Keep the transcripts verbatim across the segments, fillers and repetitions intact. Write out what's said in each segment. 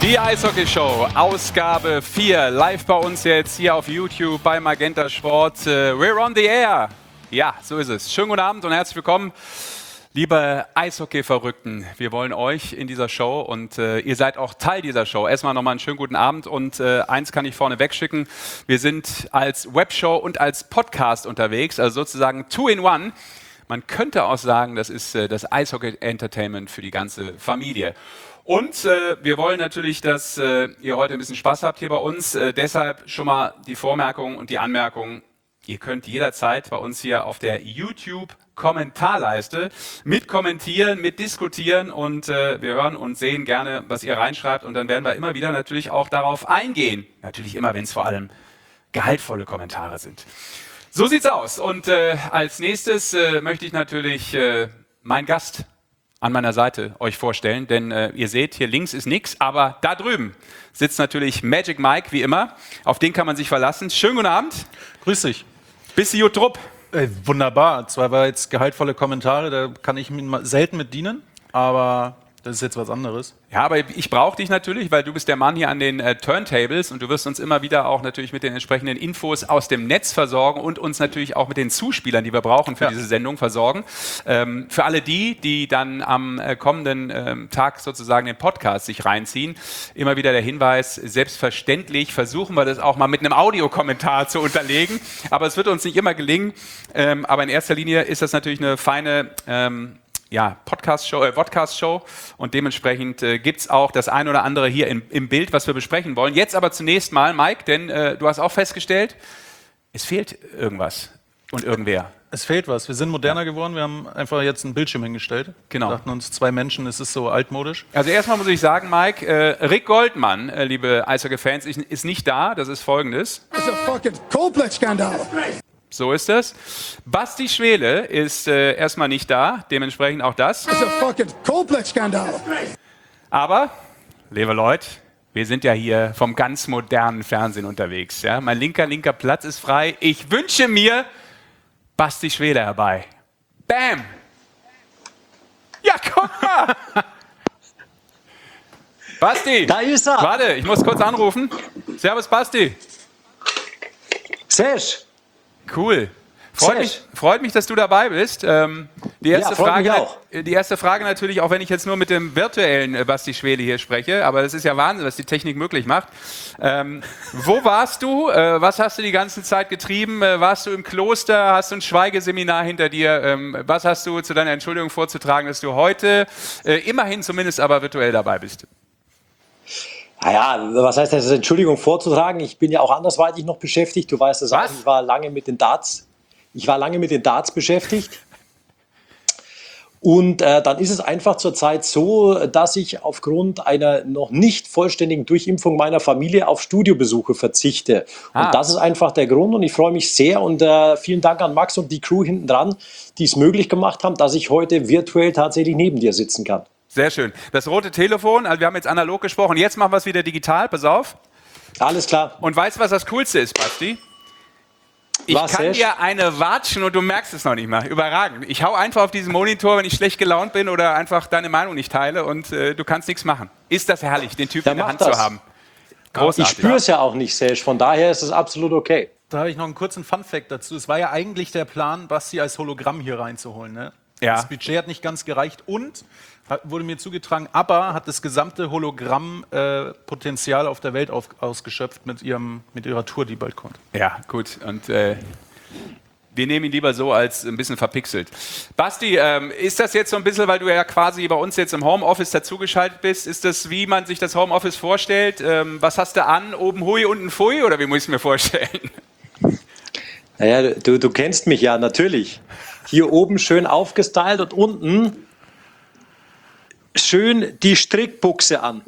Die Eishockey-Show, Ausgabe vier, live bei uns jetzt hier auf YouTube bei Magenta Sport. Uh, we're on the air. Ja, so ist es. Schönen guten Abend und herzlich willkommen, liebe Eishockey-Verrückten. Wir wollen euch in dieser Show und äh, ihr seid auch Teil dieser Show. Erstmal nochmal einen schönen guten Abend und äh, eins kann ich vorne wegschicken. Wir sind als Webshow und als Podcast unterwegs, also sozusagen two in one. Man könnte auch sagen, das ist äh, das Eishockey-Entertainment für die ganze Familie. Und äh, wir wollen natürlich, dass äh, ihr heute ein bisschen Spaß habt hier bei uns. Äh, deshalb schon mal die Vormerkung und die Anmerkung. Ihr könnt jederzeit bei uns hier auf der YouTube-Kommentarleiste mitkommentieren, mitdiskutieren und äh, wir hören und sehen gerne, was ihr reinschreibt. Und dann werden wir immer wieder natürlich auch darauf eingehen. Natürlich immer, wenn es vor allem gehaltvolle Kommentare sind. So sieht's aus. Und äh, als nächstes äh, möchte ich natürlich äh, meinen Gast an meiner Seite euch vorstellen, denn äh, ihr seht, hier links ist nichts, aber da drüben sitzt natürlich Magic Mike, wie immer. Auf den kann man sich verlassen. Schönen guten Abend. Grüß dich. Bist du gut drupp? Äh, wunderbar. Zwar war jetzt gehaltvolle Kommentare, da kann ich mir selten mit dienen, aber das ist jetzt was anderes. Ja, aber ich brauche dich natürlich, weil du bist der Mann hier an den äh, Turntables und du wirst uns immer wieder auch natürlich mit den entsprechenden Infos aus dem Netz versorgen und uns natürlich auch mit den Zuspielern, die wir brauchen für ja. diese Sendung, versorgen. Ähm, für alle die, die dann am äh, kommenden ähm, Tag sozusagen den Podcast sich reinziehen, immer wieder der Hinweis, selbstverständlich versuchen wir das auch mal mit einem Audiokommentar zu unterlegen, aber es wird uns nicht immer gelingen, ähm, aber in erster Linie ist das natürlich eine feine ähm, Ja, Podcast-Show, äh, Podcast-Show und dementsprechend äh, gibt es auch das ein oder andere hier im, im Bild, was wir besprechen wollen. Jetzt aber zunächst mal, Mike, denn äh, du hast auch festgestellt, es fehlt irgendwas und irgendwer. Es fehlt was. Wir sind moderner geworden, wir haben einfach jetzt einen Bildschirm hingestellt. Genau. Wir dachten uns, zwei Menschen, es ist so altmodisch. Also erstmal muss ich sagen, Mike, äh, Rick Goldmann, äh, liebe Eishockey-Fans, ist, ist nicht da, das ist folgendes. Das ist ein fucking Coldplay-Skandal. So ist es. Basti Schwele ist äh, erstmal nicht da, dementsprechend auch das. Das ist ein fucking Coldplay-Skandal. Aber, liebe Leute, wir sind ja hier vom ganz modernen Fernsehen unterwegs. Ja? Mein linker, linker Platz ist frei. Ich wünsche mir Basti Schwele herbei. Bam! Ja, komm mal! Basti! Da ist er! Warte, ich muss kurz anrufen. Servus, Basti. Sesh! Cool. Freut mich, freut mich, dass du dabei bist. Ähm, die, erste ja, freut Frage, mich auch. die erste Frage natürlich, auch wenn ich jetzt nur mit dem virtuellen äh, Basti Schwele hier spreche, aber das ist ja Wahnsinn, was die Technik möglich macht. Ähm, wo warst du? Äh, was hast du die ganze Zeit getrieben? Äh, warst du im Kloster? Hast du ein Schweigeseminar hinter dir? Ähm, was hast du zu deiner Entschuldigung vorzutragen, dass du heute äh, immerhin zumindest aber virtuell dabei bist? Naja, was heißt das, Entschuldigung vorzutragen? Ich bin ja auch andersweitig noch beschäftigt. Du weißt das auch, ich war lange mit den Darts. Ich war lange mit den Darts beschäftigt. Und äh, dann ist es einfach zurzeit so, dass ich aufgrund einer noch nicht vollständigen Durchimpfung meiner Familie auf Studiobesuche verzichte. Ah. Und das ist einfach der Grund und ich freue mich sehr und äh, vielen Dank an Max und die Crew hinten dran, die es möglich gemacht haben, dass ich heute virtuell tatsächlich neben dir sitzen kann. Sehr schön. Das rote Telefon, also wir haben jetzt analog gesprochen, jetzt machen wir es wieder digital, pass auf. Alles klar. Und weißt du, was das Coolste ist, Basti? Ich was, kann Sesh? dir eine watschen und du merkst es noch nicht mal. Überragend. Ich hau einfach auf diesen Monitor, wenn ich schlecht gelaunt bin oder einfach deine Meinung nicht teile und äh, du kannst nichts machen. Ist das herrlich, den Typen Ja, in der mach Hand das. zu haben. Großartig. Ich spüre es ja auch nicht, Sesh. Von daher ist es absolut okay. Da habe ich noch einen kurzen Funfact dazu. Es war ja eigentlich der Plan, Basti als Hologramm hier reinzuholen. Ne? Ja. Das Budget hat nicht ganz gereicht und hat, wurde mir zugetragen, ABBA hat das gesamte Hologramm-Potenzial äh, auf der Welt auf, ausgeschöpft mit, ihrem, mit ihrer Tour, die bald kommt. Ja, gut. Und äh, wir nehmen ihn lieber so als ein bisschen verpixelt. Basti, ähm, ist das jetzt so ein bisschen, weil du ja quasi bei uns jetzt im Homeoffice dazugeschaltet bist, ist das, wie man sich das Homeoffice vorstellt? Ähm, was hast du an? Oben Hui, unten Pfui? Oder wie muss ich es mir vorstellen? Naja, du, du kennst mich ja, natürlich. Hier oben schön aufgestylt und unten schön die Strickbuchse an.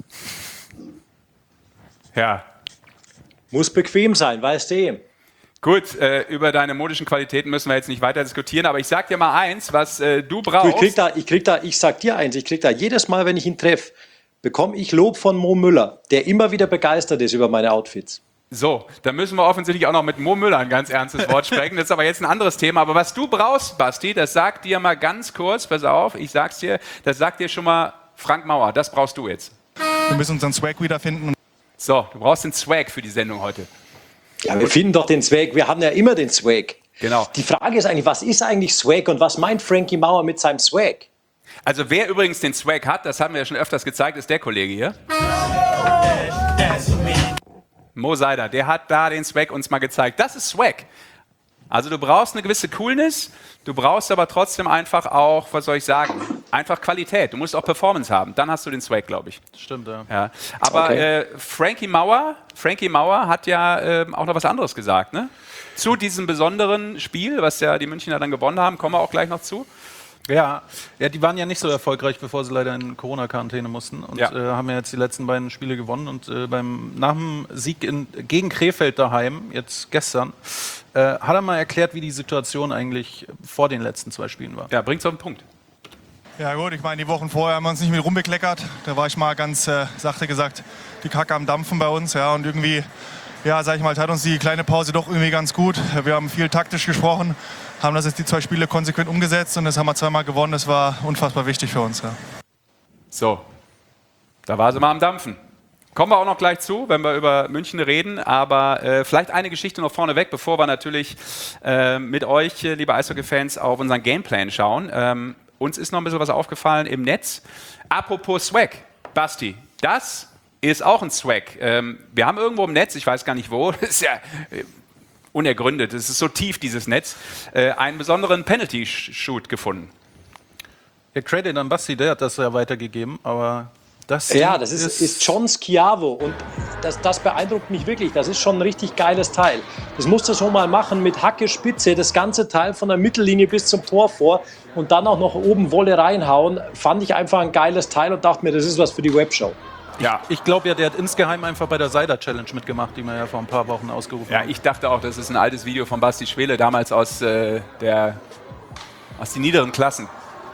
Ja. Muss bequem sein, weißt du eh. Gut, äh, über deine modischen Qualitäten müssen wir jetzt nicht weiter diskutieren, aber ich sag dir mal eins, was äh, du brauchst. Du, ich krieg da, ich krieg da, ich sag dir eins, ich krieg da jedes Mal, wenn ich ihn treffe, bekomme ich Lob von Mo Müller, der immer wieder begeistert ist über meine Outfits. So, da müssen wir offensichtlich auch noch mit Mo Müller ein ganz ernstes Wort sprechen. Das ist aber jetzt ein anderes Thema. Aber was du brauchst, Basti, das sagt dir mal ganz kurz, pass auf, ich sag's dir, das sagt dir schon mal Frank Mauer, das brauchst du jetzt. Wir müssen unseren Swag wiederfinden. So, du brauchst den Swag für die Sendung heute. Ja, wir finden doch den Swag. Wir haben ja immer den Swag. Genau. Die Frage ist eigentlich, was ist eigentlich Swag und was meint Frankie Mauer mit seinem Swag? Also wer übrigens den Swag hat, das haben wir ja schon öfters gezeigt, ist der Kollege hier. Mo Seider, der hat da den Swag uns mal gezeigt. Das ist Swag. Also du brauchst eine gewisse Coolness, du brauchst aber trotzdem einfach auch, was soll ich sagen, einfach Qualität. Du musst auch Performance haben, dann hast du den Swag, glaube ich. Stimmt, ja. Ja. Aber Okay. äh, Frankie Mauer, Frankie Mauer hat ja äh, auch noch was anderes gesagt, ne? Zu diesem besonderen Spiel, was ja die Münchner dann gewonnen haben, kommen wir auch gleich noch zu. Ja, ja, die waren ja nicht so erfolgreich, bevor sie leider in Corona-Quarantäne mussten und Ja. äh, haben ja jetzt die letzten beiden Spiele gewonnen und äh, beim, nach dem Sieg in, gegen Krefeld daheim, jetzt gestern, äh, hat er mal erklärt, wie die Situation eigentlich vor den letzten zwei Spielen war. Ja, bringt's auf den Punkt. Ja gut, ich meine, die Wochen vorher haben wir uns nicht mit rumbekleckert. Da war ich mal ganz äh, sachte gesagt, die Kacke am Dampfen bei uns. Ja, und irgendwie, ja, sag ich mal, tat uns die kleine Pause doch irgendwie ganz gut. Wir haben viel taktisch gesprochen, haben das jetzt die zwei Spiele konsequent umgesetzt und das haben wir zweimal gewonnen. Das war unfassbar wichtig für uns. Ja. So, da war sie mal am Dampfen. Kommen wir auch noch gleich zu, wenn wir über München reden, aber äh, vielleicht eine Geschichte noch vorneweg, bevor wir natürlich äh, mit euch, äh, liebe Eishockey-Fans, auf unseren Gameplan schauen. Ähm, uns ist noch ein bisschen was aufgefallen im Netz. Apropos Swag, Basti, das ist auch ein Swag. Ähm, wir haben irgendwo im Netz, ich weiß gar nicht wo, das ist ja äh, unergründet, es ist so tief, dieses Netz, äh, einen besonderen Penalty-Shoot gefunden. Der Credit an Basti, der hat das ja weitergegeben, aber das Ja, das ist, ist John Schiavo und das, das beeindruckt mich wirklich. Das ist schon ein richtig geiles Teil. Das musst du schon mal machen mit Hacke Spitze, das ganze Teil von der Mittellinie bis zum Tor vor und dann auch noch oben Wolle reinhauen. Fand ich einfach ein geiles Teil und dachte mir, das ist was für die Webshow. Ja, Ich glaube ja, der hat insgeheim einfach bei der Seider Challenge mitgemacht, die wir ja vor ein paar Wochen ausgerufen Ja, haben. ich dachte auch, das ist ein altes Video von Basti Schwele, damals aus, äh, der, aus den niederen Klassen.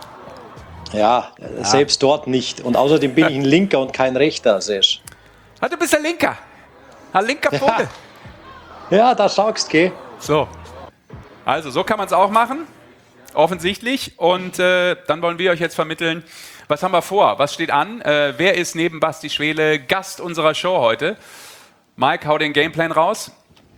Ja, selbst dort nicht. Und außerdem bin ich ein Linker und kein Rechter, Sesh. Ah, du bist der Linker. Ein linker Vogel. Ja, da schaust, geh. So. Also, so kann man es auch machen. Offensichtlich. Und äh, dann wollen wir euch jetzt vermitteln, was haben wir vor? Was steht an? Äh, wer ist neben Basti Schwele Gast unserer Show heute? Mike, hau den Gameplan raus.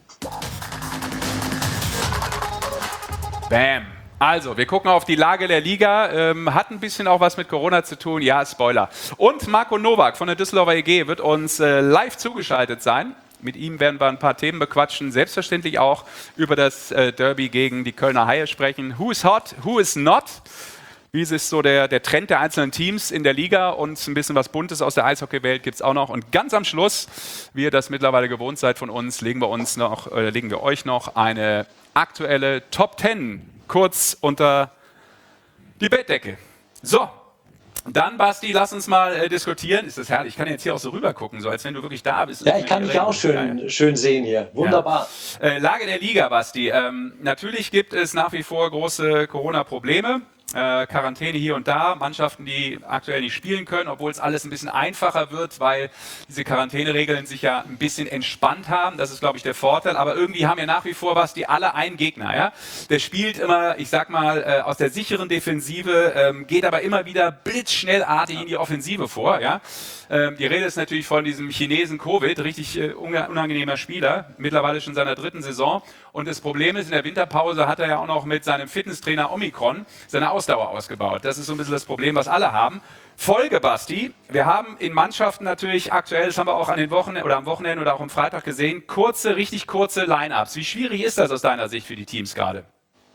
Bam. Also, wir gucken auf die Lage der Liga. Ähm, hat ein bisschen auch was mit Corona zu tun. Ja, Spoiler. Und Marco Nowak von der Düsseldorfer E G wird uns äh, live zugeschaltet sein. Mit ihm werden wir ein paar Themen bequatschen. Selbstverständlich auch über das äh, Derby gegen die Kölner Haie sprechen. Who is hot, who is not? Wie ist so der, der Trend der einzelnen Teams in der Liga und ein bisschen was Buntes aus der Eishockeywelt gibt es auch noch. Und ganz am Schluss, wie ihr das mittlerweile gewohnt seid von uns, legen wir, uns noch, äh, legen wir euch noch eine aktuelle Top zehn kurz unter die Bettdecke. So, dann Basti, lass uns mal äh, diskutieren. Ist das herrlich? Ich kann jetzt hier auch so rüber gucken, so als wenn du wirklich da bist. Ja, ich kann dich auch schön, schön sehen hier. Wunderbar. Ja. Äh, Lage der Liga, Basti. Ähm, natürlich gibt es nach wie vor große Corona-Probleme. Äh, Quarantäne hier und da, Mannschaften, die aktuell nicht spielen können, obwohl es alles ein bisschen einfacher wird, weil diese Quarantäneregeln sich ja ein bisschen entspannt haben. Das ist, glaube ich, der Vorteil. Aber irgendwie haben ja nach wie vor was, die alle einen Gegner. Ja? Der spielt immer, ich sag mal, äh, aus der sicheren Defensive, ähm, geht aber immer wieder blitzschnellartig in die Offensive vor. Ja? Ähm, die Rede ist natürlich von diesem Chinesen Covid, richtig äh, unangenehmer Spieler, mittlerweile schon in seiner dritten Saison. Und das Problem ist, in der Winterpause hat er ja auch noch mit seinem Fitnesstrainer Omikron seine Ausdauer ausgebaut. Das ist so ein bisschen das Problem, was alle haben. Folge, Basti, wir haben in Mannschaften natürlich aktuell, das haben wir auch an den Wochenenden oder am Wochenende oder auch am Freitag gesehen, kurze, richtig kurze Line-Ups. Wie schwierig ist das aus deiner Sicht für die Teams gerade?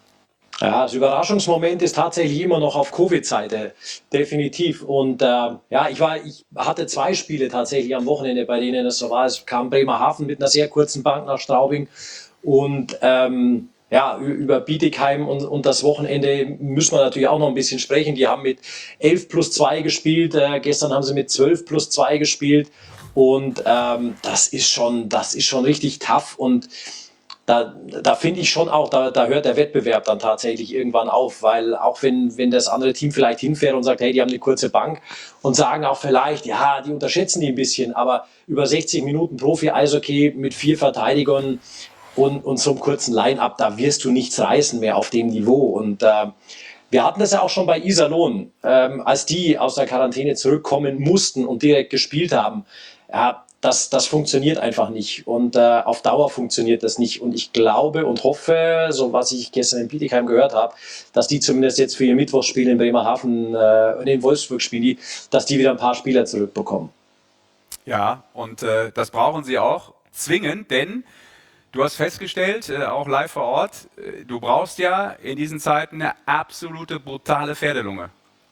Ja, das Überraschungsmoment ist tatsächlich immer noch auf Covid-Seite, definitiv. Und äh, ja, ich war, ich hatte zwei Spiele tatsächlich am Wochenende, bei denen es so war. Es kam Bremerhaven mit einer sehr kurzen Bank nach Straubing und ähm, ja, über Bietigheim und, und das Wochenende müssen wir natürlich auch noch ein bisschen sprechen. Die haben mit elf plus zwei gespielt, äh, gestern haben sie mit zwölf plus zwei gespielt und ähm, das ist schon, das ist schon richtig tough und Da, da finde ich schon auch, da, da hört der Wettbewerb dann tatsächlich irgendwann auf, weil auch wenn, wenn das andere Team vielleicht hinfährt und sagt, hey, die haben eine kurze Bank und sagen auch vielleicht, ja, die unterschätzen die ein bisschen, aber über sechzig Minuten Profi-Eishockey mit vier Verteidigern und, und so einem kurzen Line-Up, da wirst du nichts reißen mehr auf dem Niveau und äh, Wir hatten das ja auch schon bei Iserlohn, ähm, als die aus der Quarantäne zurückkommen mussten und direkt gespielt haben. Ja, das, das funktioniert einfach nicht und äh, auf Dauer funktioniert das nicht. Und ich glaube und hoffe, so was ich gestern in Bietigheim gehört habe, dass die zumindest jetzt für ihr Mittwochsspiel in Bremerhaven äh, und in Wolfsburg spielen, die, dass die wieder ein paar Spieler zurückbekommen. Ja, und äh, das brauchen sie auch zwingend, denn du hast festgestellt, äh, auch live vor Ort, äh, du brauchst ja in diesen Zeiten eine absolute brutale Pferdelunge.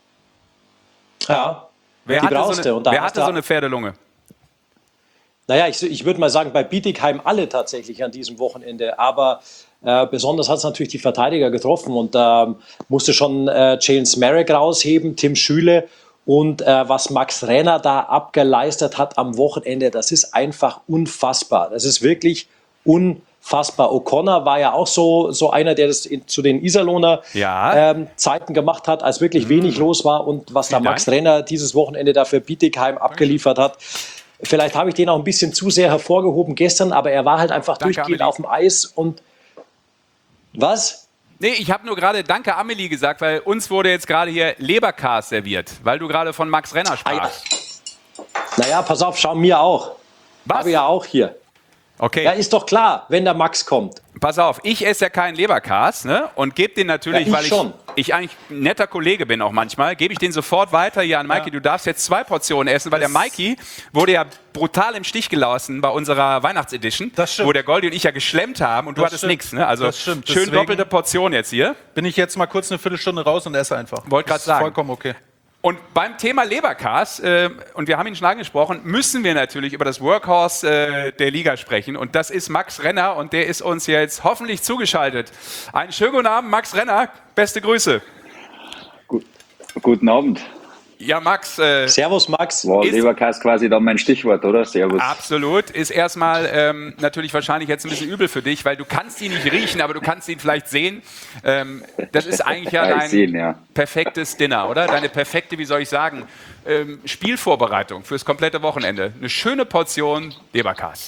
Ja, Wer die hatte, brauchst so du. eine, Und da wer hast hatte du- so eine Pferdelunge? Naja, ich, ich würde mal sagen, bei Bietigheim alle tatsächlich an diesem Wochenende. Aber äh, besonders hat es natürlich die Verteidiger getroffen. Und da ähm, musste schon äh, Jalen Smarek rausheben, Tim Schüle. Und äh, was Max Renner da abgeleistet hat am Wochenende, das ist einfach unfassbar. Das ist wirklich unfassbar. O'Connor war ja auch so, so einer, der das in, zu den Iserlohner Ja. ähm, Zeiten gemacht hat, als wirklich wenig los war. Und was da Vielen Max Dank. Renner dieses Wochenende da für Bietigheim abgeliefert hat, vielleicht habe ich den auch ein bisschen zu sehr hervorgehoben gestern, aber er war halt einfach Danke, durchgehend Amelie. auf dem Eis und was? Nee, ich habe nur gerade Danke Amelie gesagt, weil uns wurde jetzt gerade hier Leberkas serviert, weil du gerade von Max Renner sprachst. Naja, pass auf, schau mir auch. Was? Habe ich ja auch hier. Okay. Ja, ist doch klar, wenn der Max kommt. Pass auf, ich esse ja keinen Leberkas, ne? Und gebe den natürlich, Ja, ich weil ich, schon. ich eigentlich ein netter Kollege bin auch manchmal, gebe ich den sofort weiter hier an Maiki. Du darfst jetzt zwei Portionen essen, weil der Maiki wurde ja brutal im Stich gelassen bei unserer Weihnachtsedition, Das stimmt. wo der Goldi und ich ja geschlemmt haben und du Das hattest stimmt. nichts, ne? Also Das stimmt. schön Deswegen- doppelte Portion jetzt hier. Bin ich jetzt mal kurz eine Viertelstunde raus und esse einfach. Wollte grad Ist sagen. Vollkommen okay. Und beim Thema Leberkas, äh, und wir haben ihn schon angesprochen, müssen wir natürlich über das Workhorse äh, der Liga sprechen. Und das ist Max Renner und der ist uns jetzt hoffentlich zugeschaltet. Einen schönen guten Abend, Max Renner. Beste Grüße. Gut, guten Abend. Ja, Max, äh, Servus, Max. War Ist- Leberkas quasi dann mein Stichwort, oder? Servus. absolut. Ist erstmal ähm, natürlich wahrscheinlich jetzt ein bisschen übel für dich, weil du kannst ihn nicht riechen, aber du kannst ihn vielleicht sehen. Ähm, das ist eigentlich ja Ja, ich dein seh ihn, ja. perfektes Dinner, oder? Deine perfekte, wie soll ich sagen, ähm, Spielvorbereitung fürs komplette Wochenende. Eine schöne Portion Leberkas.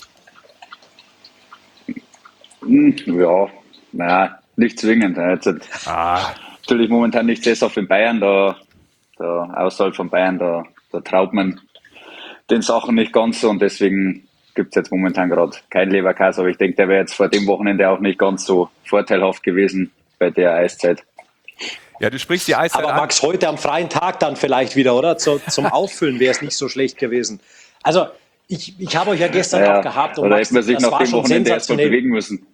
Hm, ja, naja, nicht zwingend. Jetzt hat Ah, natürlich momentan nicht sesshaft in Bayern, da, da außerhalb von Bayern, da, da traut man den Sachen nicht ganz so und deswegen gibt es jetzt momentan gerade kein Leberkas, aber ich denke, der wäre jetzt vor dem Wochenende auch nicht ganz so vorteilhaft gewesen bei der Eiszeit. ja, du sprichst die Eiszeit Aber an. Max, heute am freien Tag dann vielleicht wieder, oder? Zu, zum Auffüllen wäre es nicht so schlecht gewesen. Also, ich, ich habe euch ja gestern Ja, auch gehabt und oder Max, hätte man sich das nach war dem schon Wochenende erstmal sensationell. bewegen müssen.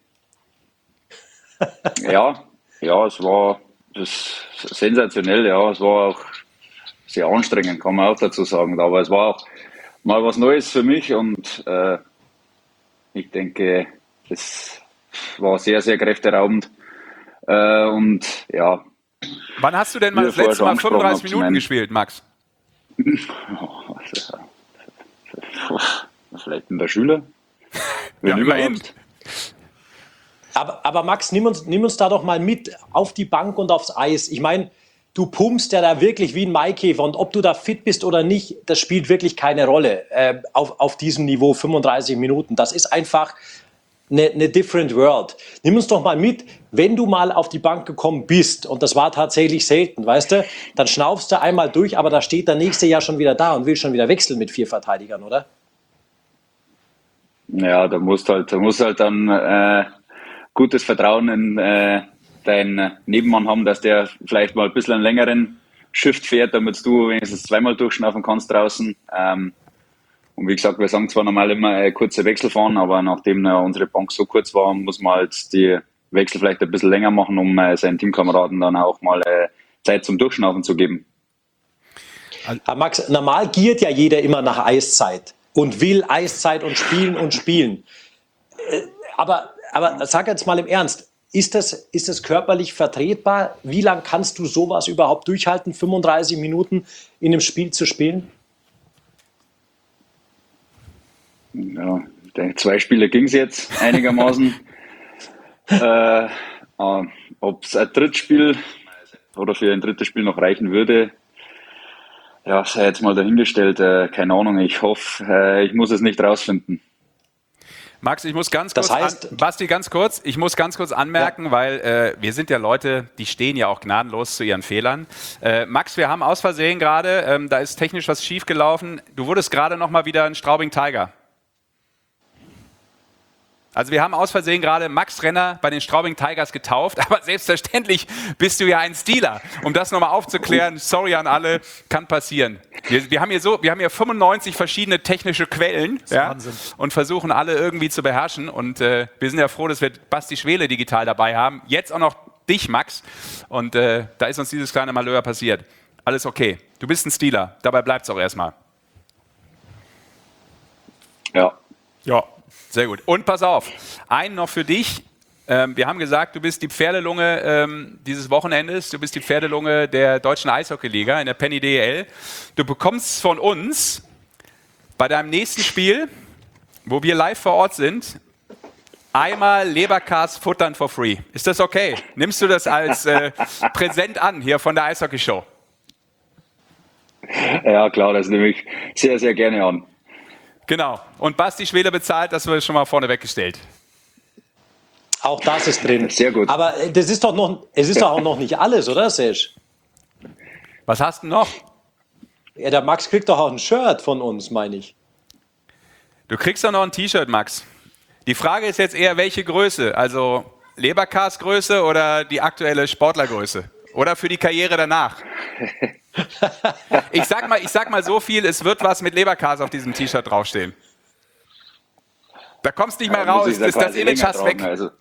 ja, ja, es war das sensationell, ja, es war auch sehr anstrengend, kann man auch dazu sagen, aber es war auch mal was Neues für mich und äh, ich denke, es war sehr, sehr kräfteraubend äh, und ja, Wann hast du denn mal Wie das ihr vorher letzte schon Mal angesprochen fünfunddreißig habt, Minuten mein- gespielt, Max? vielleicht in der Schule. Wenn Ja, immerhin. überhaupt. Aber, aber Max, nimm uns, nimm uns da doch mal mit auf die Bank und aufs Eis. Ich meine, du pumpst ja da wirklich wie ein Maikäfer und ob du da fit bist oder nicht, das spielt wirklich keine Rolle äh, auf, auf diesem Niveau, fünfunddreißig Minuten. Das ist einfach eine, eine different world. Nimm uns doch mal mit, wenn du mal auf die Bank gekommen bist und das war tatsächlich selten, weißt du, dann schnaufst du einmal durch, aber da steht der nächste ja schon wieder da und will schon wieder wechseln mit vier Verteidigern, oder? Ja, da musst halt, da musst halt dann äh, gutes Vertrauen in äh, deinen Nebenmann haben, dass der vielleicht mal ein bisschen einen längeren Shift fährt, damit du wenigstens zweimal durchschnaufen kannst draußen. Ähm, und wie gesagt, wir sagen zwar normal immer äh, kurze Wechsel fahren, aber nachdem äh, unsere Bank so kurz war, muss man halt die Wechsel vielleicht ein bisschen länger machen, um äh, seinen Teamkameraden dann auch mal äh, Zeit zum Durchschnaufen zu geben. Aber Max, normal giert ja jeder immer nach Eiszeit und will Eiszeit und spielen und spielen. Äh, Aber, aber sag jetzt mal im Ernst, ist das, ist das körperlich vertretbar? Wie lange kannst du sowas überhaupt durchhalten, fünfunddreißig Minuten in einem Spiel zu spielen? Ja, ich denke, zwei Spiele ging es jetzt einigermaßen. äh, äh, Ob es ein Drittspiel oder für ein drittes Spiel noch reichen würde, ja, sei jetzt mal dahingestellt. Äh, keine Ahnung, ich hoffe, äh, ich muss es nicht rausfinden. Max, ich muss ganz Das kurz, heißt- an, Basti, ganz kurz, ich muss ganz kurz anmerken, Ja. weil äh, wir sind ja Leute, die stehen ja auch gnadenlos zu ihren Fehlern. Äh, Max, wir haben aus Versehen gerade, ähm, da ist technisch was schief gelaufen. Du wurdest gerade noch mal wieder ein Straubing Tiger. Also wir haben aus Versehen gerade Max Renner bei den Straubing Tigers getauft, aber selbstverständlich bist du ja ein Steeler. Um das nochmal aufzuklären, sorry an alle, kann passieren. Wir, wir haben hier so, wir haben hier fünfundneunzig verschiedene technische Quellen, ja, Wahnsinn. und versuchen alle irgendwie zu beherrschen. Und äh, wir sind ja froh, dass wir Basti Schwele digital dabei haben. Jetzt auch noch dich, Max. Und äh, da ist uns dieses kleine Malheur passiert. Alles okay. Du bist ein Steeler. Dabei bleibt's auch erstmal. Ja. Ja, sehr gut. Und pass auf, einen noch für dich. Ähm, wir haben gesagt, du bist die Pferdelunge ähm, dieses Wochenendes. Du bist die Pferdelunge der Deutschen Eishockeyliga in der Penny D E L. Du bekommst von uns bei deinem nächsten Spiel, wo wir live vor Ort sind, einmal Leberkas futtern for free. Ist das okay? Nimmst du das als äh, Präsent an hier von der Eishockey-Show? Ja, klar, das nehme ich sehr, sehr gerne an. Genau. Und Basti Schwele bezahlt, das wird schon mal vorne weggestellt. Auch das ist drin. Sehr gut. Aber äh, das ist doch noch, es ist doch auch noch nicht alles, oder, Sesh? Was hast du noch? Ja, der Max kriegt doch auch ein Shirt von uns, meine ich. Du kriegst doch noch ein T-Shirt, Max. Die Frage ist jetzt eher, welche Größe? Also Leberkas-Größe oder die aktuelle Sportlergröße? Oder für die Karriere danach? Ich sag mal, ich sag mal so viel, es wird was mit Leberkas auf diesem T-Shirt draufstehen. Da kommst nicht mehr Da muss raus, ich da ist das quasi Image länger hast weg. tragen, Also.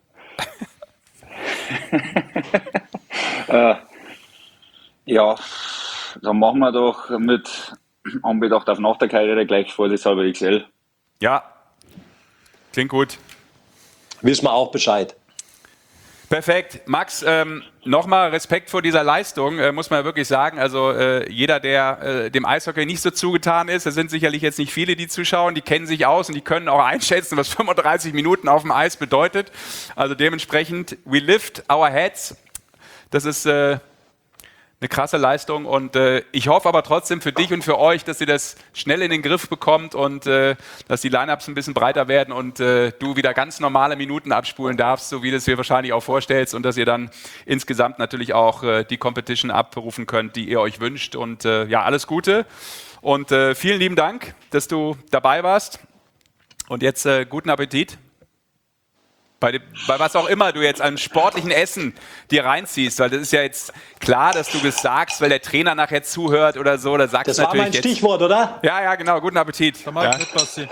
äh, ja, dann machen wir doch mit Anbedacht auf nach der Karriere gleich vorsichtshalber X L. Ja, klingt gut. Wissen wir auch Bescheid. Perfekt. Max, ähm, nochmal Respekt vor dieser Leistung, äh, muss man ja wirklich sagen. Also äh, jeder, der äh, dem Eishockey nicht so zugetan ist, es sind sicherlich jetzt nicht viele, die zuschauen, die kennen sich aus und die können auch einschätzen, was fünfunddreißig Minuten auf dem Eis bedeutet. Also dementsprechend, we lift our heads. Das ist äh, eine krasse Leistung und äh, ich hoffe aber trotzdem für dich und für euch, dass ihr das schnell in den Griff bekommt und äh, dass die Lineups ein bisschen breiter werden und äh, du wieder ganz normale Minuten abspulen darfst, so wie du es dir wahrscheinlich auch vorstellst und dass ihr dann insgesamt natürlich auch äh, die Competition abrufen könnt, die ihr euch wünscht und äh, ja, alles Gute und äh, vielen lieben Dank, dass du dabei warst und jetzt äh, guten Appetit. Bei, dem, bei was auch immer du jetzt an sportlichen Essen dir reinziehst, weil das ist ja jetzt klar, dass du das sagst, weil der Trainer nachher zuhört oder so, da sagst Das du war natürlich mein jetzt. Stichwort, oder? Ja, ja, genau, guten Appetit. Ja. Mit, Basti.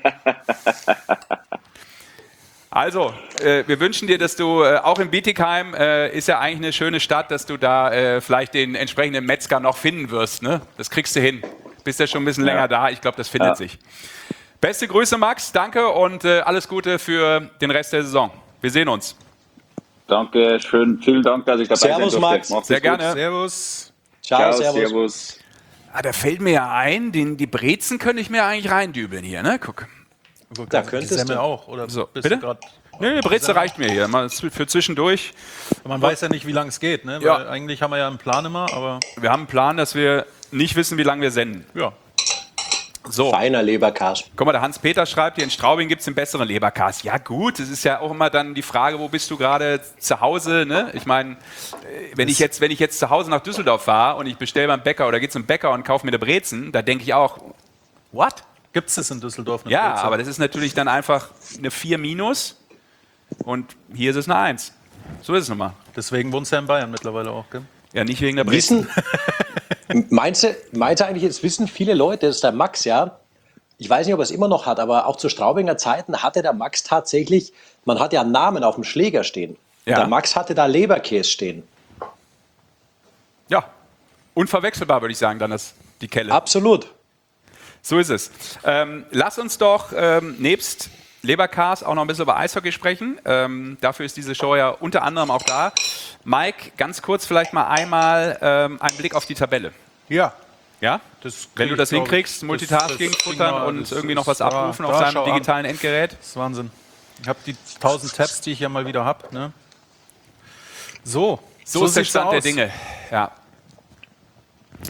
Also, äh, wir wünschen dir, dass du äh, auch in Bietigheim, äh, ist ja eigentlich eine schöne Stadt, dass du da äh, vielleicht den entsprechenden Metzger noch finden wirst. Ne? Das kriegst du hin. Bist ja schon ein bisschen Ja. länger da, ich glaube, das findet Ja. sich. Beste Grüße, Max, danke und äh, alles Gute für den Rest der Saison. Wir sehen uns. Danke, schön, vielen Dank, dass ich dabei Servus, sein durfte. Max. Macht's Sehr gut. gerne. Servus. Ciao, Ciao, servus. servus. Ah, da fällt mir ja ein, den, die Brezen könnte ich mir eigentlich reindübeln hier, ne? Guck. Da Die könntest Semmel du. auch, oder So, bist bitte? du grad, Nee, eine Breze reicht mir hier, mal für zwischendurch. man weiß ja nicht, wie lange es geht, ne? Weil Ja. eigentlich haben wir ja einen Plan immer, aber Wir haben einen Plan, dass wir nicht wissen, wie lange wir senden. ja. So. Feiner Leberkas. Guck mal, der Hans-Peter schreibt hier, in Straubing gibt es den besseren Leberkas. Ja gut, es ist ja auch immer dann die Frage, wo bist du gerade zu Hause? Ne? Ich meine, wenn ich jetzt, wenn ich jetzt zu Hause nach Düsseldorf fahre und ich bestelle beim Bäcker oder gehe zum Bäcker und kaufe mir eine Brezen, da denke ich auch, what? Gibt es das in Düsseldorf? eine Ja, Brezel? aber das ist natürlich dann einfach eine vier minus und hier ist es eine eins. So ist es nun mal. Deswegen wohnst du ja in Bayern mittlerweile auch, gell? Ja, nicht wegen der Brezen. Wissen, meinst du, meinst du eigentlich, jetzt wissen viele Leute, das ist der Max, ja, ich weiß nicht, ob er es immer noch hat, aber auch zu Straubinger Zeiten hatte der Max tatsächlich, man hat ja einen Namen auf dem Schläger stehen. Ja. Der Max hatte da Leberkäse stehen. Ja, unverwechselbar würde ich sagen, dann das, die Kelle. Absolut. So ist es. Ähm, lass uns doch ähm, nebst Leberkas auch noch ein bisschen über Eishockey sprechen. Ähm, dafür ist diese Show ja unter anderem auch da. Mike, ganz kurz vielleicht mal einmal ähm, einen Blick auf die Tabelle. Ja. Ja? Das Wenn du krieg das ich, glaub hinkriegst, ich. Multitasking, Das- das futtern kriegen wir, und das irgendwie noch ist- was abrufen da- auf da deinem schau an. digitalen Endgerät. Das ist Wahnsinn. Ich habe die tausend Tabs, die ich ja mal wieder habe. Ne? So, So, ist der sieht's Stand der aus. Dinge. Ja.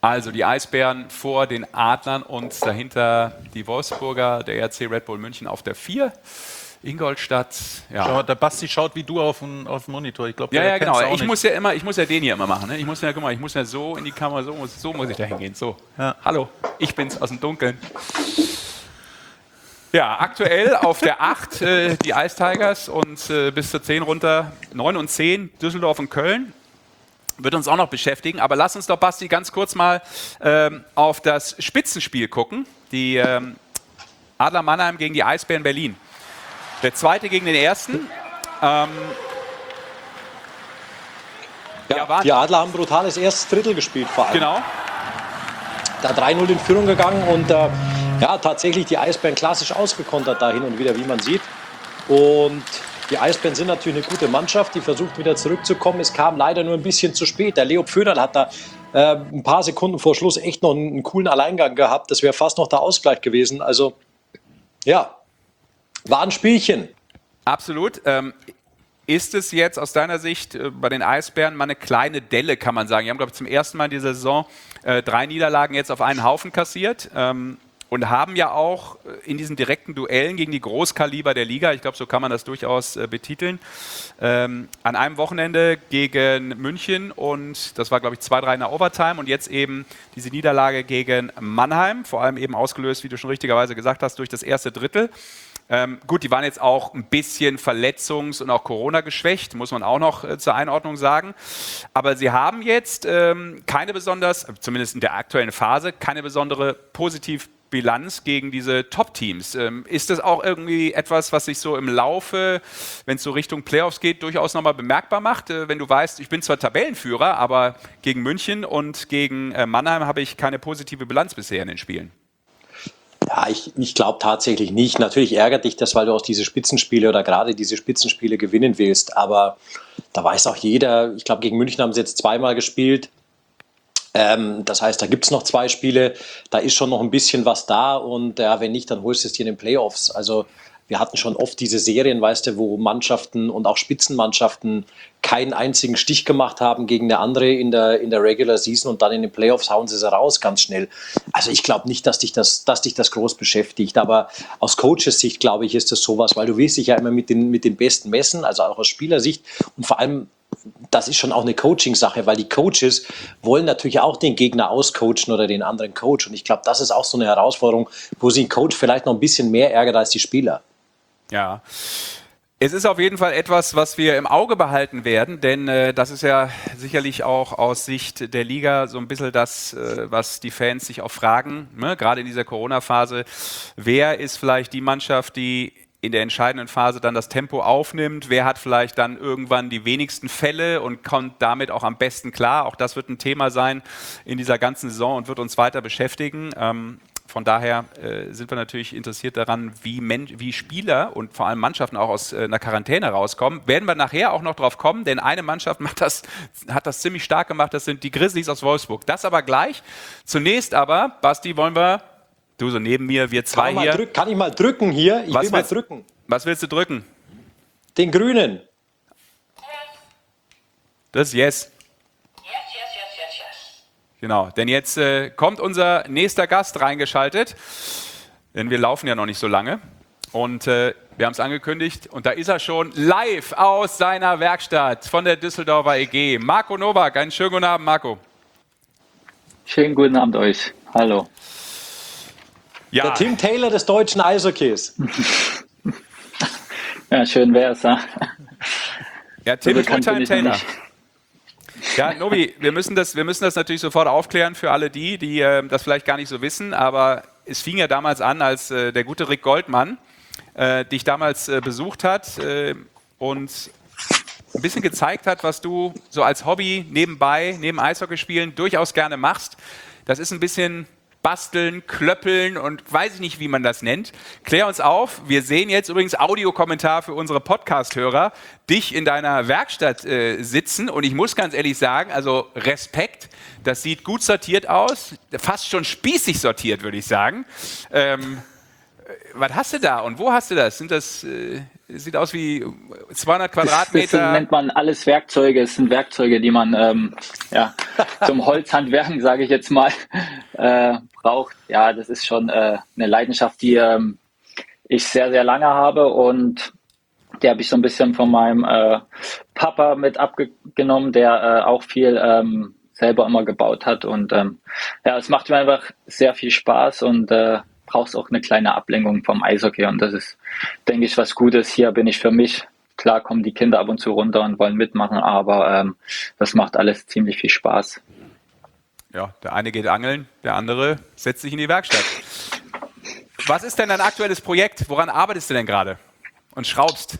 Also die Eisbären vor den Adlern und dahinter die Wolfsburger, der R C Red Bull München auf der vier. Ingolstadt, ja. Schau, der Basti schaut wie du auf den, auf den Monitor. Ich glaube, Ja, ja, genau. Ich muss ja immer, ich muss ja den hier immer machen. Ne? Ich muss ja, guck mal, ich muss ja so in die Kamera, so muss, so muss ich da hingehen. So. Ja. Hallo, ich bin's aus dem Dunkeln. Ja, aktuell auf der acht äh, die Ice Tigers und äh, bis zur zehn runter, neun und zehn Düsseldorf und Köln. Wird uns auch noch beschäftigen, aber lass uns doch, Basti, ganz kurz mal ähm, auf das Spitzenspiel gucken. Die ähm, Adler Mannheim gegen die Eisbären Berlin. Der zweite gegen den ersten. Ähm, Ja, ja, die Adler haben ein brutales erstes Drittel gespielt vor allem. genau. Da drei null in Führung gegangen und äh, ja, tatsächlich die Eisbären klassisch ausgekontert da hin und wieder, wie man sieht. Und die Eisbären sind natürlich eine gute Mannschaft, die versucht wieder zurückzukommen. Es kam leider nur ein bisschen zu spät. Der Leo Pföderl hat da äh, ein paar Sekunden vor Schluss echt noch einen, einen coolen Alleingang gehabt. Das wäre fast noch der Ausgleich gewesen. Also ja, war ein Spielchen. Absolut. Ähm, ist es jetzt aus deiner Sicht äh, bei den Eisbären mal eine kleine Delle, kann man sagen? Die haben, glaube ich, zum ersten Mal in dieser Saison äh, drei Niederlagen jetzt auf einen Haufen kassiert. Ähm, Und haben ja auch in diesen direkten Duellen gegen die Großkaliber der Liga, ich glaube, so kann man das durchaus äh, betiteln, ähm, an einem Wochenende gegen München und das war, glaube ich, zwei drei in der Overtime und jetzt eben diese Niederlage gegen Mannheim, vor allem eben ausgelöst, wie du schon richtigerweise gesagt hast, durch das erste Drittel. Ähm, gut, die waren jetzt auch ein bisschen verletzungs- und auch Corona geschwächt, muss man auch noch äh, zur Einordnung sagen. Aber sie haben jetzt ähm, keine besonders, zumindest in der aktuellen Phase, keine besondere Positivbilanz gegen diese Top-Teams. Ähm, ist das auch irgendwie etwas, was sich so im Laufe, wenn es so Richtung Playoffs geht, durchaus nochmal bemerkbar macht? Äh, wenn du weißt, ich bin zwar Tabellenführer, aber gegen München und gegen äh, Mannheim habe ich keine positive Bilanz bisher in den Spielen. Ja, ich, ich glaube tatsächlich nicht. Natürlich ärgert dich das, weil du auch diese Spitzenspiele oder gerade diese Spitzenspiele gewinnen willst. Aber da weiß auch jeder, ich glaube, gegen München haben sie jetzt zweimal gespielt. Ähm, das heißt, da gibt es noch zwei Spiele. Da ist schon noch ein bisschen was da. Und ja, wenn nicht, dann holst du es dir in den Playoffs. Also wir hatten schon oft diese Serien, weißt du, wo Mannschaften und auch Spitzenmannschaften keinen einzigen Stich gemacht haben gegen eine andere in der, in der Regular Season und dann in den Playoffs hauen sie sie raus ganz schnell. Also ich glaube nicht, dass dich das, dass dich das groß beschäftigt, aber aus Coaches Sicht, glaube ich, ist das sowas, weil du willst dich ja immer mit den, mit den Besten messen, also auch aus Spielersicht und vor allem, das ist schon auch eine Coaching-Sache, weil die Coaches wollen natürlich auch den Gegner auscoachen oder den anderen Coach und ich glaube, das ist auch so eine Herausforderung, wo sich ein Coach vielleicht noch ein bisschen mehr ärgert als die Spieler. Ja, es ist auf jeden Fall etwas, was wir im Auge behalten werden, denn äh, das ist ja sicherlich auch aus Sicht der Liga so ein bisschen das, äh, was die Fans sich auch fragen, ne? Gerade in dieser Corona-Phase. Wer ist vielleicht die Mannschaft, die in der entscheidenden Phase dann das Tempo aufnimmt? Wer hat vielleicht dann irgendwann die wenigsten Fälle und kommt damit auch am besten klar? Auch das wird ein Thema sein in dieser ganzen Saison und wird uns weiter beschäftigen. Ähm, Von daher äh, sind wir natürlich interessiert daran, wie, Men- wie Spieler und vor allem Mannschaften auch aus äh, einer Quarantäne rauskommen. Werden wir nachher auch noch drauf kommen, denn eine Mannschaft macht das, hat das ziemlich stark gemacht, das sind die Grizzlies aus Wolfsburg. Das aber gleich. Zunächst aber, Basti, wollen wir, du so neben mir, wir zwei kann hier. Drück, kann ich mal drücken hier? Ich was will mal willst, drücken. Was willst du drücken? Den Grünen. Das ist Yes. Genau, denn jetzt äh, kommt unser nächster Gast reingeschaltet, denn wir laufen ja noch nicht so lange und äh, wir haben es angekündigt und da ist er schon live aus seiner Werkstatt von der Düsseldorfer E G. Marco Nowak, einen schönen guten Abend, Marco. Schönen guten Abend euch, hallo. Ja, Der Tim Taylor des deutschen Eishockeys. Ja, schön wär's. Ja, ja Tim so bekannt Fulltime bin ich noch Taylor. nicht. Ja, Novi, wir müssen, das, wir müssen das natürlich sofort aufklären für alle die, die äh, das vielleicht gar nicht so wissen, aber es fing ja damals an, als äh, der gute Rick Goldmann äh, dich damals äh, besucht hat äh, und ein bisschen gezeigt hat, was du so als Hobby nebenbei, neben Eishockeyspielen durchaus gerne machst. Das ist ein bisschen basteln, klöppeln und weiß ich nicht, wie man das nennt. Klär uns auf. Wir sehen jetzt übrigens Audiokommentar für unsere Podcast-Hörer, dich in deiner Werkstatt äh, sitzen und ich muss ganz ehrlich sagen, also Respekt, das sieht gut sortiert aus, fast schon spießig sortiert, würde ich sagen. Ähm, Was hast du da und wo hast du das? Sind das äh, sieht aus wie zweihundert Das, das Quadratmeter? nennt man alles Werkzeuge. Es sind Werkzeuge, die man ähm, ja, zum Holzhandwerken, sage ich jetzt mal, äh, braucht. Ja, das ist schon äh, eine Leidenschaft, die ähm, ich sehr, sehr lange habe und die habe ich so ein bisschen von meinem äh, Papa mit abgenommen, der äh, auch viel ähm, selber immer gebaut hat. Und ähm, ja, es macht mir einfach sehr viel Spaß und äh, brauchst auch eine kleine Ablenkung vom Eishockey. Und das ist, denke ich, was Gutes. Hier bin ich für mich. Klar kommen die Kinder ab und zu runter und wollen mitmachen, aber ähm, das macht alles ziemlich viel Spaß. Ja, der eine geht angeln, der andere setzt sich in die Werkstatt. Was ist denn dein aktuelles Projekt? Woran arbeitest du denn gerade und schraubst?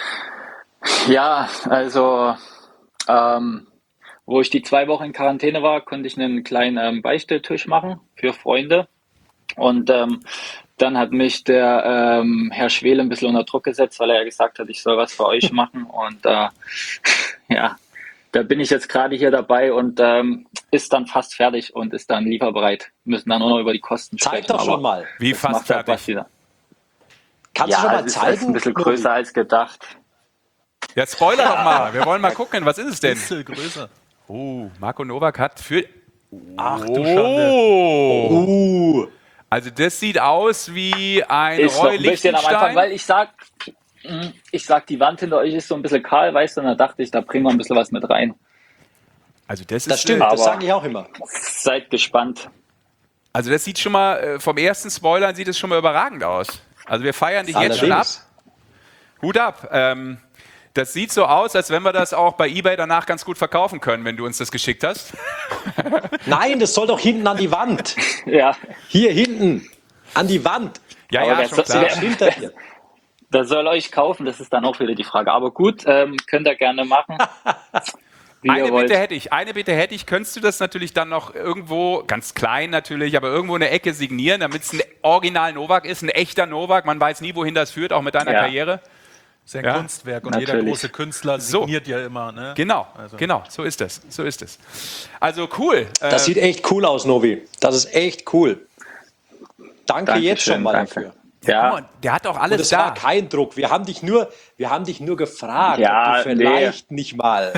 Ja, also ähm, wo ich die zwei Wochen in Quarantäne war, konnte ich einen kleinen ähm, Beistelltisch machen für Freunde. Und ähm, dann hat mich der ähm, Herr Schwele ein bisschen unter Druck gesetzt, weil er ja gesagt hat, ich soll was für euch machen. Und äh, ja, da bin ich jetzt gerade hier dabei und ähm, ist dann fast fertig und ist dann lieferbereit. Wir müssen dann nur noch über die Kosten Zeig sprechen. doch schon aber mal. Wie das fast macht halt fertig? was wieder. Kannst Ja, du schon mal es ist zeigen? ein bisschen größer als gedacht. Ja, spoiler doch mal. Wir wollen mal gucken, was ist es denn? Bisschen größer. Oh, Marco Nowak hat für... Ach du Schande. Oh. Uh, Also das sieht aus wie ein Ist noch Roy ein bisschen am Anfang, Lichtenstein. weil ich sag, mh, ich sag, die Wand hinter euch ist so ein bisschen kahl, weißt du, und da dachte ich, da bringen wir ein bisschen was mit rein. Also das, das ist, stimmt, äh, das aber- sage ich auch immer. Seid gespannt. Also das sieht schon mal, äh, vom ersten Spoilern sieht es schon mal überragend aus. Also wir feiern dich jetzt schon ab. Allerdings. Hut ab. Ähm, das sieht so aus, als wenn wir das auch bei eBay danach ganz gut verkaufen können, wenn du uns das geschickt hast. Nein, das soll doch hinten an die Wand. Ja, Hier hinten. An die Wand. Ja, Aber ja, wer schon so- klar. wer- Hinter dir. da soll euch kaufen, das ist dann auch wieder die Frage. Aber gut, ähm, könnt ihr gerne machen. Wie Eine ihr wollt. Bitte hätte ich, eine Bitte hätte ich, könntest du das natürlich dann noch irgendwo, ganz klein natürlich, aber irgendwo in der Ecke signieren, damit es ein Original Nowak ist, ein echter Nowak, man weiß nie, wohin das führt, auch mit deiner Ja. Karriere. Das ist ein Ja, Kunstwerk und jeder natürlich. große Künstler So. signiert ja immer. Ne? Genau, Also. genau, so ist es, so ist es. Also cool. Äh, Das sieht echt cool aus, Novi. Das ist echt cool. Danke Dankeschön, jetzt schon mal danke. dafür. guck Ja, mal, der hat auch Und alles es da. war kein Druck. Wir haben dich nur, wir haben dich nur gefragt, Ja, ob du vielleicht nicht mal.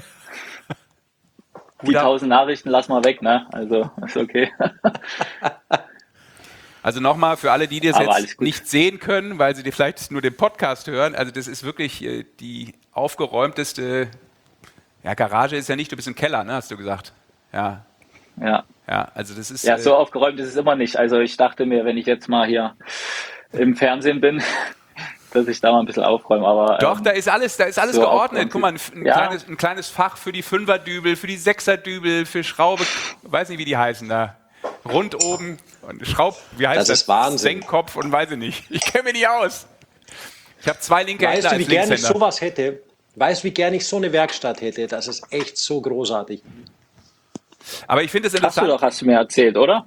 die tausend Nachrichten lass mal weg, ne? Also, ist okay. Also nochmal für alle, die das Aber alles jetzt gut. nicht sehen können, weil sie die vielleicht nur den Podcast hören, also das ist wirklich äh, die aufgeräumteste, ja, Garage ist ja nicht, du bist im Keller, ne, hast du gesagt. Ja, Ja. ja, also das ist... Ja, äh, so aufgeräumt ist es immer nicht. Also ich dachte mir, wenn ich jetzt mal hier im Fernsehen bin, dass ich da mal ein bisschen aufräume. Aber Doch, ähm, da ist alles, da ist alles so geordnet. aufgeräumt Guck mal, ein, ein, ja. kleines, ein kleines Fach für die Fünferdübel, für die Sechserdübel, für Schraube, weiß nicht, wie die heißen da. Rund oben und Schraub, wie heißt das? Das ist Wahnsinn. Senkkopf und weiß ich nicht. Ich kenne mich nicht aus. Ich habe zwei linke Weißt Hände du, wie als gerne ich Linkshänder. sowas hätte? Weißt du, wie gerne ich so eine Werkstatt hätte? Das ist echt so großartig. Aber ich finde es hast du interessant. doch, hast du mir erzählt, oder?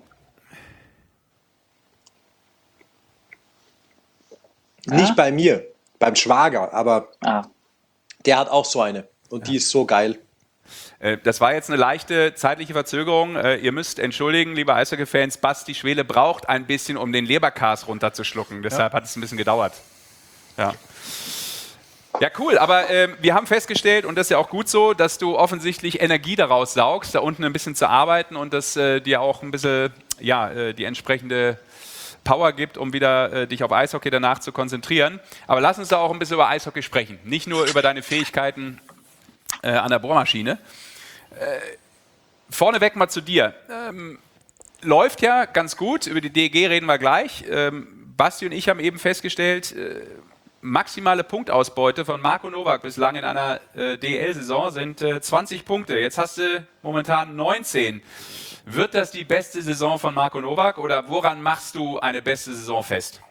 Nicht bei mir, beim Schwager, aber Ah, der hat auch so eine. Und die ist so geil. Äh, Das war jetzt eine leichte zeitliche Verzögerung. Äh, Ihr müsst entschuldigen, liebe Eishockey-Fans, Basti Schwele braucht ein bisschen, um den Leberkas runterzuschlucken. Deshalb hat es ein bisschen gedauert. Ja. Ja, cool, aber äh, wir haben festgestellt, und das ist ja auch gut so, dass du offensichtlich Energie daraus saugst, da unten ein bisschen zu arbeiten und das äh, dir auch ein bisschen, ja, äh, die entsprechende Power gibt, um wieder äh, dich auf Eishockey danach zu konzentrieren. Aber lass uns da auch ein bisschen über Eishockey sprechen, nicht nur über deine Fähigkeiten äh, an der Bohrmaschine. Vorneweg mal zu dir. Ähm, läuft ja ganz gut, über die D E G reden wir gleich. Ähm, Basti und ich haben eben festgestellt, äh, maximale Punktausbeute von Marco Nowak bislang in einer äh, D E L-Saison sind äh, zwanzig Punkte. Jetzt hast du momentan neunzehn. Wird das die beste Saison von Marco Nowak oder woran machst du eine beste Saison fest?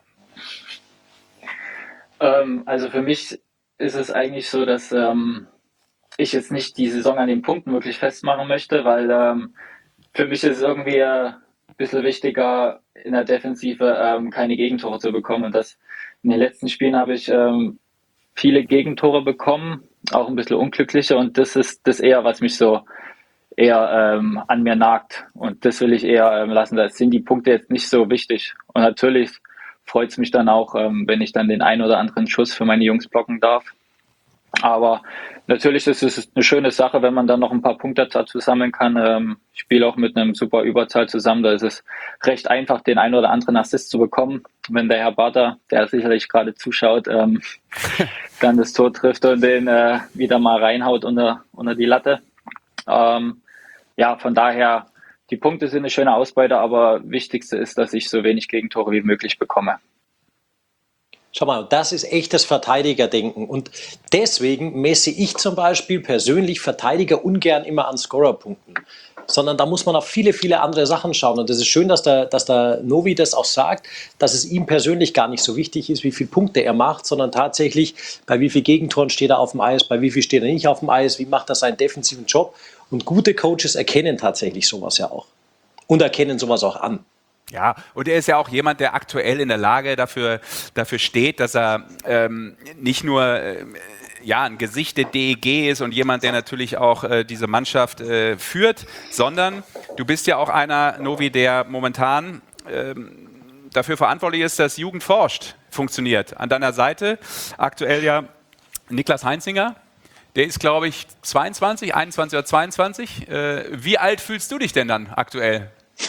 ähm, also für mich ist es eigentlich so, dass ähm, ich jetzt nicht die Saison an den Punkten wirklich festmachen möchte, weil ähm, für mich ist es irgendwie äh, ein bisschen wichtiger, in der Defensive ähm, keine Gegentore zu bekommen. Und das in den letzten Spielen habe ich ähm, viele Gegentore bekommen, auch ein bisschen unglückliche. Und das ist das eher, was mich so eher ähm, an mir nagt. Und das will ich eher ähm, lassen. Da sind die Punkte jetzt nicht so wichtig. Und natürlich freut es mich dann auch, ähm, wenn ich dann den einen oder anderen Schuss für meine Jungs blocken darf. Aber natürlich ist es eine schöne Sache, wenn man dann noch ein paar Punkte dazu sammeln kann. Ähm, ich spiele auch mit einem super Überzahl zusammen. Da ist es recht einfach, den einen oder anderen Assist zu bekommen. Wenn der Herr Barter, der sicherlich gerade zuschaut, ähm, dann das Tor trifft und den äh, wieder mal reinhaut unter, unter die Latte. Ähm, ja, von daher, die Punkte sind eine schöne Ausbeute, aber wichtigste ist, dass ich so wenig Gegentore wie möglich bekomme. Schau mal, das ist echtes Verteidigerdenken. Und deswegen messe ich zum Beispiel persönlich Verteidiger ungern immer an Scorerpunkten. Sondern da muss man auf viele, viele andere Sachen schauen. Und das ist schön, dass der, dass der Novi das auch sagt, dass es ihm persönlich gar nicht so wichtig ist, wie viele Punkte er macht, sondern tatsächlich, bei wie vielen Gegentoren steht er auf dem Eis, bei wie viel steht er nicht auf dem Eis, wie macht er seinen defensiven Job. Und gute Coaches erkennen tatsächlich sowas ja auch. Und erkennen sowas auch an. Ja, und er ist ja auch jemand, der aktuell in der Lage dafür, dafür steht, dass er ähm, nicht nur äh, ja, ein Gesicht der D E G ist und jemand, der natürlich auch äh, diese Mannschaft äh, führt, sondern du bist ja auch einer, Novi, der momentan ähm, dafür verantwortlich ist, dass Jugend forscht funktioniert. An deiner Seite aktuell ja Niklas Heinzinger. Der ist, glaube ich, zweiundzwanzig, einundzwanzig oder zweiundzwanzig. Äh, wie alt fühlst du dich denn dann aktuell?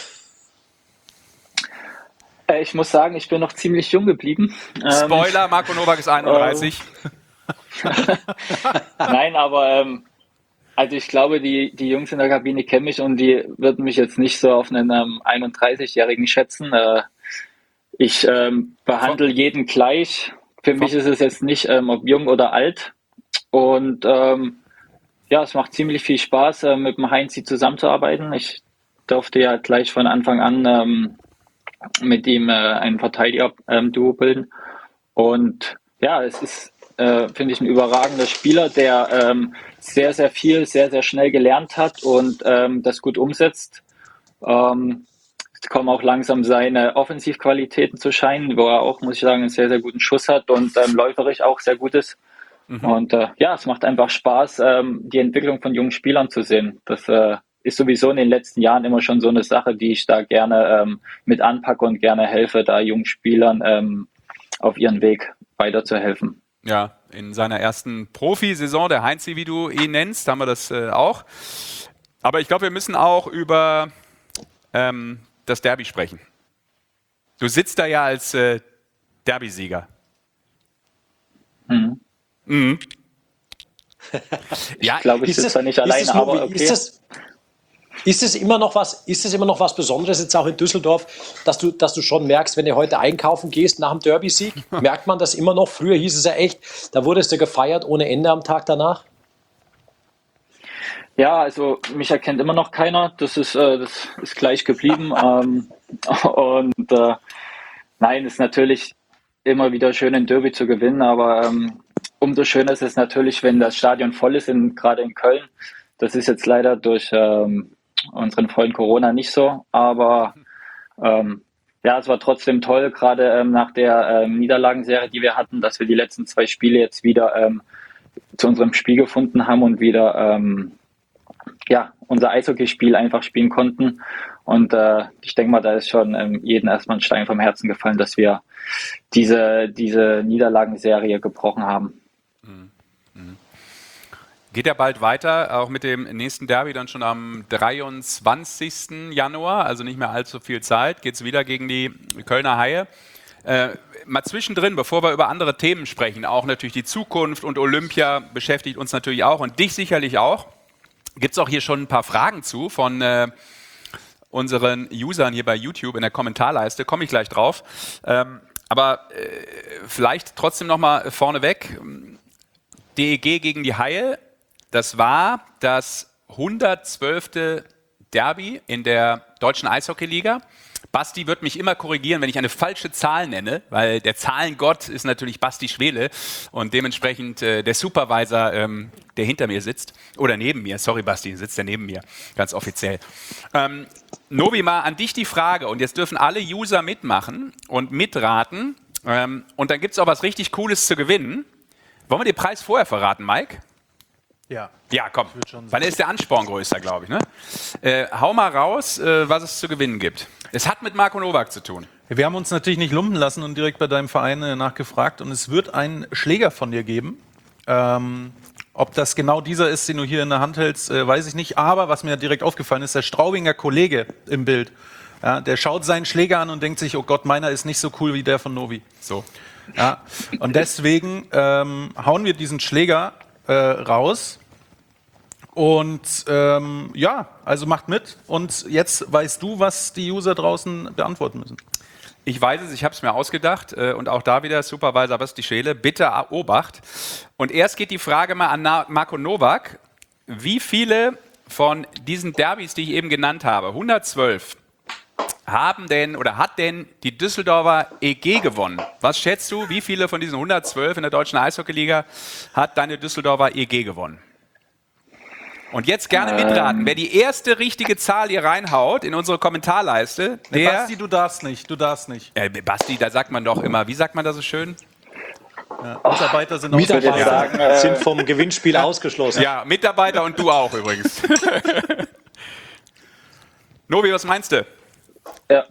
Ich muss sagen, ich bin noch ziemlich jung geblieben. Spoiler, Marco Nowak ist einunddreißig. Nein, aber ähm, also ich glaube, die, die Jungs in der Kabine kennen mich und die würden mich jetzt nicht so auf einen ähm, einunddreißigjährigen schätzen. Äh, ich ähm, behandle jeden gleich. Für mich ist es jetzt nicht, ähm, ob jung oder alt. Und ähm, ja, es macht ziemlich viel Spaß, äh, mit dem Heinzi zusammenzuarbeiten. Ich durfte ja gleich von Anfang an ähm, mit ihm äh, ein Verteidiger-Duo ähm, bilden. Und ja, es ist, äh, finde ich, ein überragender Spieler, der ähm, sehr, sehr viel, sehr, sehr schnell gelernt hat und ähm, das gut umsetzt. Ähm, es kommen auch langsam seine Offensivqualitäten zu scheinen, wo er auch, muss ich sagen, einen sehr, sehr guten Schuss hat und ähm, läuferisch auch sehr gut ist. Mhm. Und äh, ja, es macht einfach Spaß, ähm, die Entwicklung von jungen Spielern zu sehen. Das äh, ist sowieso in den letzten Jahren immer schon so eine Sache, die ich da gerne ähm, mit anpacke und gerne helfe, da jungen Spielern ähm, auf ihren Weg weiterzuhelfen. Ja, in seiner ersten Profisaison, der Heinzi, wie du ihn nennst, haben wir das äh, auch. Aber ich glaube, wir müssen auch über ähm, das Derby sprechen. Du sitzt da ja als äh, Derby-Sieger. Mhm. Mhm. Ja, ich glaube, ich sitze da nicht alleine, aber okay. Ist das, Ist es immer noch was, ist es immer noch was Besonderes jetzt auch in Düsseldorf, dass du, dass du schon merkst, wenn du heute einkaufen gehst nach dem Derby-Sieg, merkt man das immer noch? Früher hieß es ja echt, da wurdest du gefeiert ohne Ende am Tag danach? Ja, also mich erkennt immer noch keiner. Das ist, äh, das ist gleich geblieben. ähm, und äh, nein, ist natürlich immer wieder schön, ein Derby zu gewinnen, aber ähm, umso schöner ist es natürlich, wenn das Stadion voll ist, in, gerade in Köln. Das ist jetzt leider durch ähm, unseren Freund Corona nicht so, aber ähm, ja, es war trotzdem toll, gerade ähm, nach der ähm, Niederlagenserie, die wir hatten, dass wir die letzten zwei Spiele jetzt wieder ähm, zu unserem Spiel gefunden haben und wieder ähm, ja, unser Eishockeyspiel einfach spielen konnten. Und äh, ich denke mal, da ist schon ähm, jedem erstmal ein Stein vom Herzen gefallen, dass wir diese, diese Niederlagenserie gebrochen haben. Geht ja bald weiter, auch mit dem nächsten Derby dann schon am dreiundzwanzigsten Januar, also nicht mehr allzu viel Zeit, geht es wieder gegen die Kölner Haie. Äh, mal zwischendrin, bevor wir über andere Themen sprechen, auch natürlich die Zukunft und Olympia beschäftigt uns natürlich auch und dich sicherlich auch. Gibt es auch hier schon ein paar Fragen zu von äh, unseren Usern hier bei YouTube in der Kommentarleiste, komme ich gleich drauf. Ähm, aber äh, vielleicht trotzdem nochmal vorneweg, D E G gegen die Haie. Das war das hundertzwölfte Derby in der deutschen Eishockeyliga. Basti wird mich immer korrigieren, wenn ich eine falsche Zahl nenne, weil der Zahlengott ist natürlich Basti Schwele und dementsprechend äh, der Supervisor, ähm, der hinter mir sitzt, oder neben mir, sorry Basti, sitzt der neben mir, ganz offiziell. Ähm, Novi, mal an dich die Frage, und jetzt dürfen alle User mitmachen und mitraten, ähm, und dann gibt es auch was richtig Cooles zu gewinnen. Wollen wir den Preis vorher verraten, Mike? Ja. Ja, komm. würd schon Dann sagen. ist der Ansporn größer, glaube ich. Ne? Äh, hau mal raus, äh, was es zu gewinnen gibt. Es hat mit Marco Nowak zu tun. Wir haben uns natürlich nicht lumpen lassen und direkt bei deinem Verein äh, nachgefragt. Und es wird einen Schläger von dir geben. Ähm, ob das genau dieser ist, den du hier in der Hand hältst, äh, weiß ich nicht. Aber was mir direkt aufgefallen ist, der Straubinger Kollege im Bild, ja, der schaut seinen Schläger an und denkt sich, oh Gott, meiner ist nicht so cool wie der von Novi. So. Ja, und deswegen ähm, hauen wir diesen Schläger äh, raus. Und ähm, ja, also macht mit. Und jetzt weißt du, was die User draußen beantworten müssen. Ich weiß es, ich habe es mir ausgedacht. Äh, und auch da wieder Supervisor Basti Scheele. Bitte Obacht. Und erst geht die Frage mal an Na- Marco Nowak. Wie viele von diesen Derbys, die ich eben genannt habe, hundertzwölf, haben denn oder hat denn die Düsseldorfer E G gewonnen? Was schätzt du, wie viele von diesen hundertzwölf in der deutschen Eishockeyliga hat deine Düsseldorfer E G gewonnen? Und jetzt gerne Ähm. mitraten. Wer die erste richtige Zahl hier reinhaut in unsere Kommentarleiste, Nee, der... Basti, du darfst nicht, du darfst nicht. Äh, Basti, da sagt man doch immer, wie sagt man das so schön? Ja, Mitarbeiter sind auch würde jetzt Mitarbeiter sagen, äh, sind vom Gewinnspiel ausgeschlossen. Ja, Mitarbeiter und du auch übrigens. Novi, was meinst du? ja.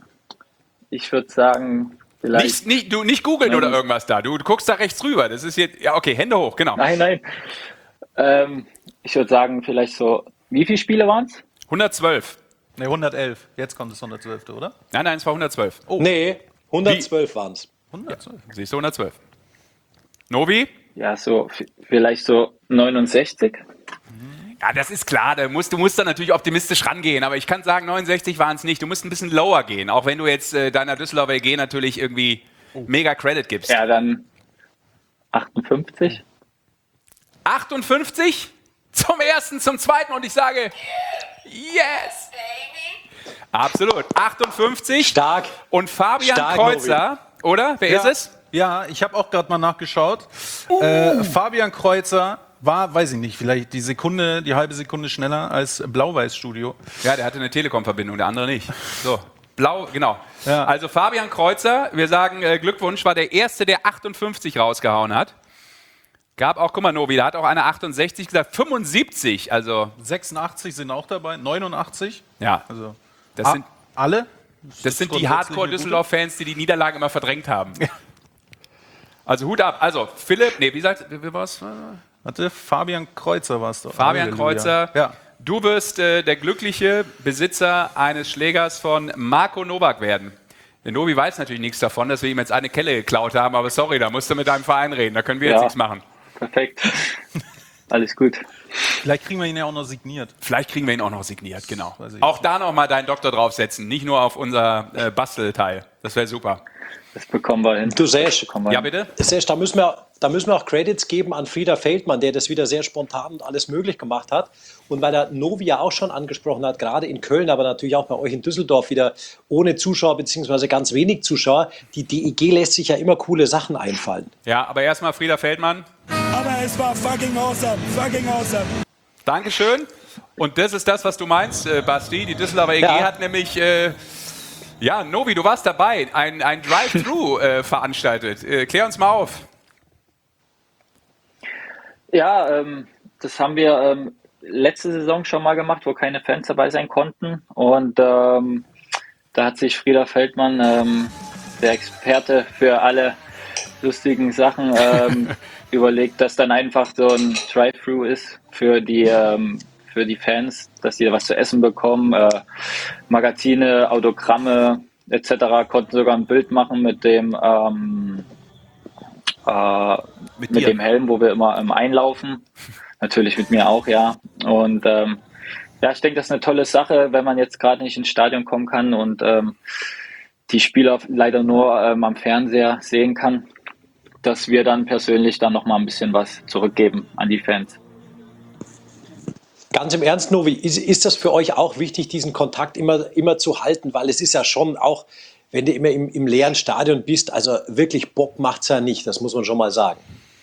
Ich würde sagen, vielleicht. Nicht, nicht, du, nicht googeln oder irgendwas da. Du, du guckst da rechts rüber. Das ist jetzt... Ja, okay, Hände hoch, genau. Nein, nein. Ähm, ich würde sagen, vielleicht so. Wie viele Spiele waren es? hundertzwölf. Ne, hundertelf. Jetzt kommt das hundertzwölf, oder? Nein, nein, es war hundertzwölf. Nee, hundertzwölf waren es. hundertzwölf. Siehst du, hundertzwölf. Novi? Ja, so f- vielleicht so neunundsechzig. Ja, das ist klar. Da musst, du musst da natürlich optimistisch rangehen. Aber ich kann sagen, neunundsechzig waren es nicht. Du musst ein bisschen lower gehen. Auch wenn du jetzt äh, deiner Düsseldorfer E G natürlich irgendwie mega Credit gibst. Ja, dann achtundfünfzig. achtundfünfzig zum ersten, zum zweiten. Und ich sage, yes! Absolut. achtundfünfzig. Stark. Und Fabian Stark, Kreuzer, oder? Wer Ja. ist es? Ja, ich habe auch gerade mal nachgeschaut. Äh, Fabian Kreuzer war, weiß ich nicht, vielleicht die Sekunde, die halbe Sekunde schneller als Blau-Weiß-Studio. Ja, der hatte eine Telekom-Verbindung, der andere nicht. So, blau, genau. Ja. Also Fabian Kreuzer, wir sagen äh, Glückwunsch, war der Erste, der achtundfünfzig rausgehauen hat. Gab auch, guck mal, Novi, da hat auch einer achtundsechzig gesagt, fünfundsiebzig, also, sechsundachtzig sind auch dabei, neunundachtzig. ja, Also das a- sind, alle. das sind die grundsätzlich eine Hardcore-Düsseldorf-Fans, die die Niederlage immer verdrängt haben. Also Hut ab. Also Philipp, nee, wie sagt, wie, wie war's? Warte, Fabian Kreuzer war es doch. Fabian Halleluja. Kreuzer, Ja. du wirst äh, der glückliche Besitzer eines Schlägers von Marco Nowak werden. Der Novi weiß natürlich nichts davon, dass wir ihm jetzt eine Kelle geklaut haben, aber sorry, da musst du mit deinem Verein reden, da können wir jetzt Ja. nichts machen. Perfekt. Alles gut. Vielleicht kriegen wir ihn ja auch noch signiert. Vielleicht kriegen wir ihn auch noch signiert, genau. weiß ich Auch da noch mal deinen Doktor draufsetzen, nicht nur auf unser äh, Bastelteil. Das wäre super. Das bekommen wir hin. Du Sesh, Bekommen wir Ja, hin. bitte? Sesh, da müssen wir, da müssen wir auch Credits geben an Frieder Feldmann, der das wieder sehr spontan und alles möglich gemacht hat. Und weil der Novi ja auch schon angesprochen hat, gerade in Köln, aber natürlich auch bei euch in Düsseldorf wieder ohne Zuschauer beziehungsweise ganz wenig Zuschauer, die D E G lässt sich ja immer coole Sachen einfallen. Ja, aber erstmal Frieder Feldmann. Aber es war fucking awesome. Fucking awesome. Dankeschön. Und das ist das, was du meinst, äh, Basti. Die Düsseldorfer E G Ja. hat nämlich, äh, ja, Novi, du warst dabei, ein, ein Drive-Thru äh, veranstaltet. Äh, klär uns mal auf. Ja, ähm, das haben wir ähm, letzte Saison schon mal gemacht, wo keine Fans dabei sein konnten. Und ähm, da hat sich Frieder Feldmann, ähm, der Experte für alle lustigen Sachen, ähm, überlegt, dass dann einfach so ein Drive-Thru ist für die, ähm, für die Fans, dass die was zu essen bekommen, äh, Magazine, Autogramme et cetera. Konnten sogar ein Bild machen mit dem ähm, äh, Mit mit dir. dem Helm, wo wir immer ähm, einlaufen. Natürlich mit mir auch, ja. Und ähm, ja, ich denke, das ist eine tolle Sache, wenn man jetzt gerade nicht ins Stadion kommen kann und ähm, die Spieler leider nur ähm, am Fernseher sehen kann, dass wir dann persönlich dann nochmal ein bisschen was zurückgeben an die Fans. Ganz im Ernst, Novi, ist, ist das für euch auch wichtig, diesen Kontakt immer, immer zu halten? Weil es ist ja schon auch, wenn du immer im, im leeren Stadion bist, also wirklich Bock macht's ja nicht, das muss man schon mal sagen.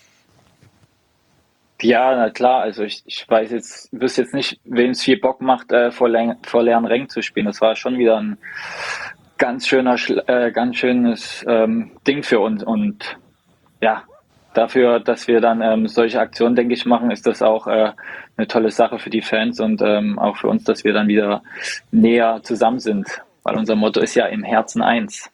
Ja, na klar, also ich, ich weiß jetzt, wüsste jetzt nicht, wem es viel Bock macht, äh, vor, Läng vor leeren Rängen zu spielen. Das war schon wieder ein ganz schöner, Schla- äh, ganz schönes ähm, Ding für uns und ja, dafür, dass wir dann ähm, solche Aktionen, denke ich, machen, ist das auch äh, eine tolle Sache für die Fans und ähm, auch für uns, dass wir dann wieder näher zusammen sind. Weil unser Motto ist ja im Herzen eins.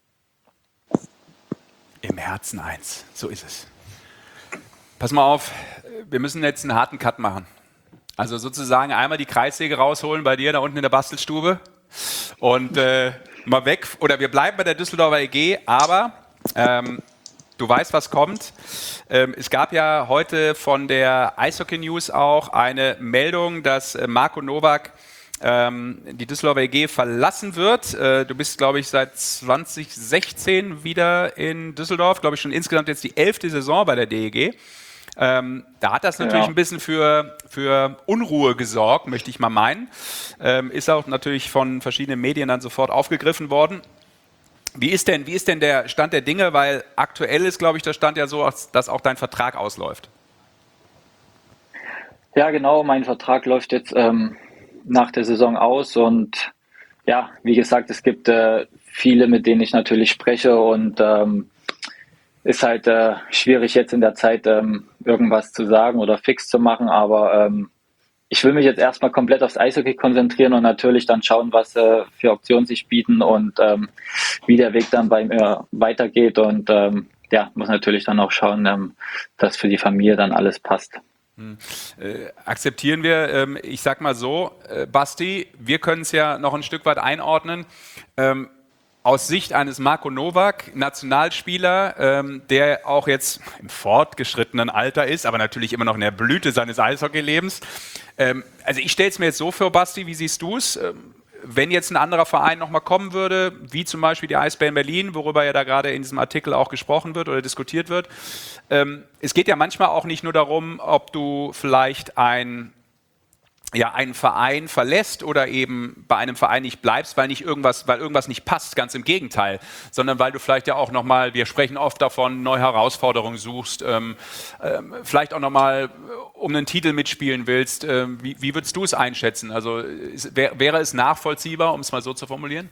Im Herzen eins, so ist es. Pass mal auf, wir müssen jetzt einen harten Cut machen. Also sozusagen einmal die Kreissäge rausholen bei dir da unten in der Bastelstube und äh, mal weg. Oder wir bleiben bei der Düsseldorfer E G, aber ähm, du weißt, was kommt. Ähm, es gab ja heute von der Eishockey News auch eine Meldung, dass äh, Marco Nowak ähm, die Düsseldorfer E G verlassen wird. Äh, du bist, glaube ich, seit zwanzig sechzehn wieder in Düsseldorf. Glaube ich schon insgesamt jetzt die elfte Saison bei der D E G. Ähm, da hat das natürlich ja. ein bisschen für, für Unruhe gesorgt, möchte ich mal meinen. Ähm, ist auch natürlich von verschiedenen Medien dann sofort aufgegriffen worden. Wie ist denn, wie ist denn der Stand der Dinge? Weil aktuell ist, glaube ich, der Stand ja so, dass auch dein Vertrag ausläuft. Ja, genau. Mein Vertrag läuft jetzt ähm, nach der Saison aus. Und ja, wie gesagt, es gibt äh, viele, mit denen ich natürlich spreche. Und ähm, ist halt äh, schwierig jetzt in der Zeit ähm, irgendwas zu sagen oder fix zu machen. Aber ähm, ich will mich jetzt erstmal komplett aufs Eishockey konzentrieren und natürlich dann schauen, was äh, für Optionen sich bieten und ähm, wie der Weg dann bei mir weitergeht. Und ähm, ja, muss natürlich dann auch schauen, ähm, dass für die Familie dann alles passt. Hm. Äh, akzeptieren wir, ähm, ich sag mal so, äh, Basti, wir können es ja noch ein Stück weit einordnen. Ähm, Aus Sicht eines Marco Nowak, Nationalspieler, ähm, der auch jetzt im fortgeschrittenen Alter ist, aber natürlich immer noch in der Blüte seines Eishockeylebens. Ähm, also ich stelle es mir jetzt so vor, Basti, wie siehst du es? Ähm, wenn jetzt ein anderer Verein nochmal kommen würde, wie zum Beispiel die Eisbären Berlin, worüber ja da gerade in diesem Artikel auch gesprochen wird oder diskutiert wird. Ähm, es geht ja manchmal auch nicht nur darum, ob du vielleicht ein ja, einen Verein verlässt oder eben bei einem Verein nicht bleibst, weil nicht irgendwas, weil irgendwas nicht passt, ganz im Gegenteil, sondern weil du vielleicht ja auch nochmal, wir sprechen oft davon, neue Herausforderungen suchst, ähm, ähm, vielleicht auch nochmal um einen Titel mitspielen willst. Ähm, wie, wie würdest du es einschätzen? Also ist, wär, wäre es nachvollziehbar, um es mal so zu formulieren?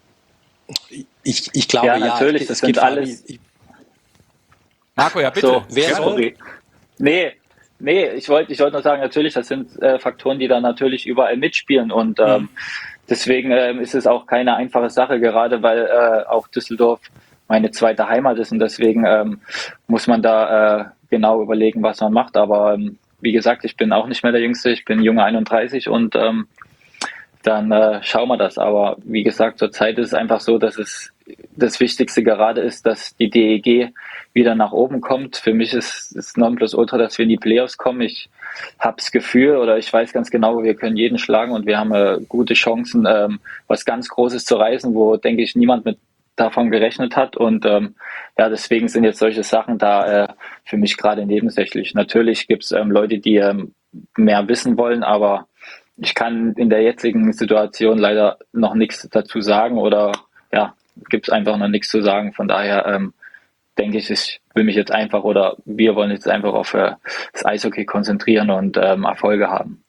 Ich, ich glaube, ja. natürlich, ja, das sind alles... Ich, Marco, ja bitte. So, wer soll? Nee, Nee, ich wollte ich wollte nur sagen, natürlich, das sind äh, Faktoren, die da natürlich überall mitspielen und ähm, mhm. deswegen ähm, ist es auch keine einfache Sache, gerade weil äh, auch Düsseldorf meine zweite Heimat ist und deswegen ähm, muss man da äh, genau überlegen, was man macht. Aber ähm, wie gesagt, ich bin auch nicht mehr der Jüngste, ich bin junge einunddreißig und ähm, dann äh, schauen wir das. Aber wie gesagt, zurzeit ist es einfach so, dass es das Wichtigste gerade ist, dass die D E G wieder nach oben kommt. Für mich ist es Nonplusultra, dass wir in die Playoffs kommen. Ich habe das Gefühl oder ich weiß ganz genau, wir können jeden schlagen und wir haben äh, gute Chancen, ähm, was ganz Großes zu reißen, wo, denke ich, niemand mit davon gerechnet hat. Und ähm, ja, deswegen sind jetzt solche Sachen da äh, für mich gerade nebensächlich. Natürlich gibt es ähm, Leute, die ähm, mehr wissen wollen, aber ich kann in der jetzigen Situation leider noch nichts dazu sagen oder ja, gibt es einfach noch nichts zu sagen. Von daher ähm, denke ich, ich will mich jetzt einfach oder wir wollen jetzt einfach auf äh, das Eishockey konzentrieren und ähm, Erfolge haben.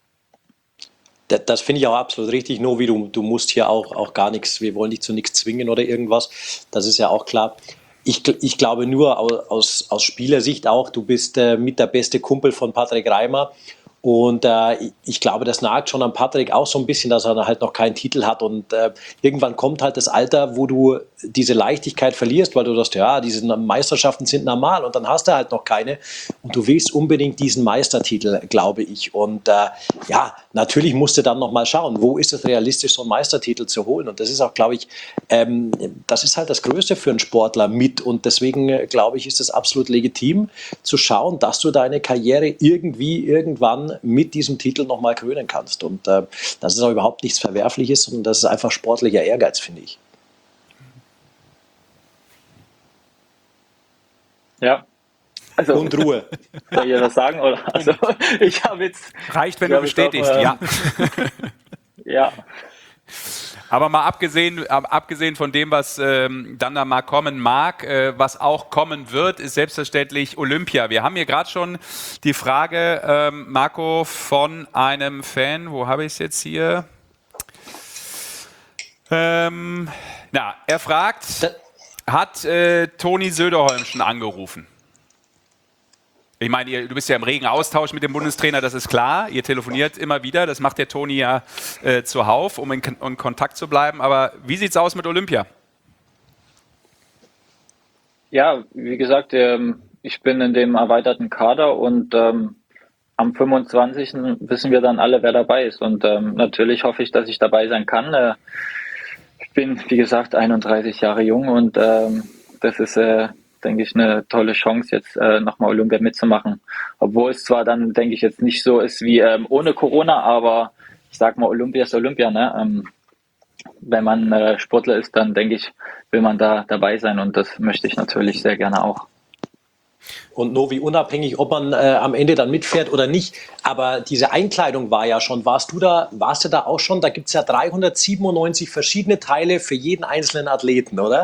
Das, das finde ich auch absolut richtig, Novi, du, du musst hier auch, auch gar nichts, wir wollen dich zu nichts zwingen oder irgendwas, das ist ja auch klar. Ich, ich glaube nur aus, aus Spielersicht auch, du bist äh, mit der beste Kumpel von Patrick Reimer. Und äh, ich glaube, das nagt schon an Patrick auch so ein bisschen, dass er halt noch keinen Titel hat. Und äh, irgendwann kommt halt das Alter, wo du diese Leichtigkeit verlierst, weil du sagst, ja, diese Meisterschaften sind normal und dann hast du halt noch keine. Und du willst unbedingt diesen Meistertitel, glaube ich. Und äh, ja, natürlich musst du dann nochmal schauen, wo ist es realistisch, so einen Meistertitel zu holen. Und das ist auch, glaube ich, ähm, das ist halt das Größte für einen Sportler mit. Und deswegen, äh, glaube ich, ist es absolut legitim zu schauen, dass du deine Karriere irgendwie, irgendwann mit diesem Titel nochmal krönen kannst. Und äh, das ist auch überhaupt nichts Verwerfliches, sondern das ist einfach sportlicher Ehrgeiz, finde ich. Ja. Also, und Ruhe. Soll ich das sagen? Oder? Also, ich habe jetzt... Reicht, wenn du bestätigst, auch, äh, ja. Ja. Aber mal abgesehen, abgesehen von dem, was ähm, dann da mal kommen mag, äh, was auch kommen wird, ist selbstverständlich Olympia. Wir haben hier gerade schon die Frage, ähm, Marco, von einem Fan, wo habe ich es jetzt hier? Ähm, na, er fragt, hat äh, Toni Söderholm schon angerufen? Ich meine, ihr, du bist ja im regen Austausch mit dem Bundestrainer, das ist klar. Ihr telefoniert immer wieder, das macht der Toni ja äh, zuhauf, um in, in Kontakt zu bleiben. Aber wie sieht es aus mit Olympia? Ja, wie gesagt, ähm, ich bin in dem erweiterten Kader und ähm, am fünfundzwanzigsten wissen wir dann alle, wer dabei ist. Und ähm, natürlich hoffe ich, dass ich dabei sein kann. Äh, ich bin, wie gesagt, einunddreißig Jahre jung und ähm, das ist, äh, denke ich, eine tolle Chance, jetzt äh, nochmal Olympia mitzumachen. Obwohl es zwar dann, denke ich, jetzt nicht so ist wie ähm, ohne Corona, aber ich sag mal, Olympia ist Olympia, ne? Ähm, wenn man äh, Sportler ist, dann denke ich, will man da dabei sein und das möchte ich natürlich sehr gerne auch. Und Novi, unabhängig, ob man äh, am Ende dann mitfährt oder nicht, aber diese Einkleidung war ja schon, warst du da, warst du da auch schon? Da gibt es ja dreihundertsiebenundneunzig verschiedene Teile für jeden einzelnen Athleten, oder?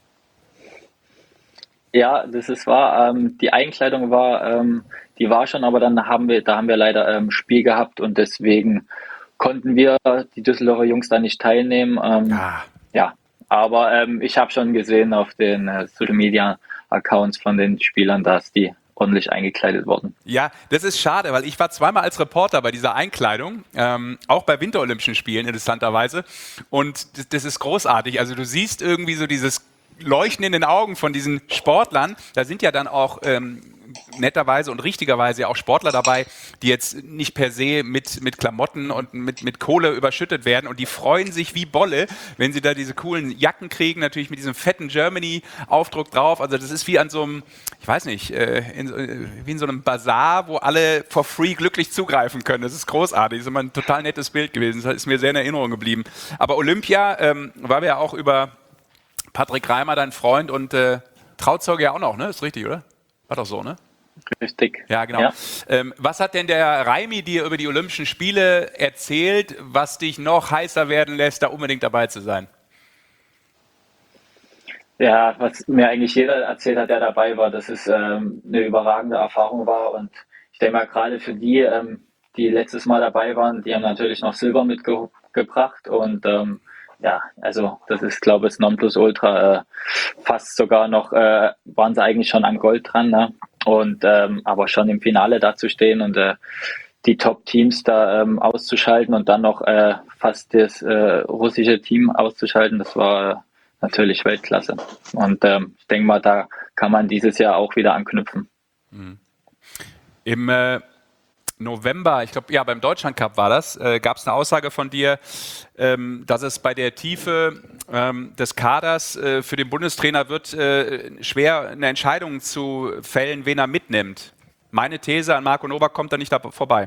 Ja, das ist wahr. Ähm, die Einkleidung war, ähm, die war schon, aber dann haben wir, da haben wir leider ähm, Spiel gehabt und deswegen konnten wir, die Düsseldorfer Jungs, da nicht teilnehmen. Ähm, Ah. Ja, aber ähm, ich habe schon gesehen auf den äh, Social Media Accounts von den Spielern, dass die ordentlich eingekleidet wurden. Ja, das ist schade, weil ich war zweimal als Reporter bei dieser Einkleidung, ähm, auch bei Winterolympischen Spielen interessanterweise. Und das, das ist großartig. Also du siehst irgendwie so dieses Leuchten in den Augen von diesen Sportlern. Da sind ja dann auch ähm, netterweise und richtigerweise ja auch Sportler dabei, die jetzt nicht per se mit, mit Klamotten und mit, mit Kohle überschüttet werden und die freuen sich wie Bolle, wenn sie da diese coolen Jacken kriegen, natürlich mit diesem fetten Germany-Aufdruck drauf. Also das ist wie an so einem, ich weiß nicht, äh, in, äh, wie in so einem Bazar, wo alle for free glücklich zugreifen können. Das ist großartig, das ist immer ein total nettes Bild gewesen. Das ist mir sehr in Erinnerung geblieben. Aber Olympia, ähm, weil wir ja auch über Patrick Reimer, dein Freund und äh, Trauzeuge ja auch noch, ne? Ist richtig, oder? War doch so, ne? Richtig. Ja, genau. Ja. Ähm, was hat denn der Raimi dir über die Olympischen Spiele erzählt, was dich noch heißer werden lässt, da unbedingt dabei zu sein? Ja, was mir eigentlich jeder erzählt hat, der dabei war, dass es ähm, eine überragende Erfahrung war und ich denke mal, gerade für die, ähm, die letztes Mal dabei waren, die haben natürlich noch Silber mitgebracht und ähm, ja, also das ist, glaube ich, das Nonplusultra. Äh, fast sogar noch, äh, waren sie eigentlich schon an Gold dran, ne? Und ähm, aber schon im Finale dazustehen und äh, die Top-Teams da ähm, auszuschalten und dann noch äh, fast das äh, russische Team auszuschalten, das war äh, natürlich Weltklasse. Und ähm, ich denke mal, da kann man dieses Jahr auch wieder anknüpfen. Mhm. Im äh November, ich glaube, ja, beim Deutschlandcup war das, äh, gab es eine Aussage von dir, ähm, dass es bei der Tiefe ähm, des Kaders äh, für den Bundestrainer wird äh, schwer, eine Entscheidung zu fällen, wen er mitnimmt. Meine These an Marco Novak kommt da nicht da vorbei.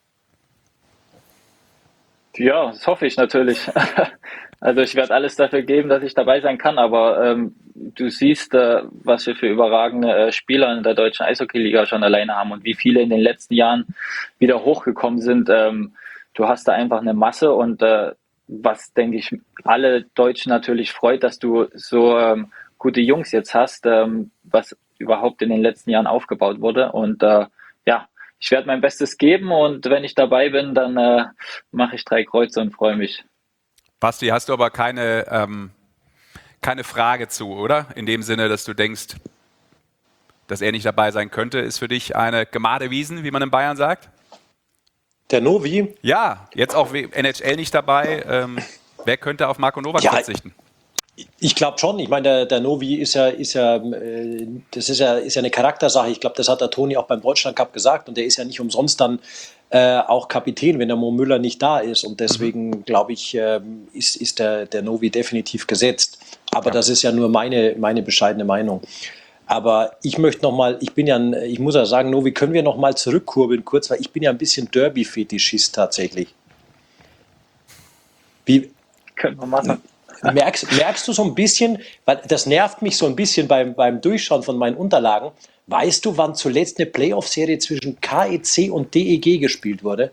Ja, das hoffe ich natürlich. Also ich werde alles dafür geben, dass ich dabei sein kann, aber ähm, du siehst, äh, was wir für überragende äh, Spieler in der deutschen Eishockey-Liga schon alleine haben und wie viele in den letzten Jahren wieder hochgekommen sind. Ähm, du hast da einfach eine Masse und äh, was, denke ich, alle Deutschen natürlich freut, dass du so ähm, gute Jungs jetzt hast, ähm, was überhaupt in den letzten Jahren aufgebaut wurde. Und äh, ja, ich werde mein Bestes geben und wenn ich dabei bin, dann äh, mache ich drei Kreuze und freue mich. Basti, hast du aber keine, ähm, keine Frage zu, oder? In dem Sinne, dass du denkst, dass er nicht dabei sein könnte, ist für dich eine Gemade Wiesen, wie man in Bayern sagt? Der Novi? Ja, jetzt auch N H L nicht dabei. Ähm, wer könnte auf Marco Novak Ja, verzichten? Ich glaube schon. Ich meine, der, der Novi ist ja, ist ja, äh, das ist ja, ist ja eine Charaktersache. Ich glaube, das hat der Toni auch beim Deutschlandcup gesagt. Und der ist ja nicht umsonst dann äh, auch Kapitän, wenn der Mo Müller nicht da ist. Und deswegen, mhm. glaube ich, äh, ist, ist der, der Novi definitiv gesetzt. Aber ja. das ist ja nur meine, meine bescheidene Meinung. Aber ich möchte noch mal, ich bin ja, ein, ich muss ja sagen, Novi, können wir noch mal zurückkurbeln kurz, weil ich bin ja ein bisschen Derby-Fetischist tatsächlich. Wie können wir machen? Merkst, merkst du so ein bisschen, weil das nervt mich so ein bisschen beim, beim Durchschauen von meinen Unterlagen, weißt du, wann zuletzt eine Playoff-Serie zwischen K E C und D E G gespielt wurde?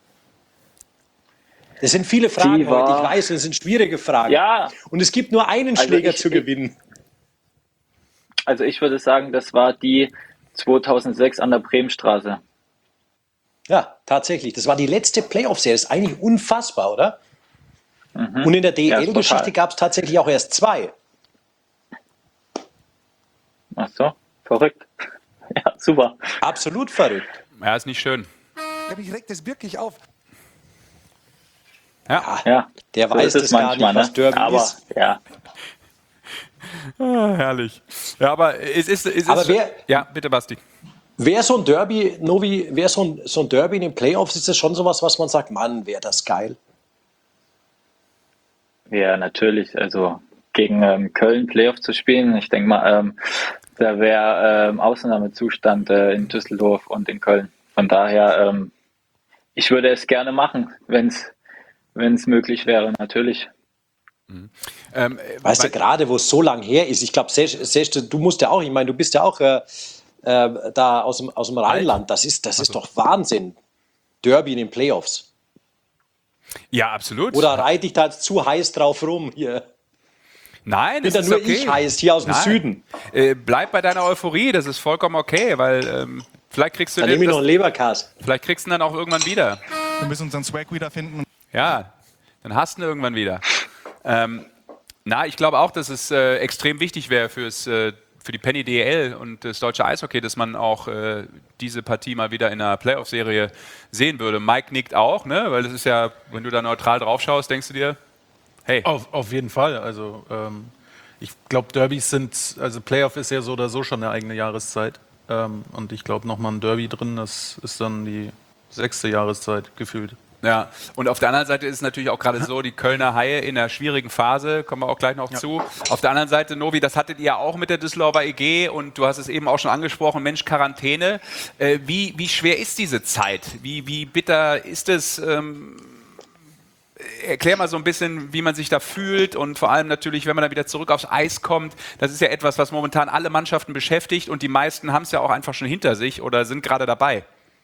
Das sind viele Fragen war, heute, ich weiß, das sind schwierige Fragen. Ja. Und es gibt nur einen Also Schläger ich, zu gewinnen. Also ich würde sagen, das war die zweitausendsechs an der Bremenstraße. Ja, tatsächlich. Das war die letzte Playoff-Serie. Das ist eigentlich unfassbar, oder? Mhm. Und in der D E Ja, L-Geschichte gab es tatsächlich auch erst zwei. Ach so, verrückt. ja, super. Absolut verrückt. Ja, ist nicht schön. Ja, mich regt das wirklich auf. Ja, Ja, Der so weiß ist es das gar manchmal, nicht, was Derby ne? Aber ist. ja, ah, herrlich. Ja, aber es ist, es ist Aber wer- ja, bitte Basti. Wäre so ein Derby, Novi, wäre so ein, so ein Derby in den Playoffs, ist das schon sowas, was man sagt, Mann, wäre das geil. ja, natürlich. Also gegen ähm, Köln Playoff zu spielen, ich denke mal, ähm, da wäre ähm, Ausnahmezustand äh, in Düsseldorf und in Köln. Von daher, ähm, ich würde es gerne machen, wenn es wenn es möglich wäre, natürlich. Ähm, Weißt du, weil- gerade wo es so lang her ist, ich glaube, Sesh, du musst ja auch, ich meine, du bist ja auch äh, äh, da aus dem, aus dem Rheinland, das ist, das ist doch Wahnsinn. Derby in den Playoffs. ja, absolut. Oder reite ich da jetzt zu heiß drauf rum hier? Nein, Bin das da ist nur okay. ich heiß hier aus dem Nein. Süden. Äh, bleib bei deiner Euphorie, das ist vollkommen okay, weil ähm, vielleicht kriegst du Dann den, nehme ich noch das, einen Leberkas. vielleicht kriegst du ihn dann auch irgendwann wieder. Wir müssen unseren Swag wiederfinden. Ja, dann hast du ihn irgendwann wieder. Ähm, na, ich glaube auch, dass es äh, extrem wichtig wäre fürs, äh, für die Penny D E L und das deutsche Eishockey, dass man auch äh, diese Partie mal wieder in einer Playoff-Serie sehen würde. Mike nickt auch, ne? Weil das ist ja, wenn du da neutral drauf schaust, denkst du dir, hey, Auf, auf jeden Fall. Also ähm, ich glaube, Derbys sind, also Playoff ist ja so oder so schon eine eigene Jahreszeit. Ähm, und ich glaube, nochmal ein Derby drin, das ist dann die sechste Jahreszeit gefühlt. ja, und auf der anderen Seite ist es natürlich auch gerade so, die Kölner Haie in einer schwierigen Phase, kommen wir auch gleich noch zu. Auf der anderen Seite, Novi, das hattet ihr ja auch mit der Düsseldorfer E G und du hast es eben auch schon angesprochen, Mensch, Quarantäne. Äh, wie, wie schwer ist diese Zeit? Wie, wie bitter ist es? Ähm, erklär mal so ein bisschen, wie man sich da fühlt und vor allem natürlich, wenn man dann wieder zurück aufs Eis kommt. Das ist ja etwas, was momentan alle Mannschaften beschäftigt und die meisten haben es ja auch einfach schon hinter sich oder sind gerade dabei.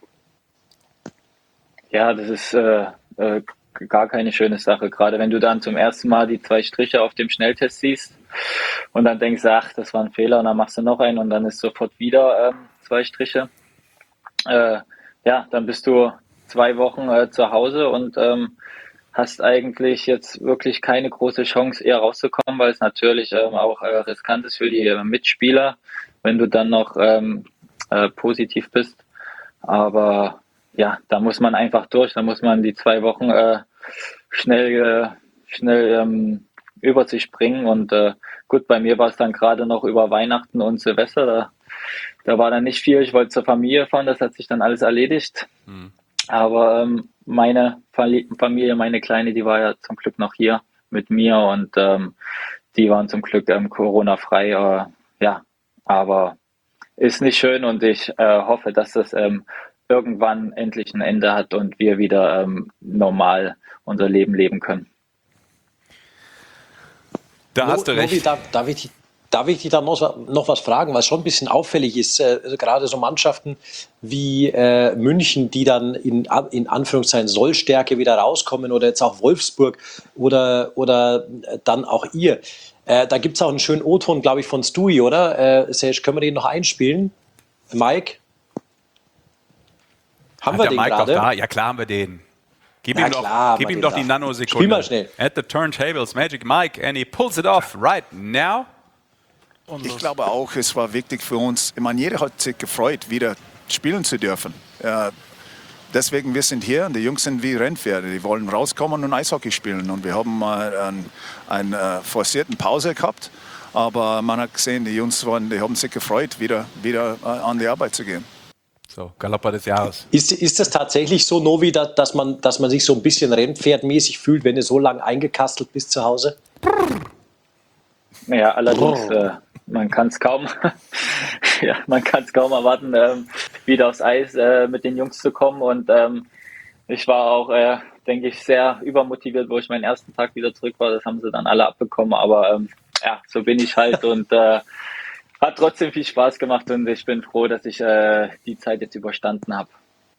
Ja, das ist äh, äh, gar keine schöne Sache. Gerade wenn du dann zum ersten Mal die zwei Striche auf dem Schnelltest siehst und dann denkst, ach, das war ein Fehler und dann machst du noch einen und dann ist sofort wieder ähm, zwei Striche. Äh, ja, dann bist du zwei Wochen äh, zu Hause und ähm, hast eigentlich jetzt wirklich keine große Chance, eher rauszukommen, weil es natürlich ähm, auch äh, riskant ist für die äh, Mitspieler, wenn du dann noch ähm, äh, positiv bist. Aber ja, da muss man einfach durch, da muss man die zwei Wochen äh, schnell, äh, schnell ähm, über sich bringen. Und äh, gut, bei mir war es dann gerade noch über Weihnachten und Silvester, da, da war dann nicht viel. Ich wollte zur Familie fahren, das hat sich dann alles erledigt. Mhm. Aber ähm, meine Familie, meine Kleine, die war ja zum Glück noch hier mit mir und ähm, die waren zum Glück ähm, Corona-frei. Äh, ja, aber ist nicht schön und ich äh, hoffe, dass das ähm, irgendwann endlich ein Ende hat und wir wieder ähm, normal unser Leben leben können. Da hast du Novi, recht. darf, darf, ich, darf ich dich da noch, noch was fragen, was schon ein bisschen auffällig ist, äh, also gerade so Mannschaften wie äh, München, die dann in, in Anführungszeichen Sollstärke wieder rauskommen oder jetzt auch Wolfsburg oder, oder dann auch ihr. Äh, da gibt es auch einen schönen O-Ton, glaube ich, von Stewie, oder? Äh, Serge, können wir den noch einspielen? Mike? Haben Hat wir der den Mike doch gerade? da? Ja, klar haben wir den. Gib Ja, ihm doch, klar, gib haben ihm wir doch den die da. Nanosekunde. Spiel mal schnell. At the turntables, Magic Mike, and he pulls it off right now. Ich glaube auch, es war wichtig für uns. Ich meine, jeder hat sich gefreut, wieder spielen zu dürfen. Äh, deswegen, wir sind hier und die Jungs sind wie Rennpferde. Die wollen rauskommen und Eishockey spielen. Und wir haben mal einen, einen äh, forcierten Pause gehabt. Aber man hat gesehen, die Jungs waren, die haben sich gefreut, wieder, wieder äh, an die Arbeit zu gehen. So, Galopper des Jahres. Ist, ist das tatsächlich so, Novi, dass, dass, man, dass man sich so ein bisschen Rennpferdmäßig fühlt, wenn du so lange eingekastelt bist zu Hause? Ja, allerdings, äh, man kann es kaum, ja, man kann es kaum erwarten, ähm, wieder aufs Eis äh, mit den Jungs zu kommen. Und ähm, ich war auch, äh, denke ich, sehr übermotiviert, wo ich meinen ersten Tag wieder zurück war. Das haben sie dann alle abbekommen. Aber ähm, ja, so bin ich halt und äh, hat trotzdem viel Spaß gemacht und ich bin froh, dass ich äh, die Zeit jetzt überstanden habe.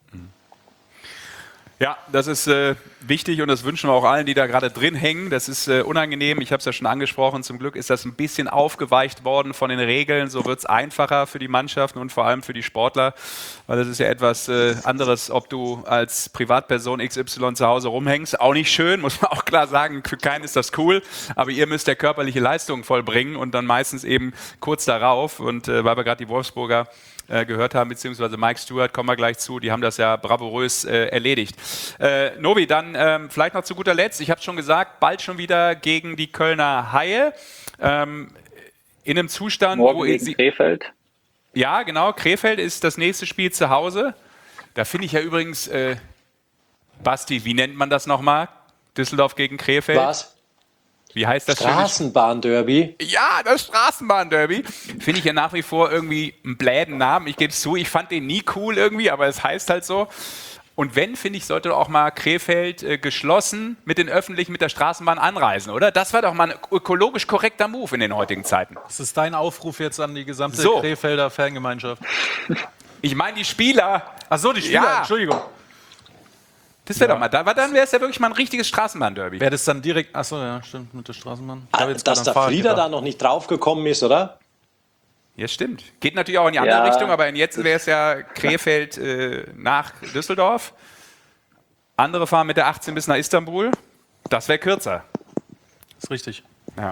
Ja, das ist äh, wichtig und das wünschen wir auch allen, die da gerade drin hängen. Das ist äh, unangenehm. Ich habe es ja schon angesprochen. Zum Glück ist das ein bisschen aufgeweicht worden von den Regeln. So wird es einfacher für die Mannschaften und vor allem für die Sportler, weil das ist ja etwas äh, anderes, ob du als Privatperson X Y zu Hause rumhängst. Auch nicht schön, muss man auch klar sagen. Für keinen ist das cool, aber ihr müsst ja körperliche Leistung vollbringen und dann meistens eben kurz darauf. Und äh, weil wir gerade die Wolfsburger äh, gehört haben, beziehungsweise Mike Stewart, kommen wir gleich zu, die haben das ja bravourös äh, erledigt. Äh, Novi, dann ähm, vielleicht noch zu guter Letzt, ich habe schon gesagt, bald schon wieder gegen die Kölner Haie, ähm, in einem Zustand, Morgen wo gegen sie, Krefeld. Ja, genau, Krefeld ist das nächste Spiel zu Hause. Da finde ich ja übrigens, äh, Basti, wie nennt man das nochmal? Düsseldorf gegen Krefeld? Was? Wie heißt das? Straßenbahnderby? Ja, das Straßenbahnderby. Finde ich ja nach wie vor irgendwie einen bläden Namen. Ich gebe es zu, ich fand den nie cool irgendwie, aber es heißt halt so. Und wenn, finde ich, sollte auch mal Krefeld äh, geschlossen mit den Öffentlichen, mit der Straßenbahn anreisen, oder? Das war doch mal ein ökologisch korrekter Move in den heutigen Zeiten. Das ist dein Aufruf jetzt an die gesamte So. Krefelder Fangemeinschaft. Ich meine die Spieler. Ach so, die Spieler, Ja. Entschuldigung. Das wäre Ja. doch mal, da, dann wäre es ja wirklich mal ein richtiges Straßenbahnderby. Wäre das dann direkt, ach so, ja, stimmt, mit der Straßenbahn. Ich Ah, hab jetzt dass gerade der an Fahrrad Frieder gedacht. da noch nicht draufgekommen ist, oder? Ja, stimmt. Geht natürlich auch in die andere Ja. Richtung, aber jetzt wäre es ja Krefeld äh, nach Düsseldorf. Andere fahren mit der achtzehn bis nach Istanbul. Das wäre kürzer. Ist richtig. Ja.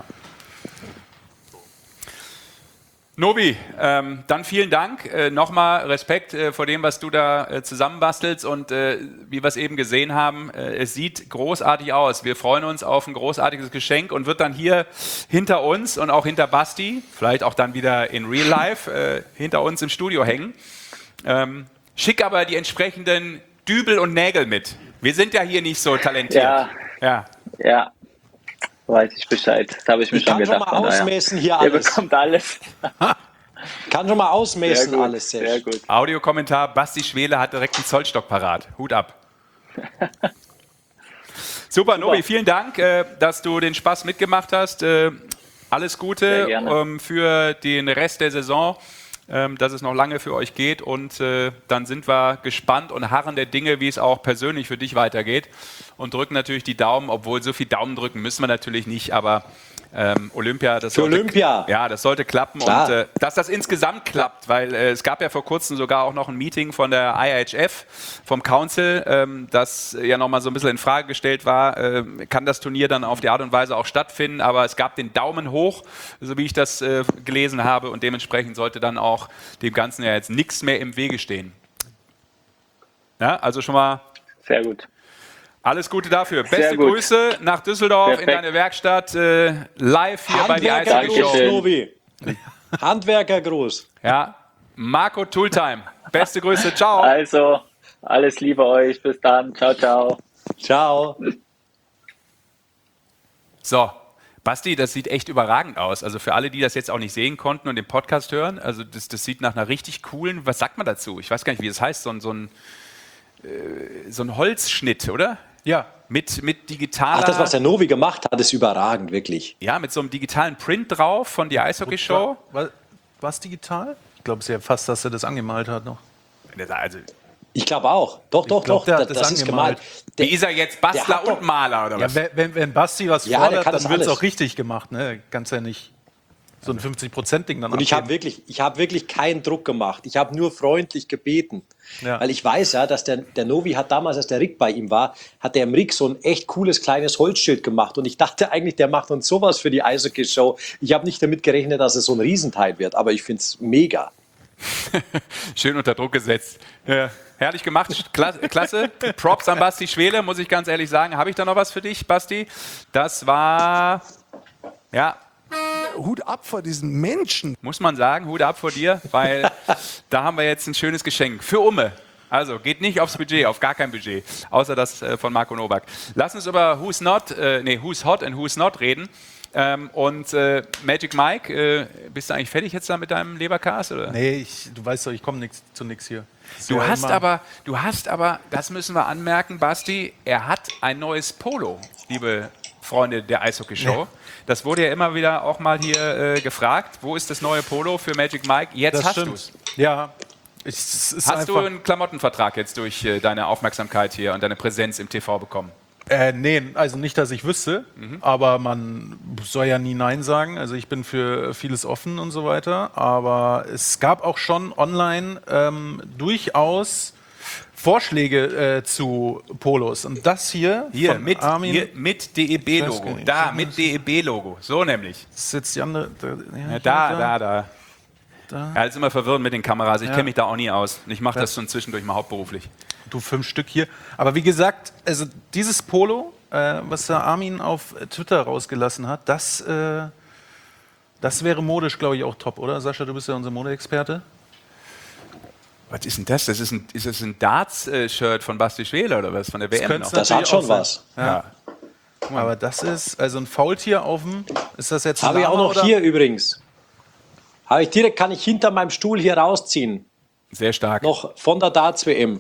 Novi, ähm, dann vielen Dank. Äh, Nochmal Respekt äh, vor dem, was du da äh, zusammenbastelst. Und äh, wie wir es eben gesehen haben, äh, es sieht großartig aus. Wir freuen uns auf ein großartiges Geschenk und wird dann hier hinter uns und auch hinter Basti, vielleicht auch dann wieder in Real Life, äh, hinter uns im Studio hängen. Ähm, schick aber die entsprechenden Dübel und Nägel mit. Wir sind ja hier nicht so talentiert. Ja. Ja. Ja, weiß ich Bescheid. Das habe ich mir Ich schon kann schon gedacht. mal von daher. ausmessen hier Ihr alles. bekommt alles. Kann schon mal ausmessen Sehr gut, alles. Sesh. sehr gut. Audiokommentar, Basti Schwele hat direkt einen Zollstock parat. Hut ab. Super, Nobi, vielen Dank, äh, dass du den Spaß mitgemacht hast. Äh, alles Gute Sehr gerne. ähm, für den Rest der Saison, ähm, dass es noch lange für euch geht. Und äh, dann sind wir gespannt und harren der Dinge, wie es auch persönlich für dich weitergeht. Und drücken natürlich die Daumen, obwohl so viel Daumen drücken müssen wir natürlich nicht, aber Ähm, Olympia, das Für sollte, Olympia. Ja, das sollte klappen. Klar. Und äh, dass das insgesamt klappt, weil äh, es gab ja vor kurzem sogar auch noch ein Meeting von der I H F, vom Council, ähm, das ja nochmal so ein bisschen in Frage gestellt war, äh, kann das Turnier dann auf die Art und Weise auch stattfinden, aber es gab den Daumen hoch, so wie ich das äh, gelesen habe, und dementsprechend sollte dann auch dem Ganzen ja jetzt nichts mehr im Wege stehen. Ja, also schon mal Sehr gut. alles Gute dafür. Beste gut. Grüße nach Düsseldorf Perfekt. in deine Werkstatt, äh, live hier bei die Eishockey Handwerkergruß, Show. Dankeschön. Novi. Handwerkergruß. Ja, Marco Tooltime. Beste Grüße, ciao. Also, alles Liebe euch. Bis dann. Ciao, ciao. Ciao. So, Basti, das sieht echt überragend aus. Also für alle, die das jetzt auch nicht sehen konnten und den Podcast hören, also das, das sieht nach einer richtig coolen, was sagt man dazu? Ich weiß gar nicht, wie das heißt, so ein, so ein, äh, so ein Holzschnitt, oder? Ja. Mit, mit digitaler... Ach, das, was der Novi gemacht hat, ist überragend, wirklich. Ja, mit so einem digitalen Print drauf von die Eishockey-Show. War es digital? Ich glaube sehr fast, dass er das angemalt hat noch. Also, Ich glaube auch. Doch, doch, glaub, doch. der Das, hat das das ist angemalt. gemalt. wie ist er jetzt? Bastler der hat und doch- Maler, oder Ja, was? wenn, wenn, wenn Basti was Ja, der fordert, kann dann das wird es alles. auch richtig gemacht. Ne? Kannst ja nicht so ein fünfzig Prozent Ding dann Und ich habe abgeben. wirklich, ich habe wirklich keinen Druck gemacht. Ich habe nur freundlich gebeten. Ja. Weil ich weiß ja, dass der, der Novi hat damals, als der Rick bei ihm war, hat der im Rick so ein echt cooles kleines Holzschild gemacht. Und ich dachte eigentlich, der macht uns sowas für die Eishockey-Show. Ich habe nicht damit gerechnet, dass es so ein Riesenteil wird. Aber ich finde es mega. Schön unter Druck gesetzt. Ja, herrlich gemacht, Kla- klasse. Props an Basti Schwele, muss ich ganz ehrlich sagen. Habe ich da noch was für dich, Basti? Das war, ja, Hut ab vor diesen Menschen. muss man sagen, Hut ab vor dir, weil da haben wir jetzt ein schönes Geschenk für Umme. Also geht nicht aufs Budget, auf gar kein Budget, außer das äh, von Marco Novak. Lass uns über Who's Not, äh, nee, Who's Hot and Who's Not reden. Ähm, und äh, Magic Mike, äh, bist du eigentlich fertig jetzt da mit deinem Leberkas? Oder? Nee, ich, du weißt doch, ich komme nix, zu nichts hier. Das ist Du ja hast immer- aber, du hast aber, das müssen wir anmerken, Basti, er hat ein neues Polo, liebe Freunde der Eishockey-Show. Ja. Das wurde ja immer wieder auch mal hier äh, gefragt. Wo ist das neue Polo für Magic Mike? Jetzt Das hast du stimmt. es. Ja. Ich, es ist Hast du einfach, einen Klamottenvertrag jetzt durch äh, deine Aufmerksamkeit hier und deine Präsenz im T V bekommen? Äh, nee, also nicht, dass ich wüsste, Mhm. aber man soll ja nie Nein sagen. Also ich bin für vieles offen und so weiter. Aber es gab auch schon online ähm, durchaus Vorschläge äh, zu Polos. Und das hier, Hier, von mit, Armin, hier, mit D E Ich weiß gar B-Logo. nicht. Da, mit D E B-Logo. So nämlich. das ist jetzt die andere. Da, Ja, da, da, da. Da. Ja, das ist immer verwirrend mit den Kameras. Ich Ja. kenne mich da auch nie aus. Ich mache Ja. das schon zwischendurch mal hauptberuflich. Du fünf Stück hier. Aber wie gesagt, also dieses Polo, äh, was der Armin auf Twitter rausgelassen hat, das, äh, das wäre modisch, glaube ich, auch top, oder? Sascha, du bist ja unser Modeexperte. Was ist denn das? Das ist ein, ist das ein Darts-Shirt von Basti Schwele oder was? Von der W M könnte noch? Das hat schon was. Ja. Aber das ist, also ein Faultier auf dem, ist das jetzt ein Habe ich auch Lama, noch oder? hier übrigens. Habe ich direkt, kann ich hinter meinem Stuhl hier rausziehen. Sehr stark. Noch von der Darts-W M.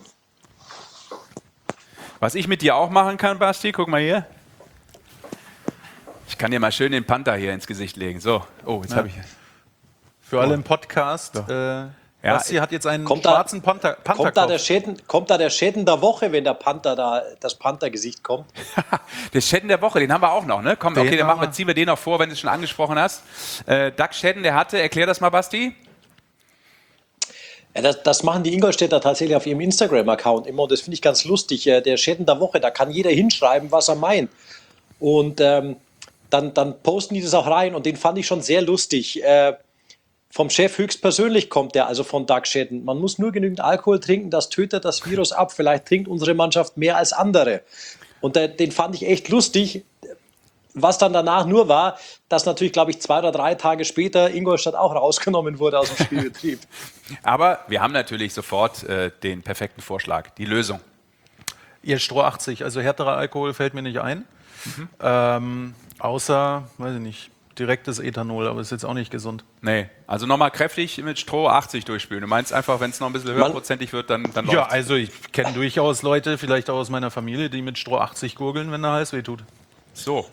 Was ich mit dir auch machen kann, Basti, guck mal hier. Ich kann dir mal schön den Panther hier ins Gesicht legen. So, oh, jetzt Ja. habe ich... Für alle im Podcast. Äh, Ja, Basti hat jetzt einen kommt da- schwarzen Panther. Kommt da, der Pantherkopf. Schäden, kommt da der Schäden der Woche, wenn der Panther da, das Panthergesicht kommt? Der Schäden der Woche, den haben wir auch noch, ne? Komm, Den okay, dann haben machen wir, wir. ziehen wir den noch vor, wenn du es schon angesprochen hast. Äh, Doug Schäden, der hatte, erklär das mal, Basti. Ja, das, das machen die Ingolstädter tatsächlich auf ihrem Instagram-Account immer und das finde ich ganz lustig. Äh, Der Schäden der Woche, da kann jeder hinschreiben, was er meint. Und ähm, dann, dann posten die das auch rein und den fand ich schon sehr lustig. Äh, vom Chef höchstpersönlich kommt der, also von Doug Schäden. Man muss nur genügend Alkohol trinken, das tötet das Virus ab. Vielleicht trinkt unsere Mannschaft mehr als andere. Und äh, den fand ich echt lustig. Was dann danach nur war, dass natürlich, glaube ich, zwei oder drei Tage später Ingolstadt auch rausgenommen wurde aus dem Spielbetrieb. Aber wir haben natürlich sofort äh, den perfekten Vorschlag, die Lösung. Ihr Stroh achtzig, also härterer Alkohol fällt mir nicht ein. Ähm, außer, weiß ich nicht, direktes Ethanol, aber ist jetzt auch nicht gesund. Nee, also nochmal kräftig mit Stroh achtzig durchspülen. Du meinst einfach, wenn es noch ein bisschen höherprozentig wird, dann, dann Ja, läuft's. also ich kenne durchaus Leute, vielleicht auch aus meiner Familie, die mit Stroh achtzig gurgeln, wenn der Hals weh tut. So.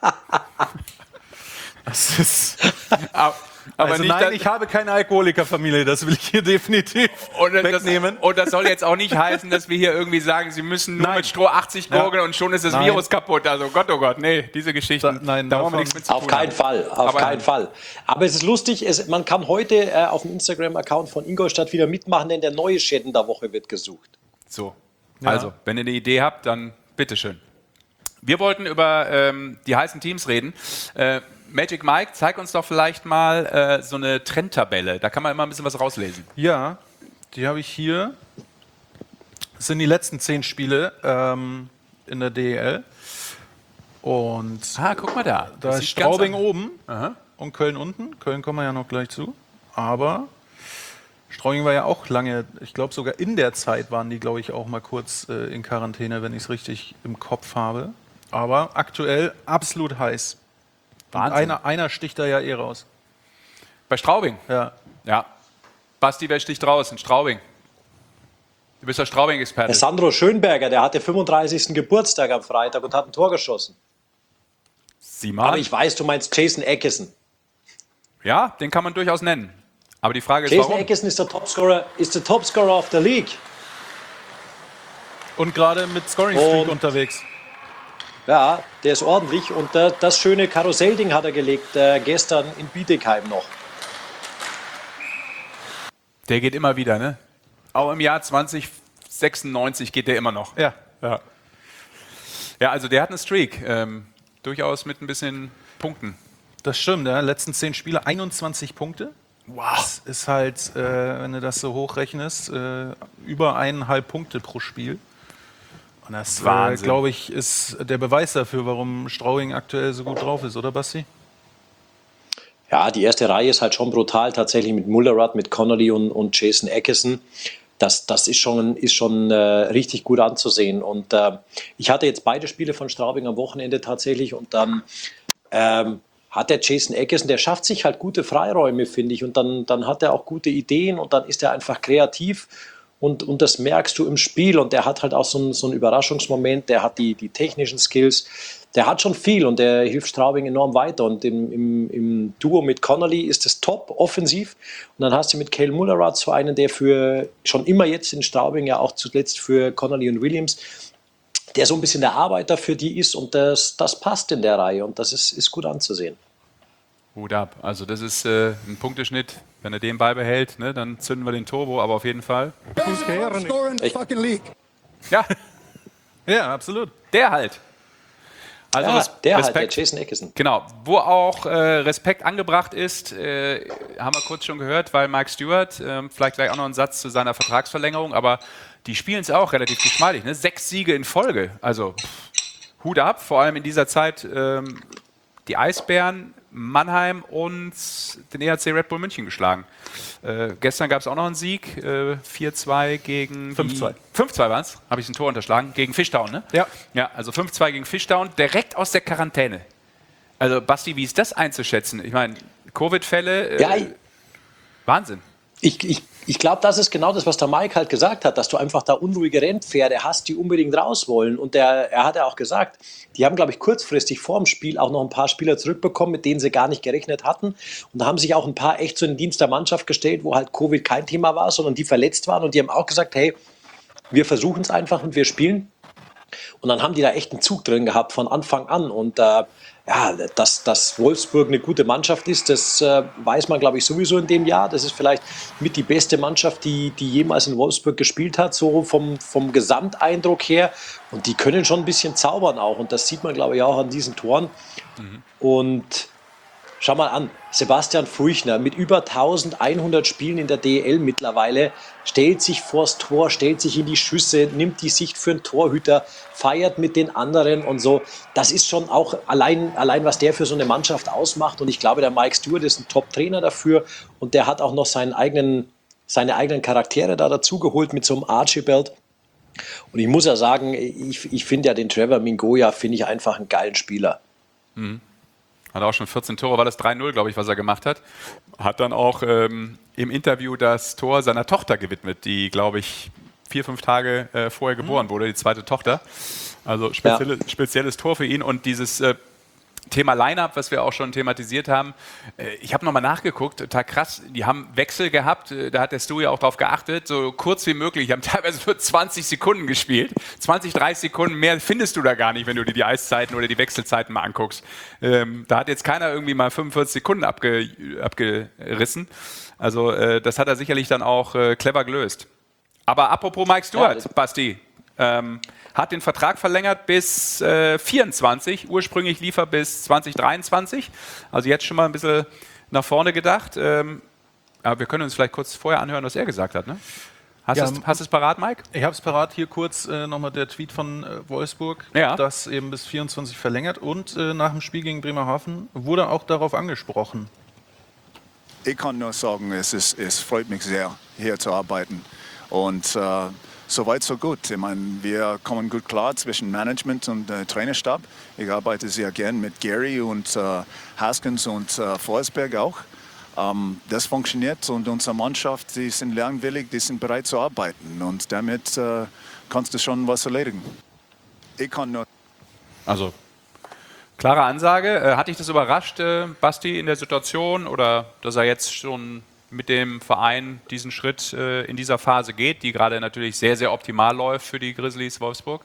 Das ist, aber aber also nicht, nein, dass- ich habe keine Alkoholikerfamilie, das will ich hier definitiv und das, wegnehmen. und das soll jetzt auch nicht heißen, dass wir hier irgendwie sagen, sie müssen nur Nein. mit Stroh achtzig Ja. gurgeln und schon ist das Nein. Virus kaputt. Also Gott, oh Gott, nee, diese Geschichten, Da- nein, da wollen wir davon- nichts mit zu Auf tun keinen haben. Fall, auf Aber- keinen Fall. Aber es ist lustig, es, man kann heute äh, auf dem Instagram-Account von Ingolstadt wieder mitmachen, denn der neue Schäden der Woche wird gesucht. So, Ja. also, wenn ihr eine Idee habt, dann bitteschön. Wir wollten über ähm, die heißen Teams reden. Äh, Magic Mike, zeig uns doch vielleicht mal äh, so eine Trendtabelle. Da kann man immer ein bisschen was rauslesen. Ja, die habe ich hier. Das sind die letzten zehn Spiele ähm, in der D E L. Und Ah, guck mal da. da Das ist sieht ganz Straubing an- oben Aha. und Köln unten. Köln kommen wir ja noch gleich zu. Aber Straubing war ja auch lange, ich glaube sogar in der Zeit waren die, glaube ich, auch mal kurz äh, in Quarantäne, wenn ich es richtig im Kopf habe. Aber aktuell absolut heiß. Und Wahnsinn. einer, einer sticht da ja eh raus. Bei Straubing. Ja. Ja. Basti, wer sticht raus? In Straubing. Du bist der Straubing-Experte. Der Sandro Schönberger, der hatte fünfunddreißigsten Geburtstag am Freitag und hat ein Tor geschossen. Sieh mal. Aber ich weiß, du meinst Jason Ackison. Ja, den kann man durchaus nennen. Aber die Frage ist, Jason warum? Ackison ist der Topscorer, ist der Topscorer of the League. Und gerade mit Scoring Streak Und- unterwegs. Ja, der ist ordentlich. Und äh, das schöne Karussellding hat er gelegt äh, gestern in Bietigheim noch. Der geht immer wieder, ne? Auch im Jahr zwanzig sechsundneunzig geht der immer noch. Ja. Ja, ja also der hat eine Streak. Ähm, durchaus mit ein bisschen Punkten. Das stimmt, ja. Letzten zehn Spiele einundzwanzig Punkte. Wow. Das ist halt, äh, wenn du das so hochrechnest, äh, über eineinhalb Punkte pro Spiel. Und das, äh, Wahnsinn. glaube ich, ist der Beweis dafür, warum Straubing aktuell so gut drauf ist, oder Basti? Ja, die erste Reihe ist halt schon brutal, tatsächlich mit Mullerud, mit Connolly und, und Jason Ackison. Das, das ist schon, ist schon äh, richtig gut anzusehen. Und äh, ich hatte jetzt beide Spiele von Straubing am Wochenende tatsächlich und dann ähm, hat der Jason Ackison, der schafft sich halt gute Freiräume, finde ich. Und dann, dann hat er auch gute Ideen und dann ist er einfach kreativ. Und, und das merkst du im Spiel. Und der hat halt auch so einen, so einen Überraschungsmoment, der hat die, die technischen Skills. Der hat schon viel und der hilft Straubing enorm weiter. Und im, im, im Duo mit Connolly ist es top offensiv. Und dann hast du mit Cale Mullerud so einen, der für schon immer jetzt in Straubing, ja auch zuletzt für Connolly und Williams, der so ein bisschen der Arbeiter für die ist. Und das, das passt in der Reihe und das ist, ist gut anzusehen. Hut ab. Also das ist äh, ein Punkteschnitt. Wenn er den beibehält, ne, dann zünden wir den Turbo, aber auf jeden Fall. Ja, Ja, absolut. der halt. Also Ja, Res- der halt, Respekt. der Jason Ackison. Genau, wo auch äh, Respekt angebracht ist, äh, haben wir kurz schon gehört, weil Mike Stewart, ähm, vielleicht gleich auch noch ein Satz zu seiner Vertragsverlängerung, aber die spielen es auch relativ geschmeidig. Ne? Sechs Siege in Folge, also pff, Hut ab, vor allem in dieser Zeit ähm, die Eisbären, Mannheim und den E H C Red Bull München geschlagen. Äh, gestern gab es auch noch einen Sieg, äh, vier zwei gegen... fünf zwei. fünf zwei waren es, habe ich ein Tor unterschlagen, gegen Fishtown, ne? Ja. Ja, also fünf zwei gegen Fishtown, direkt aus der Quarantäne. Also Basti, wie ist das einzuschätzen? Ich meine, Covid-Fälle, äh, Ja, ich- Wahnsinn. Ich, ich, ich glaube, das ist genau das, was der Mike halt gesagt hat, dass du einfach da unruhige Rennpferde hast, die unbedingt raus wollen. Und der, er hat ja auch gesagt, die haben, glaube ich, kurzfristig vor dem Spiel auch noch ein paar Spieler zurückbekommen, mit denen sie gar nicht gerechnet hatten. Und da haben sich auch ein paar echt zu den Dienst der Mannschaft gestellt, wo halt Covid kein Thema war, sondern die verletzt waren. Und die haben auch gesagt, hey, wir versuchen es einfach und wir spielen. Und dann haben die da echt einen Zug drin gehabt von Anfang an. Und äh, ja, dass, dass Wolfsburg eine gute Mannschaft ist, das äh, weiß man, glaube ich, sowieso in dem Jahr. Das ist vielleicht mit die beste Mannschaft, die, die jemals in Wolfsburg gespielt hat, so vom, vom Gesamteindruck her. Und die können schon ein bisschen zaubern auch. Und das sieht man, glaube ich, auch an diesen Toren. Mhm. Und schau mal an, Sebastian Furchner mit über eintausendeinhundert Spielen in der D E L mittlerweile, stellt sich vors Tor, stellt sich in die Schüsse, nimmt die Sicht für einen Torhüter, feiert mit den anderen und so. Das ist schon auch allein, allein was der für so eine Mannschaft ausmacht. Und ich glaube, der Mike Stewart ist ein Top-Trainer dafür und der hat auch noch seinen eigenen, seine eigenen Charaktere da dazugeholt mit so einem Archibald. Und ich muss ja sagen, ich, ich finde ja den Trevor Mingoya, finde ich einfach einen geilen Spieler. Mhm. Hat auch schon vierzehn Tore, war das drei null, glaube ich, was er gemacht hat. Hat dann auch ähm, im Interview das Tor seiner Tochter gewidmet, die, glaube ich, vier, fünf Tage äh, vorher geboren wurde, die zweite Tochter. Also spezielle, ja. spezielles Tor für ihn. Und dieses äh, Thema Line-Up, was wir auch schon thematisiert haben, äh, ich habe nochmal nachgeguckt, total krass, die haben Wechsel gehabt, äh, da hat der Stu ja auch drauf geachtet, so kurz wie möglich, die haben teilweise nur zwanzig Sekunden gespielt, zwanzig, dreißig Sekunden mehr findest du da gar nicht, wenn du dir die Eiszeiten oder die Wechselzeiten mal anguckst. Ähm, da hat jetzt keiner irgendwie mal fünfundvierzig Sekunden abge, abgerissen, also äh, das hat er sicherlich dann auch äh, clever gelöst. Aber apropos Mike Stewart, ja, Basti, ähm, hat den Vertrag verlängert bis äh, vierundzwanzig, ursprünglich lief er bis zwanzig dreiundzwanzig, also jetzt schon mal ein bisschen nach vorne gedacht. Ähm, aber wir können uns vielleicht kurz vorher anhören, was er gesagt hat. Ne? Hast Ja, du es, es parat, Mike? Ich habe es parat, hier kurz äh, nochmal der Tweet von äh, Wolfsburg, Ja. das eben bis vierundzwanzig verlängert und äh, nach dem Spiel gegen Bremerhaven wurde auch darauf angesprochen. Ich kann nur sagen, es, ist, es freut mich sehr, hier zu arbeiten. Und äh, so weit, so gut. Ich meine, wir kommen gut klar zwischen Management und äh, Trainerstab. Ich arbeite sehr gern mit Gary und äh, Haskins und äh, Forsberg auch. Ähm, das funktioniert und unsere Mannschaft, die sind lernwillig, die sind bereit zu arbeiten. Und damit äh, kannst du schon was erledigen. Ich kann nur... Also, klare Ansage. Äh, hat dich das überrascht, äh, Basti, in der Situation oder dass er jetzt schon mit dem Verein diesen Schritt äh, in dieser Phase geht, die gerade natürlich sehr, sehr optimal läuft für die Grizzlies Wolfsburg?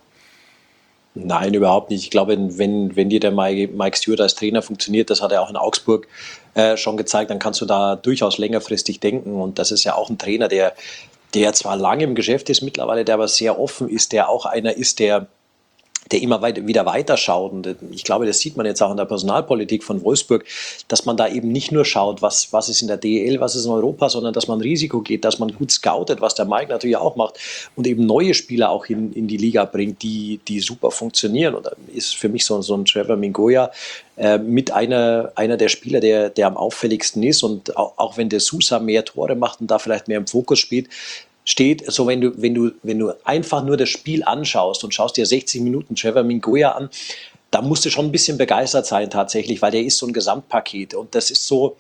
Nein, überhaupt nicht. Ich glaube, wenn, wenn dir der Mike, Mike Stewart als Trainer funktioniert, das hat er auch in Augsburg äh, schon gezeigt, dann kannst du da durchaus längerfristig denken. Und das ist ja auch ein Trainer, der, der zwar lange im Geschäft ist mittlerweile, der aber sehr offen ist, der auch einer ist, der der immer weit, wieder weiterschaut. Und ich glaube, das sieht man jetzt auch in der Personalpolitik von Wolfsburg, dass man da eben nicht nur schaut, was, was ist in der D E L, was ist in Europa, sondern dass man Risiko geht, dass man gut scoutet, was der Mike natürlich auch macht und eben neue Spieler auch in, in die Liga bringt, die, die super funktionieren. Und da ist für mich so, so ein Trevor Mingoya äh, mit einer, einer der Spieler, der, der am auffälligsten ist. Und auch, auch wenn der Sousa mehr Tore macht und da vielleicht mehr im Fokus spielt, steht, so wenn du, wenn du, wenn du einfach nur das Spiel anschaust und schaust dir sechzig Minuten Trevor Mingoya an, da musst du schon ein bisschen begeistert sein tatsächlich, weil der ist so ein Gesamtpaket und das ist so,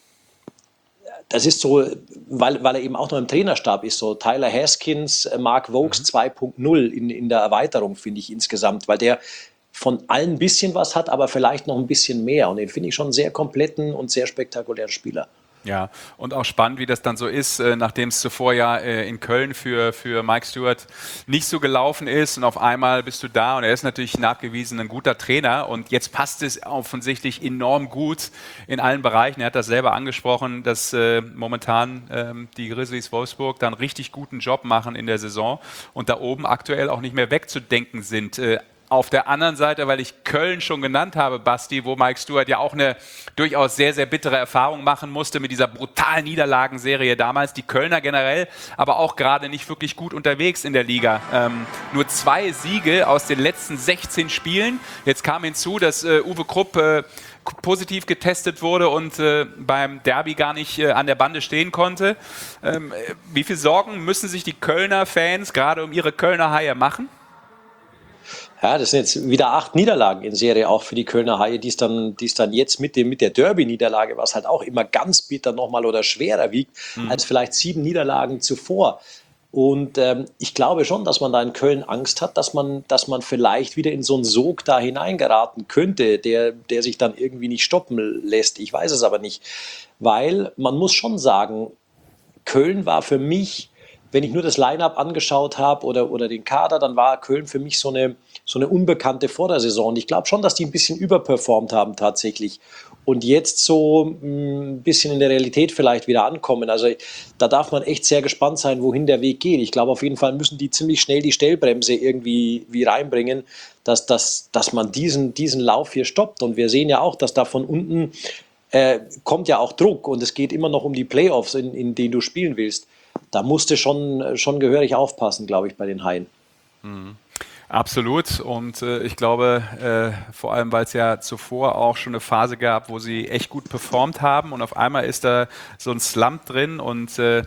das ist so, weil, weil er eben auch noch im Trainerstab ist, so Tyler Haskins, Mark Vokes mhm. zwei Punkt null in, in der Erweiterung, finde ich insgesamt, weil der von allen ein bisschen was hat, aber vielleicht noch ein bisschen mehr und den finde ich schon einen sehr kompletten und sehr spektakulären Spieler. Ja, und auch spannend, wie das dann so ist, äh, nachdem es zuvor ja äh, in Köln für, für Mike Stewart nicht so gelaufen ist und auf einmal bist du da und er ist natürlich nachgewiesen ein guter Trainer und jetzt passt es offensichtlich enorm gut in allen Bereichen. Er hat das selber angesprochen, dass äh, momentan ähm, die Grizzlies Wolfsburg dann richtig guten Job machen in der Saison und da oben aktuell auch nicht mehr wegzudenken sind. Äh, Auf der anderen Seite, weil ich Köln schon genannt habe, Basti, wo Mike Stewart ja auch eine durchaus sehr, sehr bittere Erfahrung machen musste mit dieser brutalen Niederlagenserie damals. Die Kölner generell, aber auch gerade nicht wirklich gut unterwegs in der Liga. Ähm, nur zwei Siege aus den letzten sechzehn Spielen. Jetzt kam hinzu, dass äh, Uwe Krupp äh, positiv getestet wurde und äh, beim Derby gar nicht äh, an der Bande stehen konnte. Ähm, wie viel Sorgen müssen sich die Kölner Fans gerade um ihre Kölner Haie machen? Ja, das sind jetzt wieder acht Niederlagen in Serie auch für die Kölner Haie, die es dann, die es dann jetzt mit, dem, mit der Derby-Niederlage, was halt auch immer ganz bitter nochmal oder schwerer wiegt, mhm. als vielleicht sieben Niederlagen zuvor. Und ähm, ich glaube schon, dass man da in Köln Angst hat, dass man, dass man vielleicht wieder in so einen Sog da hineingeraten könnte, der, der sich dann irgendwie nicht stoppen lässt. Ich weiß es aber nicht, weil man muss schon sagen, Köln war für mich, wenn ich nur das Line-Up angeschaut habe oder, oder den Kader, dann war Köln für mich so eine, so eine Unbekannte vor der Saison. Und ich glaube schon, dass die ein bisschen überperformt haben tatsächlich. Und jetzt so ein bisschen in der Realität vielleicht wieder ankommen. Also da darf man echt sehr gespannt sein, wohin der Weg geht. Ich glaube, auf jeden Fall müssen die ziemlich schnell die Stellbremse irgendwie wie reinbringen, dass, dass, dass man diesen, diesen Lauf hier stoppt. Und wir sehen ja auch, dass da von unten äh, kommt ja auch Druck. Und es geht immer noch um die Playoffs, in, in denen du spielen willst. Da musste schon, schon gehörig aufpassen, glaube ich, bei den Haien. Mhm. Absolut. Und äh, ich glaube, äh, vor allem, weil es ja zuvor auch schon eine Phase gab, wo sie echt gut performt haben und auf einmal ist da so ein Slump drin und äh,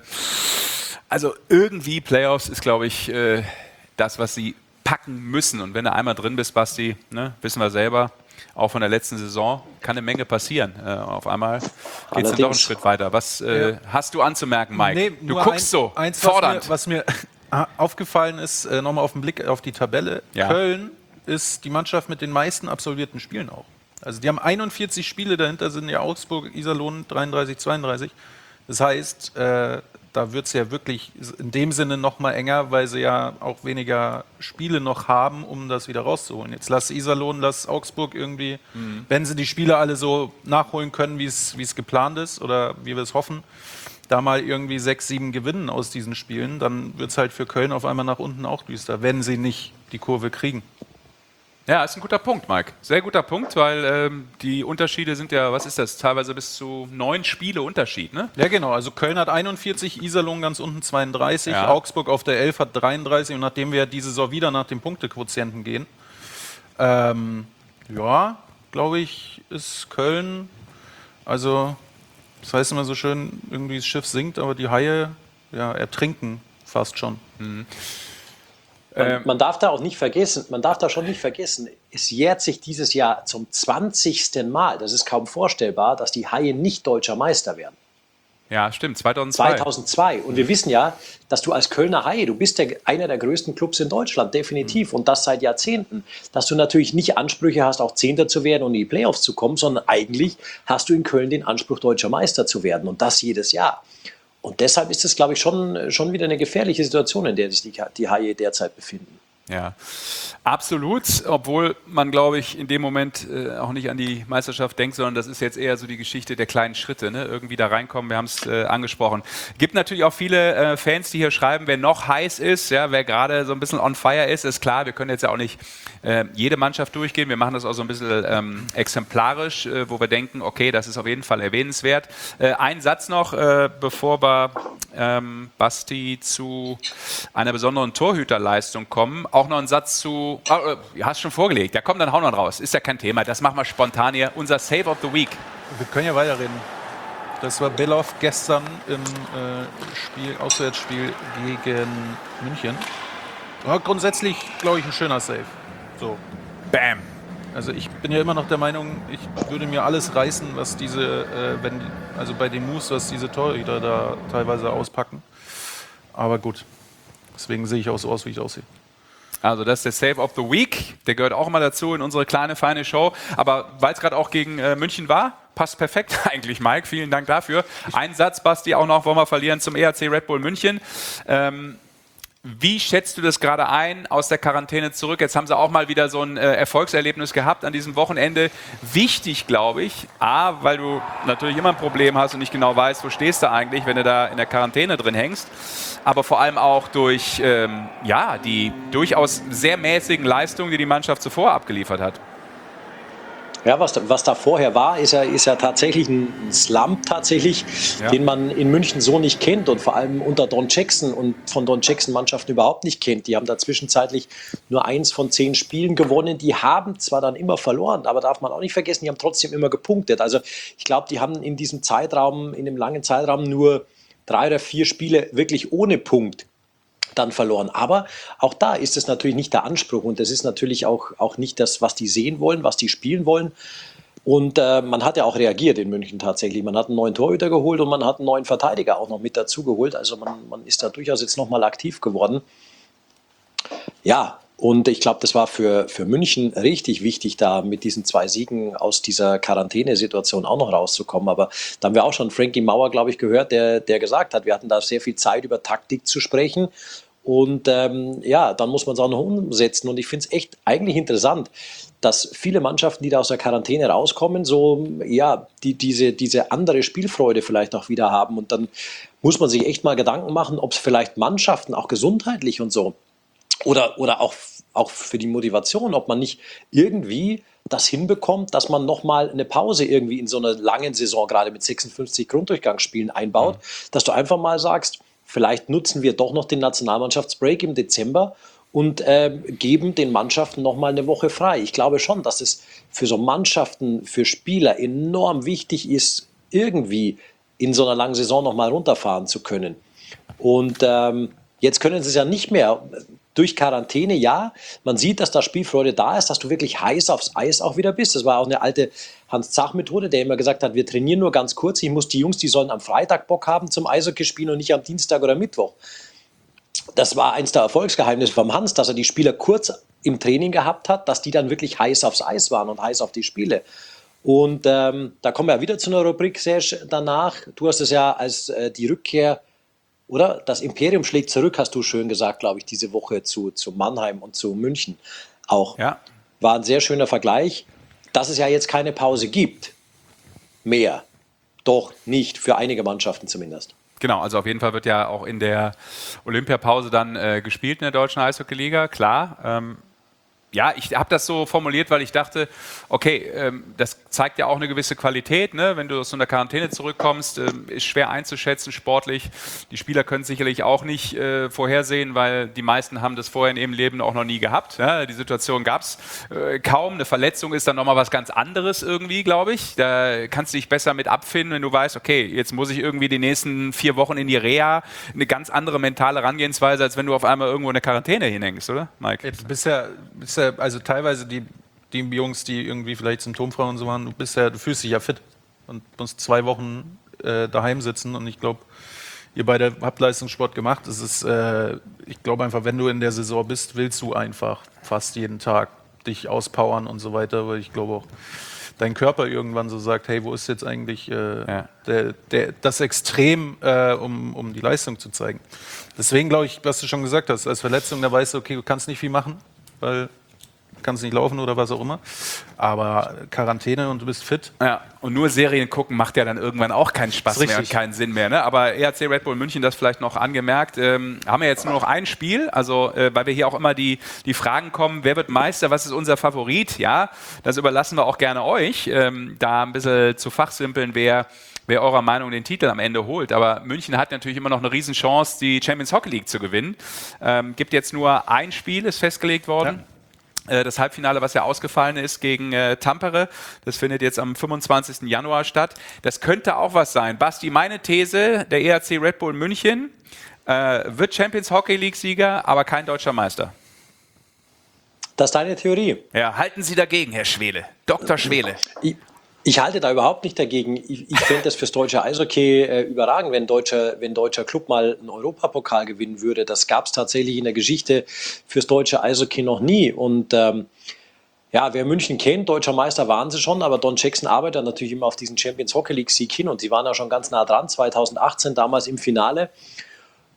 also irgendwie Playoffs ist, glaube ich, äh, das, was sie packen müssen. Und wenn du einmal drin bist, Basti, ne, wissen wir selber, auch von der letzten Saison, kann eine Menge passieren. Äh, auf einmal geht es dann doch einen Schritt weiter. Was äh, ja. hast du anzumerken, Mike? Nee, du guckst eins, so eins, fordernd. Was mir, was mir aufgefallen ist, äh, nochmal auf den Blick auf die Tabelle, ja. Köln ist die Mannschaft mit den meisten absolvierten Spielen auch. Also die haben einundvierzig Spiele, dahinter sind ja Augsburg, Iserlohn dreiunddreißig, zweiunddreißig. Das heißt, äh, da wird es ja wirklich in dem Sinne noch mal enger, weil sie ja auch weniger Spiele noch haben, um das wieder rauszuholen. Jetzt lass Iserlohn, lass Augsburg irgendwie, mhm. wenn sie die Spiele alle so nachholen können, wie es wie es geplant ist oder wie wir es hoffen, da mal irgendwie sechs, sieben gewinnen aus diesen Spielen, dann wird es halt für Köln auf einmal nach unten auch düster, wenn sie nicht die Kurve kriegen. Ja, ist ein guter Punkt, Mike. Sehr guter Punkt, weil ähm, die Unterschiede sind ja, was ist das, teilweise bis zu neun Spiele Unterschied, ne? Ja, genau. Also Köln hat einundvierzig, Iserlohn ganz unten zweiunddreißig, ja. Augsburg auf der elf hat dreiunddreißig und nachdem wir ja diese Saison wieder nach dem Punktequotienten gehen, ähm, ja, glaube ich, ist Köln, also das heißt immer so schön, irgendwie das Schiff sinkt, aber die Haie, ja, ertrinken fast schon. Mhm. Man, man darf da auch nicht vergessen, man darf da schon nicht vergessen, es jährt sich dieses Jahr zum zwanzigsten Mal, das ist kaum vorstellbar, dass die Haie nicht deutscher Meister werden. Ja, stimmt, zweitausendzwei. zweitausendzwei. Und wir wissen ja, dass du als Kölner Haie, du bist der, einer der größten Clubs in Deutschland, definitiv, und das seit Jahrzehnten, dass du natürlich nicht Ansprüche hast, auch Zehnter zu werden und in die Playoffs zu kommen, sondern eigentlich hast du in Köln den Anspruch, deutscher Meister zu werden und das jedes Jahr. Und deshalb ist es, glaube ich, schon, schon wieder eine gefährliche Situation, in der sich die, die Haie derzeit befinden. Ja, absolut, obwohl man, glaube ich, in dem Moment äh, auch nicht an die Meisterschaft denkt, sondern das ist jetzt eher so die Geschichte der kleinen Schritte, ne? Irgendwie da reinkommen, wir haben es äh, angesprochen. Gibt natürlich auch viele äh, Fans, die hier schreiben, wer noch heiß ist, ja, wer gerade so ein bisschen on fire ist, ist klar, wir können jetzt ja auch nicht äh, jede Mannschaft durchgehen, wir machen das auch so ein bisschen ähm, exemplarisch, äh, wo wir denken, okay, das ist auf jeden Fall erwähnenswert. Äh, ein Satz noch, äh, bevor wir ähm, Basti zu einer besonderen Torhüterleistung kommen. Auch noch ein Satz zu, oh, du hast schon vorgelegt, ja komm, dann hau noch raus, ist ja kein Thema, das machen wir spontan hier, unser Save of the Week. Wir können ja weiterreden. Das war Belov gestern im äh, Spiel, Auswärtsspiel gegen München. War grundsätzlich, glaube ich, ein schöner Save. So. Bam. Also ich bin ja immer noch der Meinung, ich würde mir alles reißen, was diese, äh, wenn, also bei den Moves, was diese Torhüter da teilweise auspacken. Aber gut, deswegen sehe ich auch so aus, wie ich aussehe. Also das ist der Save of the Week, der gehört auch mal dazu in unsere kleine, feine Show. Aber weil es gerade auch gegen äh, München war, passt perfekt eigentlich, Mike, vielen Dank dafür. Ein Satz, Basti, auch noch wollen wir verlieren zum E H C Red Bull München. Ähm, Wie schätzt du das gerade ein, aus der Quarantäne zurück? Jetzt haben sie auch mal wieder so ein äh, Erfolgserlebnis gehabt an diesem Wochenende. Wichtig, glaube ich, A, weil du natürlich immer ein Problem hast und nicht genau weißt, wo stehst du eigentlich, wenn du da in der Quarantäne drin hängst. Aber vor allem auch durch ähm, ja, die durchaus sehr mäßigen Leistungen, die die Mannschaft zuvor abgeliefert hat. Ja, was da, was da vorher war, ist ja, ist ja tatsächlich ein Slump, tatsächlich, ja. den man in München so nicht kennt und vor allem unter Don Jackson und von Don Jackson Mannschaften überhaupt nicht kennt. Die haben da zwischenzeitlich nur eins von zehn Spielen gewonnen. Die haben zwar dann immer verloren, aber darf man auch nicht vergessen, die haben trotzdem immer gepunktet. Also ich glaube, die haben in diesem Zeitraum, in dem langen Zeitraum nur drei oder vier Spiele wirklich ohne Punkt dann verloren. Aber auch da ist es natürlich nicht der Anspruch und das ist natürlich auch, auch nicht das, was die sehen wollen, was die spielen wollen. Und äh, man hat ja auch reagiert in München tatsächlich. Man hat einen neuen Torhüter geholt und man hat einen neuen Verteidiger auch noch mit dazu geholt. Also man, man ist da durchaus jetzt nochmal aktiv geworden. Ja, und ich glaube, das war für, für München richtig wichtig, da mit diesen zwei Siegen aus dieser Quarantänesituation auch noch rauszukommen. Aber da haben wir auch schon Frankie Mauer, glaube ich, gehört, der, der gesagt hat, wir hatten da sehr viel Zeit, über Taktik zu sprechen. Und ähm, ja, dann muss man es auch noch umsetzen. Und ich finde es echt eigentlich interessant, dass viele Mannschaften, die da aus der Quarantäne rauskommen, so ja, die, diese, diese andere Spielfreude vielleicht auch wieder haben. Und dann muss man sich echt mal Gedanken machen, ob es vielleicht Mannschaften auch gesundheitlich und so oder, oder auch, auch für die Motivation, ob man nicht irgendwie das hinbekommt, dass man nochmal eine Pause irgendwie in so einer langen Saison, gerade mit sechsundfünfzig Grunddurchgangsspielen einbaut, mhm. dass du einfach mal sagst, vielleicht nutzen wir doch noch den Nationalmannschaftsbreak im Dezember und äh, geben den Mannschaften noch mal eine Woche frei. Ich glaube schon, dass es für so Mannschaften, für Spieler enorm wichtig ist, irgendwie in so einer langen Saison noch mal runterfahren zu können. Und ähm, jetzt können sie es ja nicht mehr durch Quarantäne. Ja, man sieht, dass da Spielfreude da ist, dass du wirklich heiß aufs Eis auch wieder bist. Das war auch eine alte Hans-Zach-Methode, der immer gesagt hat, wir trainieren nur ganz kurz. Ich muss die Jungs, die sollen am Freitag Bock haben zum Eishockey spielen und nicht am Dienstag oder Mittwoch. Das war eins der Erfolgsgeheimnisse vom Hans, dass er die Spieler kurz im Training gehabt hat, dass die dann wirklich heiß aufs Eis waren und heiß auf die Spiele. Und ähm, da kommen wir ja wieder zu einer Rubrik, Serge, danach. Du hast es ja als äh, die Rückkehr, oder? Das Imperium schlägt zurück, hast du schön gesagt, glaube ich, diese Woche zu, zu Mannheim und zu München auch. Ja. War ein sehr schöner Vergleich. Dass es ja jetzt keine Pause gibt, mehr, doch nicht, für einige Mannschaften zumindest. Genau, also auf jeden Fall wird ja auch in der Olympiapause dann äh, gespielt in der deutschen Eishockey-Liga, klar. Ähm, ja, ich habe das so formuliert, weil ich dachte, okay, ähm, das zeigt ja auch eine gewisse Qualität, ne? Wenn du aus so einer Quarantäne zurückkommst, ähm, ist schwer einzuschätzen sportlich. Die Spieler können es sicherlich auch nicht äh, vorhersehen, weil die meisten haben das vorher in ihrem Leben auch noch nie gehabt. Ja? Die Situation gab es äh, kaum. Eine Verletzung ist dann nochmal was ganz anderes irgendwie, glaube ich. Da kannst du dich besser mit abfinden, wenn du weißt, okay, jetzt muss ich irgendwie die nächsten vier Wochen in die Reha, eine ganz andere mentale Herangehensweise, als wenn du auf einmal irgendwo in der Quarantäne hinhängst, oder, Mike? Du bist ja, bist ja also teilweise die, die Jungs, die irgendwie vielleicht symptomfrei und so waren, du bist ja, du fühlst dich ja fit und musst zwei Wochen äh, daheim sitzen und ich glaube, ihr beide habt Leistungssport gemacht. Es ist, äh, ich glaube einfach, wenn du in der Saison bist, willst du einfach fast jeden Tag dich auspowern und so weiter, weil ich glaube auch, dein Körper irgendwann so sagt, hey, wo ist jetzt eigentlich äh, ja. der, der, das Extrem, äh, um, um die Leistung zu zeigen. Deswegen glaube ich, was du schon gesagt hast, als Verletzung, da weißt du, okay, du kannst nicht viel machen, weil du kannst nicht laufen oder was auch immer. Aber Quarantäne und du bist fit. Ja, und nur Serien gucken macht ja dann irgendwann auch keinen Spaß mehr und keinen Sinn mehr. Ne? Aber E H C Red Bull München, das vielleicht noch angemerkt, ähm, haben wir jetzt nur noch ein Spiel, also äh, weil wir hier auch immer die, die Fragen kommen, wer wird Meister, was ist unser Favorit? Ja, das überlassen wir auch gerne euch, ähm, da ein bisschen zu fachsimpeln, wer wer eurer Meinung den Titel am Ende holt. Aber München hat natürlich immer noch eine Riesenchance, die Champions Hockey League zu gewinnen. Ähm, gibt jetzt nur ein Spiel, ist festgelegt worden. Ja. Äh, das Halbfinale, was ja ausgefallen ist gegen äh, Tampere. Das findet jetzt am fünfundzwanzigsten Januar statt. Das könnte auch was sein. Basti, meine These, der E H C Red Bull München äh, wird Champions Hockey League Sieger, aber kein deutscher Meister. Das ist deine Theorie. Ja, halten Sie dagegen, Herr Schwele. Doktor Schwele. Ich Ich halte da überhaupt nicht dagegen. Ich, ich finde das fürs deutsche Eishockey äh, überragend, wenn deutscher, wenn deutscher Club mal einen Europapokal gewinnen würde. Das gab es tatsächlich in der Geschichte fürs deutsche Eishockey noch nie. Und ähm, ja, wer München kennt, deutscher Meister waren sie schon, aber Don Jackson arbeitet natürlich immer auf diesen Champions Hockey League Sieg hin und sie waren ja schon ganz nah dran, zweitausendachtzehn damals im Finale.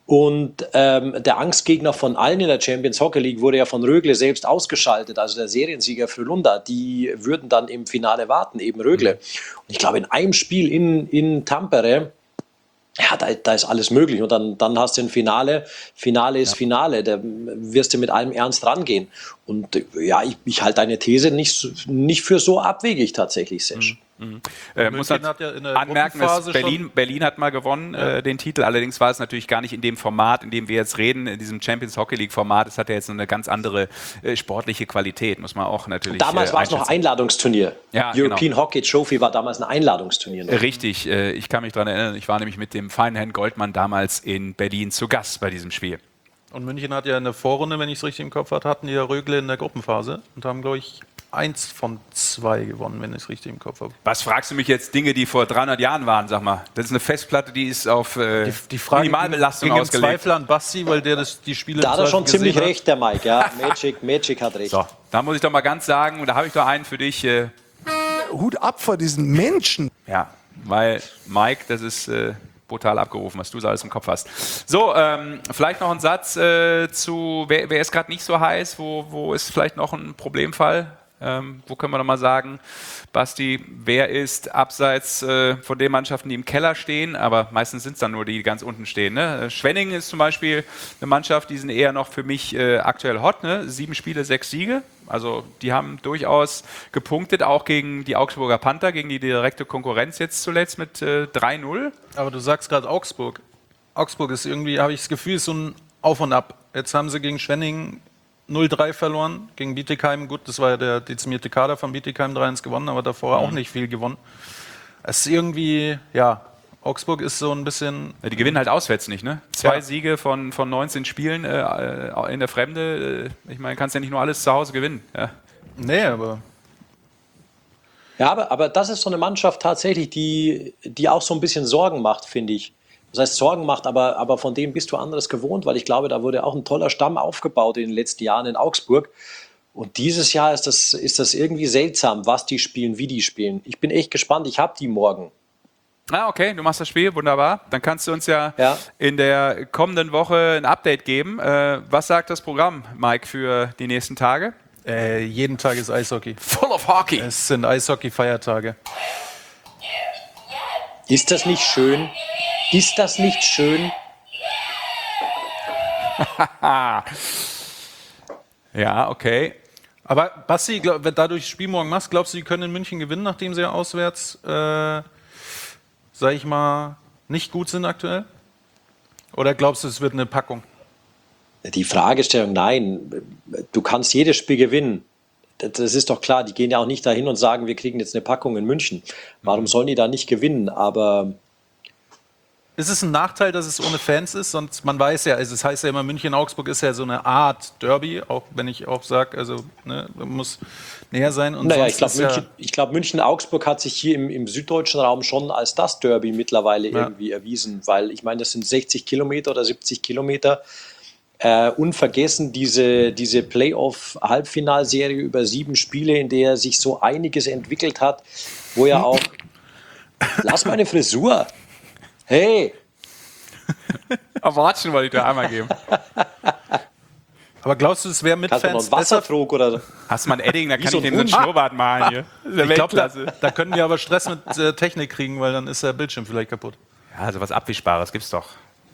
Und ähm, der Angstgegner von allen in der Champions Hockey League wurde ja von Rögle selbst ausgeschaltet, also der Seriensieger Frölunda. Die würden dann im Finale warten, eben Rögle. Und ich glaube, in einem Spiel in, in Tampere, ja, da, da ist alles möglich. Und dann, dann hast du ein Finale. Finale ist ja. Finale. Da wirst du mit allem Ernst rangehen. Und ja, ich, ich halte deine These nicht, nicht für so abwegig tatsächlich, Sesh. Mhm. Mhm. Äh, muss halt hat ja in der anmerken, dass Berlin, Berlin hat mal gewonnen, ja. äh, den Titel. Allerdings war es natürlich gar nicht in dem Format, in dem wir jetzt reden, in diesem Champions Hockey League Format. Es hat ja jetzt eine ganz andere äh, sportliche Qualität, muss man auch natürlich Damals äh, war es noch Einladungsturnier. Ja, European genau. Hockey Trophy war damals ein Einladungsturnier. Noch. Richtig, äh, ich kann mich daran erinnern, ich war nämlich mit dem feinen Herrn Goldmann damals in Berlin zu Gast bei diesem Spiel. Und München hat ja in der Vorrunde, wenn ich es richtig im Kopf hatte, hatten die ja Rögle in der Gruppenphase und haben, glaube ich, eins von zwei gewonnen, wenn ich es richtig im Kopf habe. Was fragst du mich jetzt Dinge, die vor dreihundert Jahren waren, sag mal? Das ist eine Festplatte, die ist auf äh, die, die Frage Minimalbelastung ging ausgelegt. Zweifel an Basti, weil der das, die Spiele da hat er schon ziemlich hat. recht, der Mike. Ja, Magic, Magic hat recht. So, da muss ich doch mal ganz sagen, und da habe ich doch einen für dich. Äh, Hut ab vor diesen Menschen. Ja, weil Mike, das ist äh, brutal abgerufen, was du so alles im Kopf hast. So, ähm, vielleicht noch ein Satz äh, zu, wer, wer ist gerade nicht so heiß, wo, wo ist vielleicht noch ein Problemfall? Ähm, wo können wir noch mal sagen, Basti, wer ist abseits äh, von den Mannschaften, die im Keller stehen, aber meistens sind es dann nur die, die ganz unten stehen. Ne? Schwenningen ist zum Beispiel eine Mannschaft, die sind eher noch für mich äh, aktuell hot. Ne? Sieben Spiele, sechs Siege. Also die haben durchaus gepunktet, auch gegen die Augsburger Panther, gegen die direkte Konkurrenz jetzt zuletzt mit äh, drei null. Aber du sagst gerade Augsburg. Augsburg ist irgendwie, habe ich das Gefühl, ist so ein Auf und Ab. Jetzt haben sie gegen Schwenningen null drei verloren, gegen Bietigheim. Gut, das war ja der dezimierte Kader von Bietigheim, drei eins gewonnen, aber davor mhm. auch nicht viel gewonnen. Es ist irgendwie, ja, Augsburg ist so ein bisschen... Ja, die gewinnen halt auswärts nicht, ne? Zwei ja. Siege von, von neunzehn Spielen äh, in der Fremde. Äh, ich meine, kannst ja nicht nur alles zu Hause gewinnen. Ja. Nee, aber... Ja, aber, aber das ist so eine Mannschaft tatsächlich, die, die auch so ein bisschen Sorgen macht, finde ich. Das heißt, Sorgen macht, aber, aber von denen bist du anderes gewohnt, weil ich glaube, da wurde auch ein toller Stamm aufgebaut in den letzten Jahren in Augsburg. Und dieses Jahr ist das, ist das irgendwie seltsam, was die spielen, wie die spielen. Ich bin echt gespannt, ich habe die morgen. Ah, okay, du machst das Spiel, wunderbar. Dann kannst du uns ja, ja. in der kommenden Woche ein Update geben. Äh, was sagt das Programm, Mike, für die nächsten Tage? Äh, jeden Tag ist Eishockey. Full of Hockey. Es sind Eishockey-Feiertage. Ist das nicht schön? Ist das nicht schön? Ja, okay. Aber Basti, glaub, wenn du dadurch das Spiel morgen machst, glaubst du, die können in München gewinnen, nachdem sie ja auswärts, äh, sag ich mal, nicht gut sind aktuell? Oder glaubst du, es wird eine Packung? Die Fragestellung, nein. Du kannst jedes Spiel gewinnen. Das ist doch klar. Die gehen ja auch nicht dahin und sagen, wir kriegen jetzt eine Packung in München. Warum sollen die da nicht gewinnen? Aber... Ist es ein Nachteil, dass es ohne Fans ist? Sonst, man weiß ja, also es heißt ja immer, München-Augsburg ist ja so eine Art Derby, auch wenn ich auch sage, also ne, muss näher sein. Und naja, ich glaube, München, ja ich glaub, München-Augsburg hat sich hier im, im süddeutschen Raum schon als das Derby mittlerweile ja. irgendwie erwiesen, weil ich meine, das sind sechzig Kilometer oder siebzig Kilometer. Äh, unvergessen diese, diese Playoff-Halbfinalserie über sieben Spiele, in der sich so einiges entwickelt hat, wo ja auch... Lass meine Frisur! Hey! Aber Watschen wollte ich dir einmal geben. Aber glaubst du, es wäre mit Kannst Fans du noch einen Wassertrog oder so? Hast du mal ein Edding, da kann so ich dem so einen Schnurrbart malen hier. Das ist ich glaube, da, Weltklasse. da können wir aber Stress mit äh, Technik kriegen, weil dann ist der Bildschirm vielleicht kaputt. Ja, also was Abwischbares gibt's doch.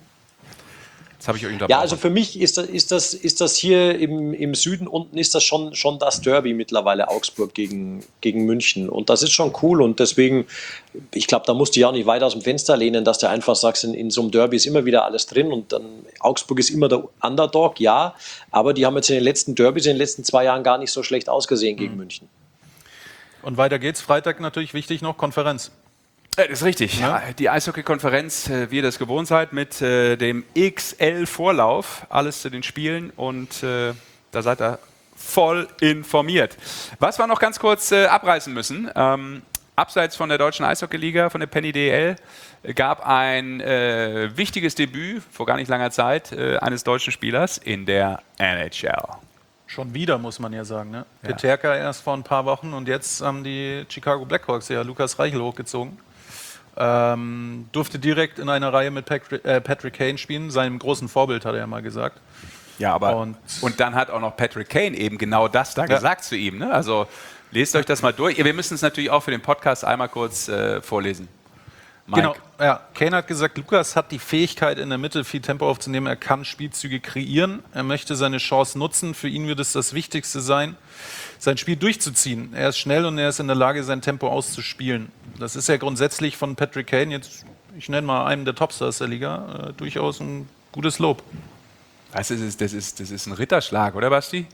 Das habe ich euch unterbrochen. Ja, also für mich ist das, ist das, ist das hier im, im Süden unten ist das schon, schon das Derby mittlerweile, Augsburg gegen, gegen München. Und das ist schon cool. Und deswegen, ich glaube, da musst du ja auch nicht weit aus dem Fenster lehnen, dass du einfach sagst, in, in so einem Derby ist immer wieder alles drin. Und dann Augsburg ist immer der Underdog, ja. Aber die haben jetzt in den letzten Derbys in den letzten zwei Jahren gar nicht so schlecht ausgesehen gegen mhm. München. Und weiter geht's. Freitag natürlich wichtig noch, Konferenz. Das ist richtig. Ja. Die Eishockey-Konferenz, wie ihr das gewohnt seid, mit äh, dem X L-Vorlauf, alles zu den Spielen und äh, da seid ihr voll informiert. Was wir noch ganz kurz äh, abreißen müssen, ähm, abseits von der deutschen Eishockey-Liga, von der Penny D L, gab ein äh, wichtiges Debüt vor gar nicht langer Zeit äh, eines deutschen Spielers in der N H L. Schon wieder, muss man ja sagen. Ne? Ja. Peterka erst vor ein paar Wochen und jetzt haben die Chicago Blackhawks ja Lukas Reichel hochgezogen. Ähm, durfte direkt in einer Reihe mit Patrick, äh, Patrick Kane spielen, seinem großen Vorbild, hat er ja mal gesagt. Ja, aber und, und dann hat auch noch Patrick Kane eben genau das da ja. gesagt zu ihm. Ne? Also lest euch das mal durch. Wir müssen es natürlich auch für den Podcast einmal kurz äh, vorlesen. Mike. Genau, ja. Kane hat gesagt, Lukas hat die Fähigkeit, in der Mitte viel Tempo aufzunehmen. Er kann Spielzüge kreieren. Er möchte seine Chance nutzen. Für ihn wird es das Wichtigste sein, sein Spiel durchzuziehen. Er ist schnell und er ist in der Lage, sein Tempo auszuspielen. Das ist ja grundsätzlich von Patrick Kane, jetzt, ich nenne mal einen der Topstars der Liga, äh, durchaus ein gutes Lob. Das ist, das, ist, das ist ein Ritterschlag, oder Basti?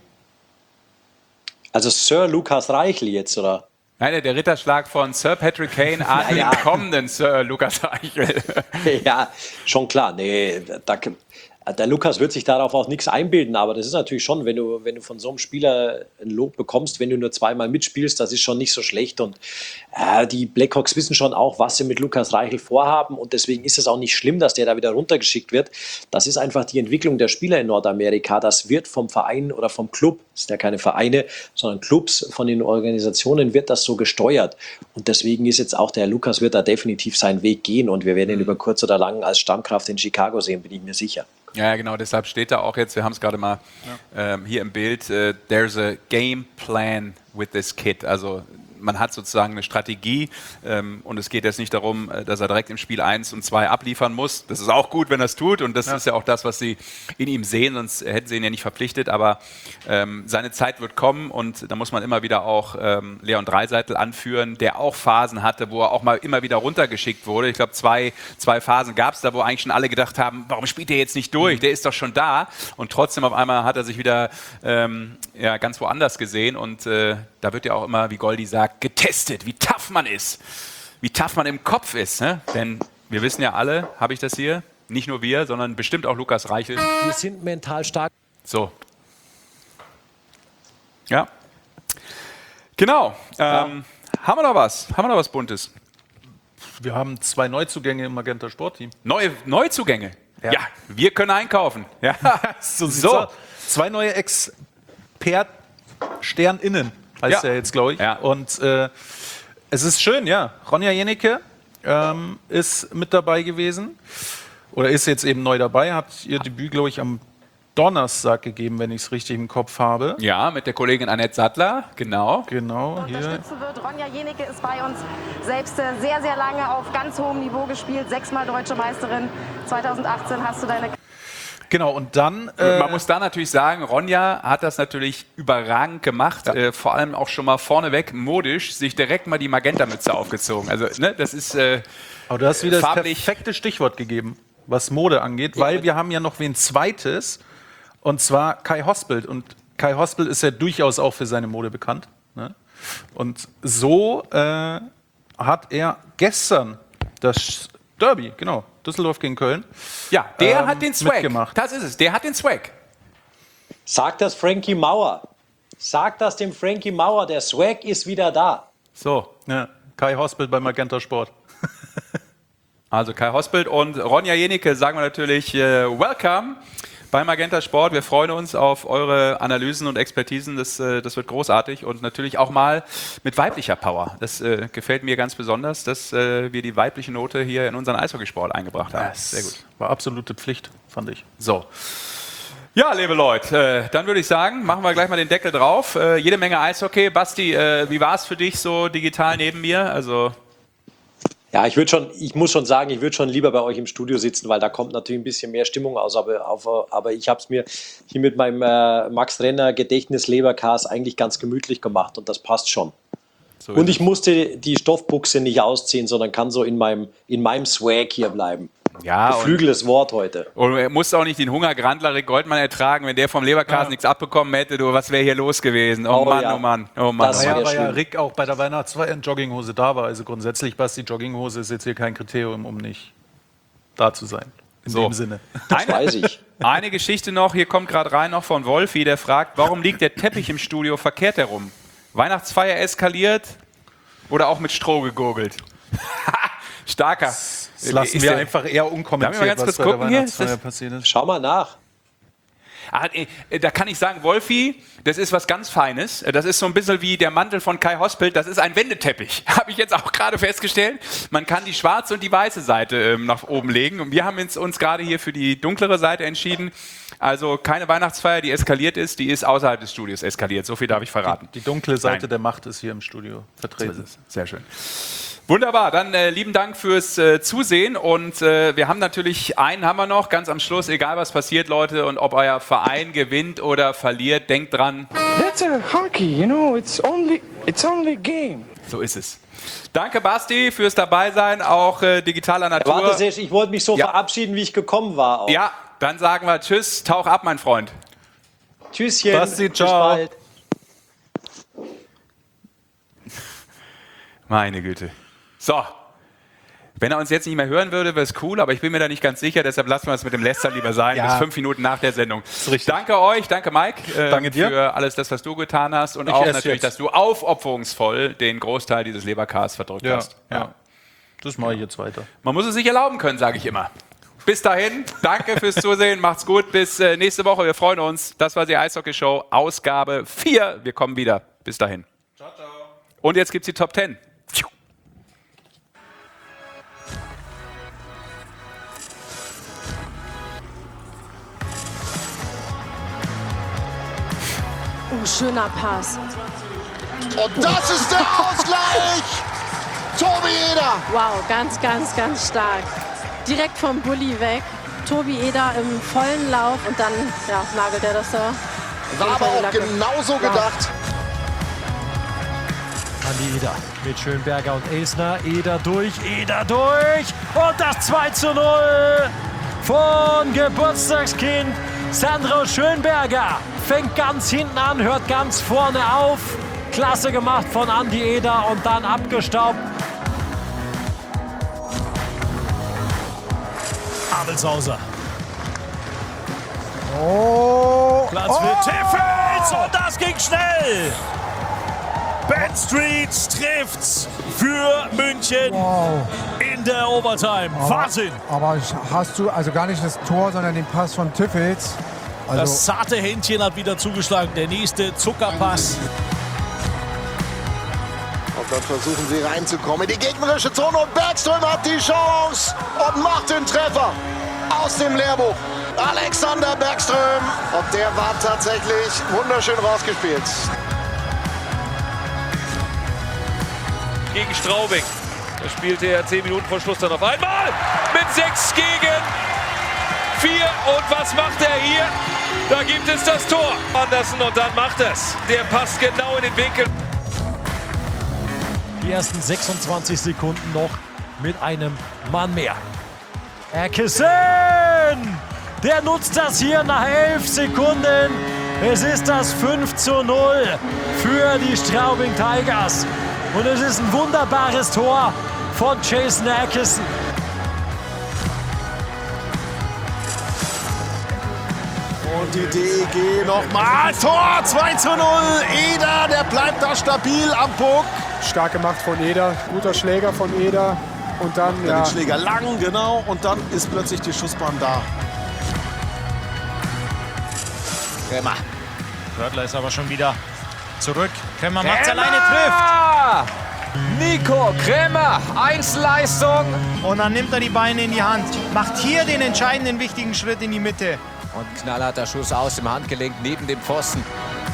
Also Sir Lukas Reichel jetzt, oder? Nein, der Ritterschlag von Sir Patrick Kane an den ja. kommenden Sir Lukas Reichel. Ja, schon klar. Nee, da, der Lukas wird sich darauf auch nichts einbilden, aber das ist natürlich schon, wenn du, wenn du von so einem Spieler ein Lob bekommst, wenn du nur zweimal mitspielst, das ist schon nicht so schlecht. Und äh, die Blackhawks wissen schon auch, was sie mit Lukas Reichel vorhaben, und deswegen ist es auch nicht schlimm, dass der da wieder runtergeschickt wird. Das ist einfach die Entwicklung der Spieler in Nordamerika. Das wird vom Verein oder vom Club, das sind ja keine Vereine, sondern Clubs, von den Organisationen wird das so gesteuert. Und deswegen ist jetzt auch der Lukas wird da definitiv seinen Weg gehen, und wir werden ihn über kurz oder lang als Stammkraft in Chicago sehen, bin ich mir sicher. Ja, genau, deshalb steht da auch jetzt, wir haben es gerade mal ja. ähm, hier im Bild, äh, there's a game plan with this kid. Also man hat sozusagen eine Strategie, ähm, und es geht jetzt nicht darum, dass er direkt im Spiel eins und zwei abliefern muss. Das ist auch gut, wenn er es tut, und das ja. ist ja auch das, was sie in ihm sehen, sonst hätten sie ihn ja nicht verpflichtet, aber ähm, seine Zeit wird kommen, und da muss man immer wieder auch ähm, Leon Draisaitl anführen, der auch Phasen hatte, wo er auch mal immer wieder runtergeschickt wurde. Ich glaube, zwei, zwei Phasen gab es da, wo eigentlich schon alle gedacht haben, warum spielt der jetzt nicht durch? Der ist doch schon da, und trotzdem auf einmal hat er sich wieder ähm, ja, ganz woanders gesehen, und äh, da wird ja auch immer, wie Goldi sagt, getestet, wie tough man ist, wie tough man im Kopf ist. Ne? Denn wir wissen ja alle, habe ich das hier, nicht nur wir, sondern bestimmt auch Lukas Reichel. Wir sind mental stark. So. Ja. Genau. Ja. Ähm, haben wir noch was? Haben wir noch was Buntes? Wir haben zwei Neuzugänge im Magenta Sportteam. Neue Neuzugänge? Ja. ja, wir können einkaufen. Ja. so, so. Zwei neue Expert-SternInnen. Heißt ja. er jetzt, glaube ich. Ja. Und äh, es ist schön, ja. Ronja Jennecke ähm, ist mit dabei gewesen. Oder ist jetzt eben neu dabei. Hat ihr Debüt, glaube ich, am Donnerstag gegeben, wenn ich es richtig im Kopf habe. Ja, mit der Kollegin Annette Sattler, genau. Genau, hier. Unterstützen wird. Ronja Jennecke ist bei uns selbst äh, sehr, sehr lange auf ganz hohem Niveau gespielt. Sechsmal Deutsche Meisterin. zweitausendachtzehn hast du deine... Genau, und dann... Äh Man muss da natürlich sagen, Ronja hat das natürlich überragend gemacht, ja. äh, vor allem auch schon mal vorneweg modisch, sich direkt mal die Magenta-Mütze aufgezogen. Also, ne, das ist äh, Aber du hast wieder farblich das perfekte Stichwort gegeben, was Mode angeht, weil ja. wir haben ja noch wen Zweites, und zwar Kai Hospelt. Und Kai Hospelt ist ja durchaus auch für seine Mode bekannt. Ne? Und so äh, hat er gestern das Derby, genau, Düsseldorf gegen Köln. Ja, der ähm, hat den Swag. Mitgemacht. Das ist es, der hat den Swag. Sag das Frankie Mauer. Sag das dem Frankie Mauer, der Swag ist wieder da. So, ja, Kai Hospelt bei Magenta Sport. Also Kai Hospelt und Ronja Jennecke sagen wir natürlich äh, welcome bei Magenta Sport. Wir freuen uns auf eure Analysen und Expertisen. Das, äh, das wird großartig, und natürlich auch mal mit weiblicher Power. Das äh, gefällt mir ganz besonders, dass äh, wir die weibliche Note hier in unseren Eishockeysport eingebracht haben. Yes. Sehr gut. War absolute Pflicht, fand ich. So. Ja, liebe Leute, äh, dann würde ich sagen, machen wir gleich mal den Deckel drauf. Äh, jede Menge Eishockey. Basti, äh, wie war es für dich so digital neben mir? Also Ja, ich würde schon, ich muss schon sagen, ich würde schon lieber bei euch im Studio sitzen, weil da kommt natürlich ein bisschen mehr Stimmung aus. Aber, auf, aber ich habe es mir hier mit meinem äh, Max Renner Gedächtnis-Leberkas eigentlich ganz gemütlich gemacht, und das passt schon. So und ich musste die Stoffbuchse nicht ausziehen, sondern kann so in meinem, in meinem Swag hier bleiben. Ja, geflügeltes Wort heute. Und er musste auch nicht den Hungergrandler Rick Goldmann ertragen, wenn der vom Leberkas ja. nichts abbekommen hätte. Du, was wäre hier los gewesen? Oh, oh Mann, ja. oh Mann, oh Mann. Das war ja, ja Rick auch bei der Weihnachtsfeier in Jogginghose da war. Also grundsätzlich, Basti, Jogginghose ist jetzt hier kein Kriterium, um nicht da zu sein. In so. dem Sinne. Das weiß ich. Eine Geschichte noch, hier kommt gerade rein noch von Wolfi, der fragt, warum liegt der Teppich im Studio verkehrt herum? Weihnachtsfeier eskaliert oder auch mit Stroh gegurgelt? Starker. Das lassen wir einfach eher unkommentiert, ganz was kurz bei gucken der Weihnachtsfeier hier? passiert ist. Schau mal nach. Ah, da kann ich sagen, Wolfi, das ist was ganz Feines. Das ist so ein bisschen wie der Mantel von Kai Hospelt. Das ist ein Wendeteppich, habe ich jetzt auch gerade festgestellt. Man kann die schwarze und die weiße Seite ähm, nach oben legen. Und wir haben uns, uns gerade hier für die dunklere Seite entschieden. Also keine Weihnachtsfeier, die eskaliert ist, die ist außerhalb des Studios eskaliert. So viel darf ich verraten. Die, die dunkle Seite Nein. der Macht ist hier im Studio vertreten. So ist es. Sehr schön. Wunderbar, dann äh, lieben Dank fürs äh, Zusehen und äh, wir haben natürlich einen haben wir noch, ganz am Schluss, egal was passiert, Leute, und ob euer Verein gewinnt oder verliert, denkt dran. That's a hockey, you know, it's only, it's only game. So ist es. Danke, Basti, fürs Dabeisein, auch äh, digitaler Natur. Warte, Sesh, ich wollte mich so ja. verabschieden, wie ich gekommen war. Auch. Ja, dann sagen wir Tschüss, tauch ab, mein Freund. Tschüsschen, Basti, ciao. bis bald. Meine Güte. So, wenn er uns jetzt nicht mehr hören würde, wäre es cool, aber ich bin mir da nicht ganz sicher, deshalb lassen wir es mit dem Lästern lieber sein, ja. bis fünf Minuten nach der Sendung. Danke euch, danke Mike äh, danke dir. für alles das, was du getan hast und ich auch natürlich, jetzt. dass du aufopferungsvoll den Großteil dieses Leberkars verdrückt ja, hast. Ja. ja, das mache ich jetzt weiter. Man muss es sich erlauben können, sage ich immer. Bis dahin, danke fürs Zusehen, macht's gut, bis äh, nächste Woche, wir freuen uns. Das war die Eishockey-Show, Ausgabe vier, wir kommen wieder. Bis dahin. Ciao, ciao. Und jetzt gibt's die Top zehn. Oh, schöner Pass. Und das ist der Ausgleich! Tobi Eder! Wow, ganz, ganz, ganz stark. Direkt vom Bulli weg. Tobi Eder im vollen Lauf und dann ja, nagelt er das da. War aber auch genauso ja. gedacht. Andi Eder mit Schönberger und Elsner. Eder durch, Eder durch. Und das zwei zu null von Geburtstagskind Sandro Schönberger. Fängt ganz hinten an, hört ganz vorne auf. Klasse gemacht von Andi Eder und dann abgestaubt. Abelshauser. Oh. Platz für oh. Tiffels und das ging schnell. Bad Streets trifft's für München wow. in der Overtime. Aber, Wahnsinn. Aber hast du also gar nicht das Tor, sondern den Pass von Tiffels. Also das zarte Händchen hat wieder zugeschlagen. Der nächste Zuckerpass. Und dann versuchen sie reinzukommen in die gegnerische Zone und Bergström hat die Chance und macht den Treffer aus dem Lehrbuch. Alexander Bergström und der war tatsächlich wunderschön rausgespielt. Gegen Straubing. Da spielte er zehn Minuten vor Schluss dann auf einmal mit sechs gegen vier. Und was macht er hier? Da gibt es das Tor. Andersen und dann macht es. Der passt genau in den Winkel. Die ersten sechsundzwanzig Sekunden noch mit einem Mann mehr. Erkesen! Der nutzt das hier nach elf Sekunden. Es ist das fünf zu null für die Straubing Tigers. Und es ist ein wunderbares Tor von Jason Erkesen. Und die D E G nochmal. Tor zwei zu null. Eder, der bleibt da stabil am Puck. Stark gemacht von Eder. Guter Schläger von Eder. Und dann, ja. ja. Den Schläger lang, genau. Und dann ist plötzlich die Schussbahn da. Krämer. Wörtler ist aber schon wieder zurück. Krämer, Krämer macht's alleine, trifft. Nico Krämer, Einzelleistung. Und dann nimmt er die Beine in die Hand. Macht hier den entscheidenden, wichtigen Schritt in die Mitte. Und knallharter Schuss aus dem Handgelenk neben dem Pfosten.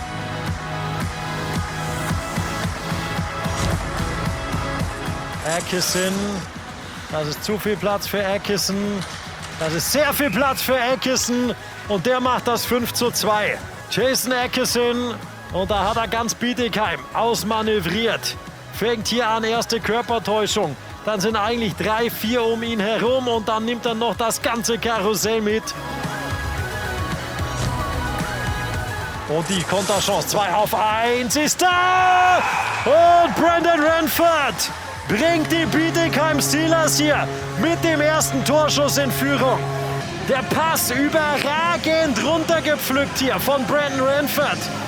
Erkesen. Das ist zu viel Platz für Erkesen. Das ist sehr viel Platz für Erkesen. Und der macht das fünf zu zwei. Jason Erkesen. Und da hat er ganz Bietigheim ausmanövriert. Fängt hier an, erste Körpertäuschung. Dann sind eigentlich drei, vier um ihn herum. Und dann nimmt er noch das ganze Karussell mit. Und die Konterchance. zwei auf eins ist da. Und Brandon Ranford bringt die Bietigheim Steelers hier mit dem ersten Torschuss in Führung. Der Pass überragend runtergepflückt hier von Brandon Ranford.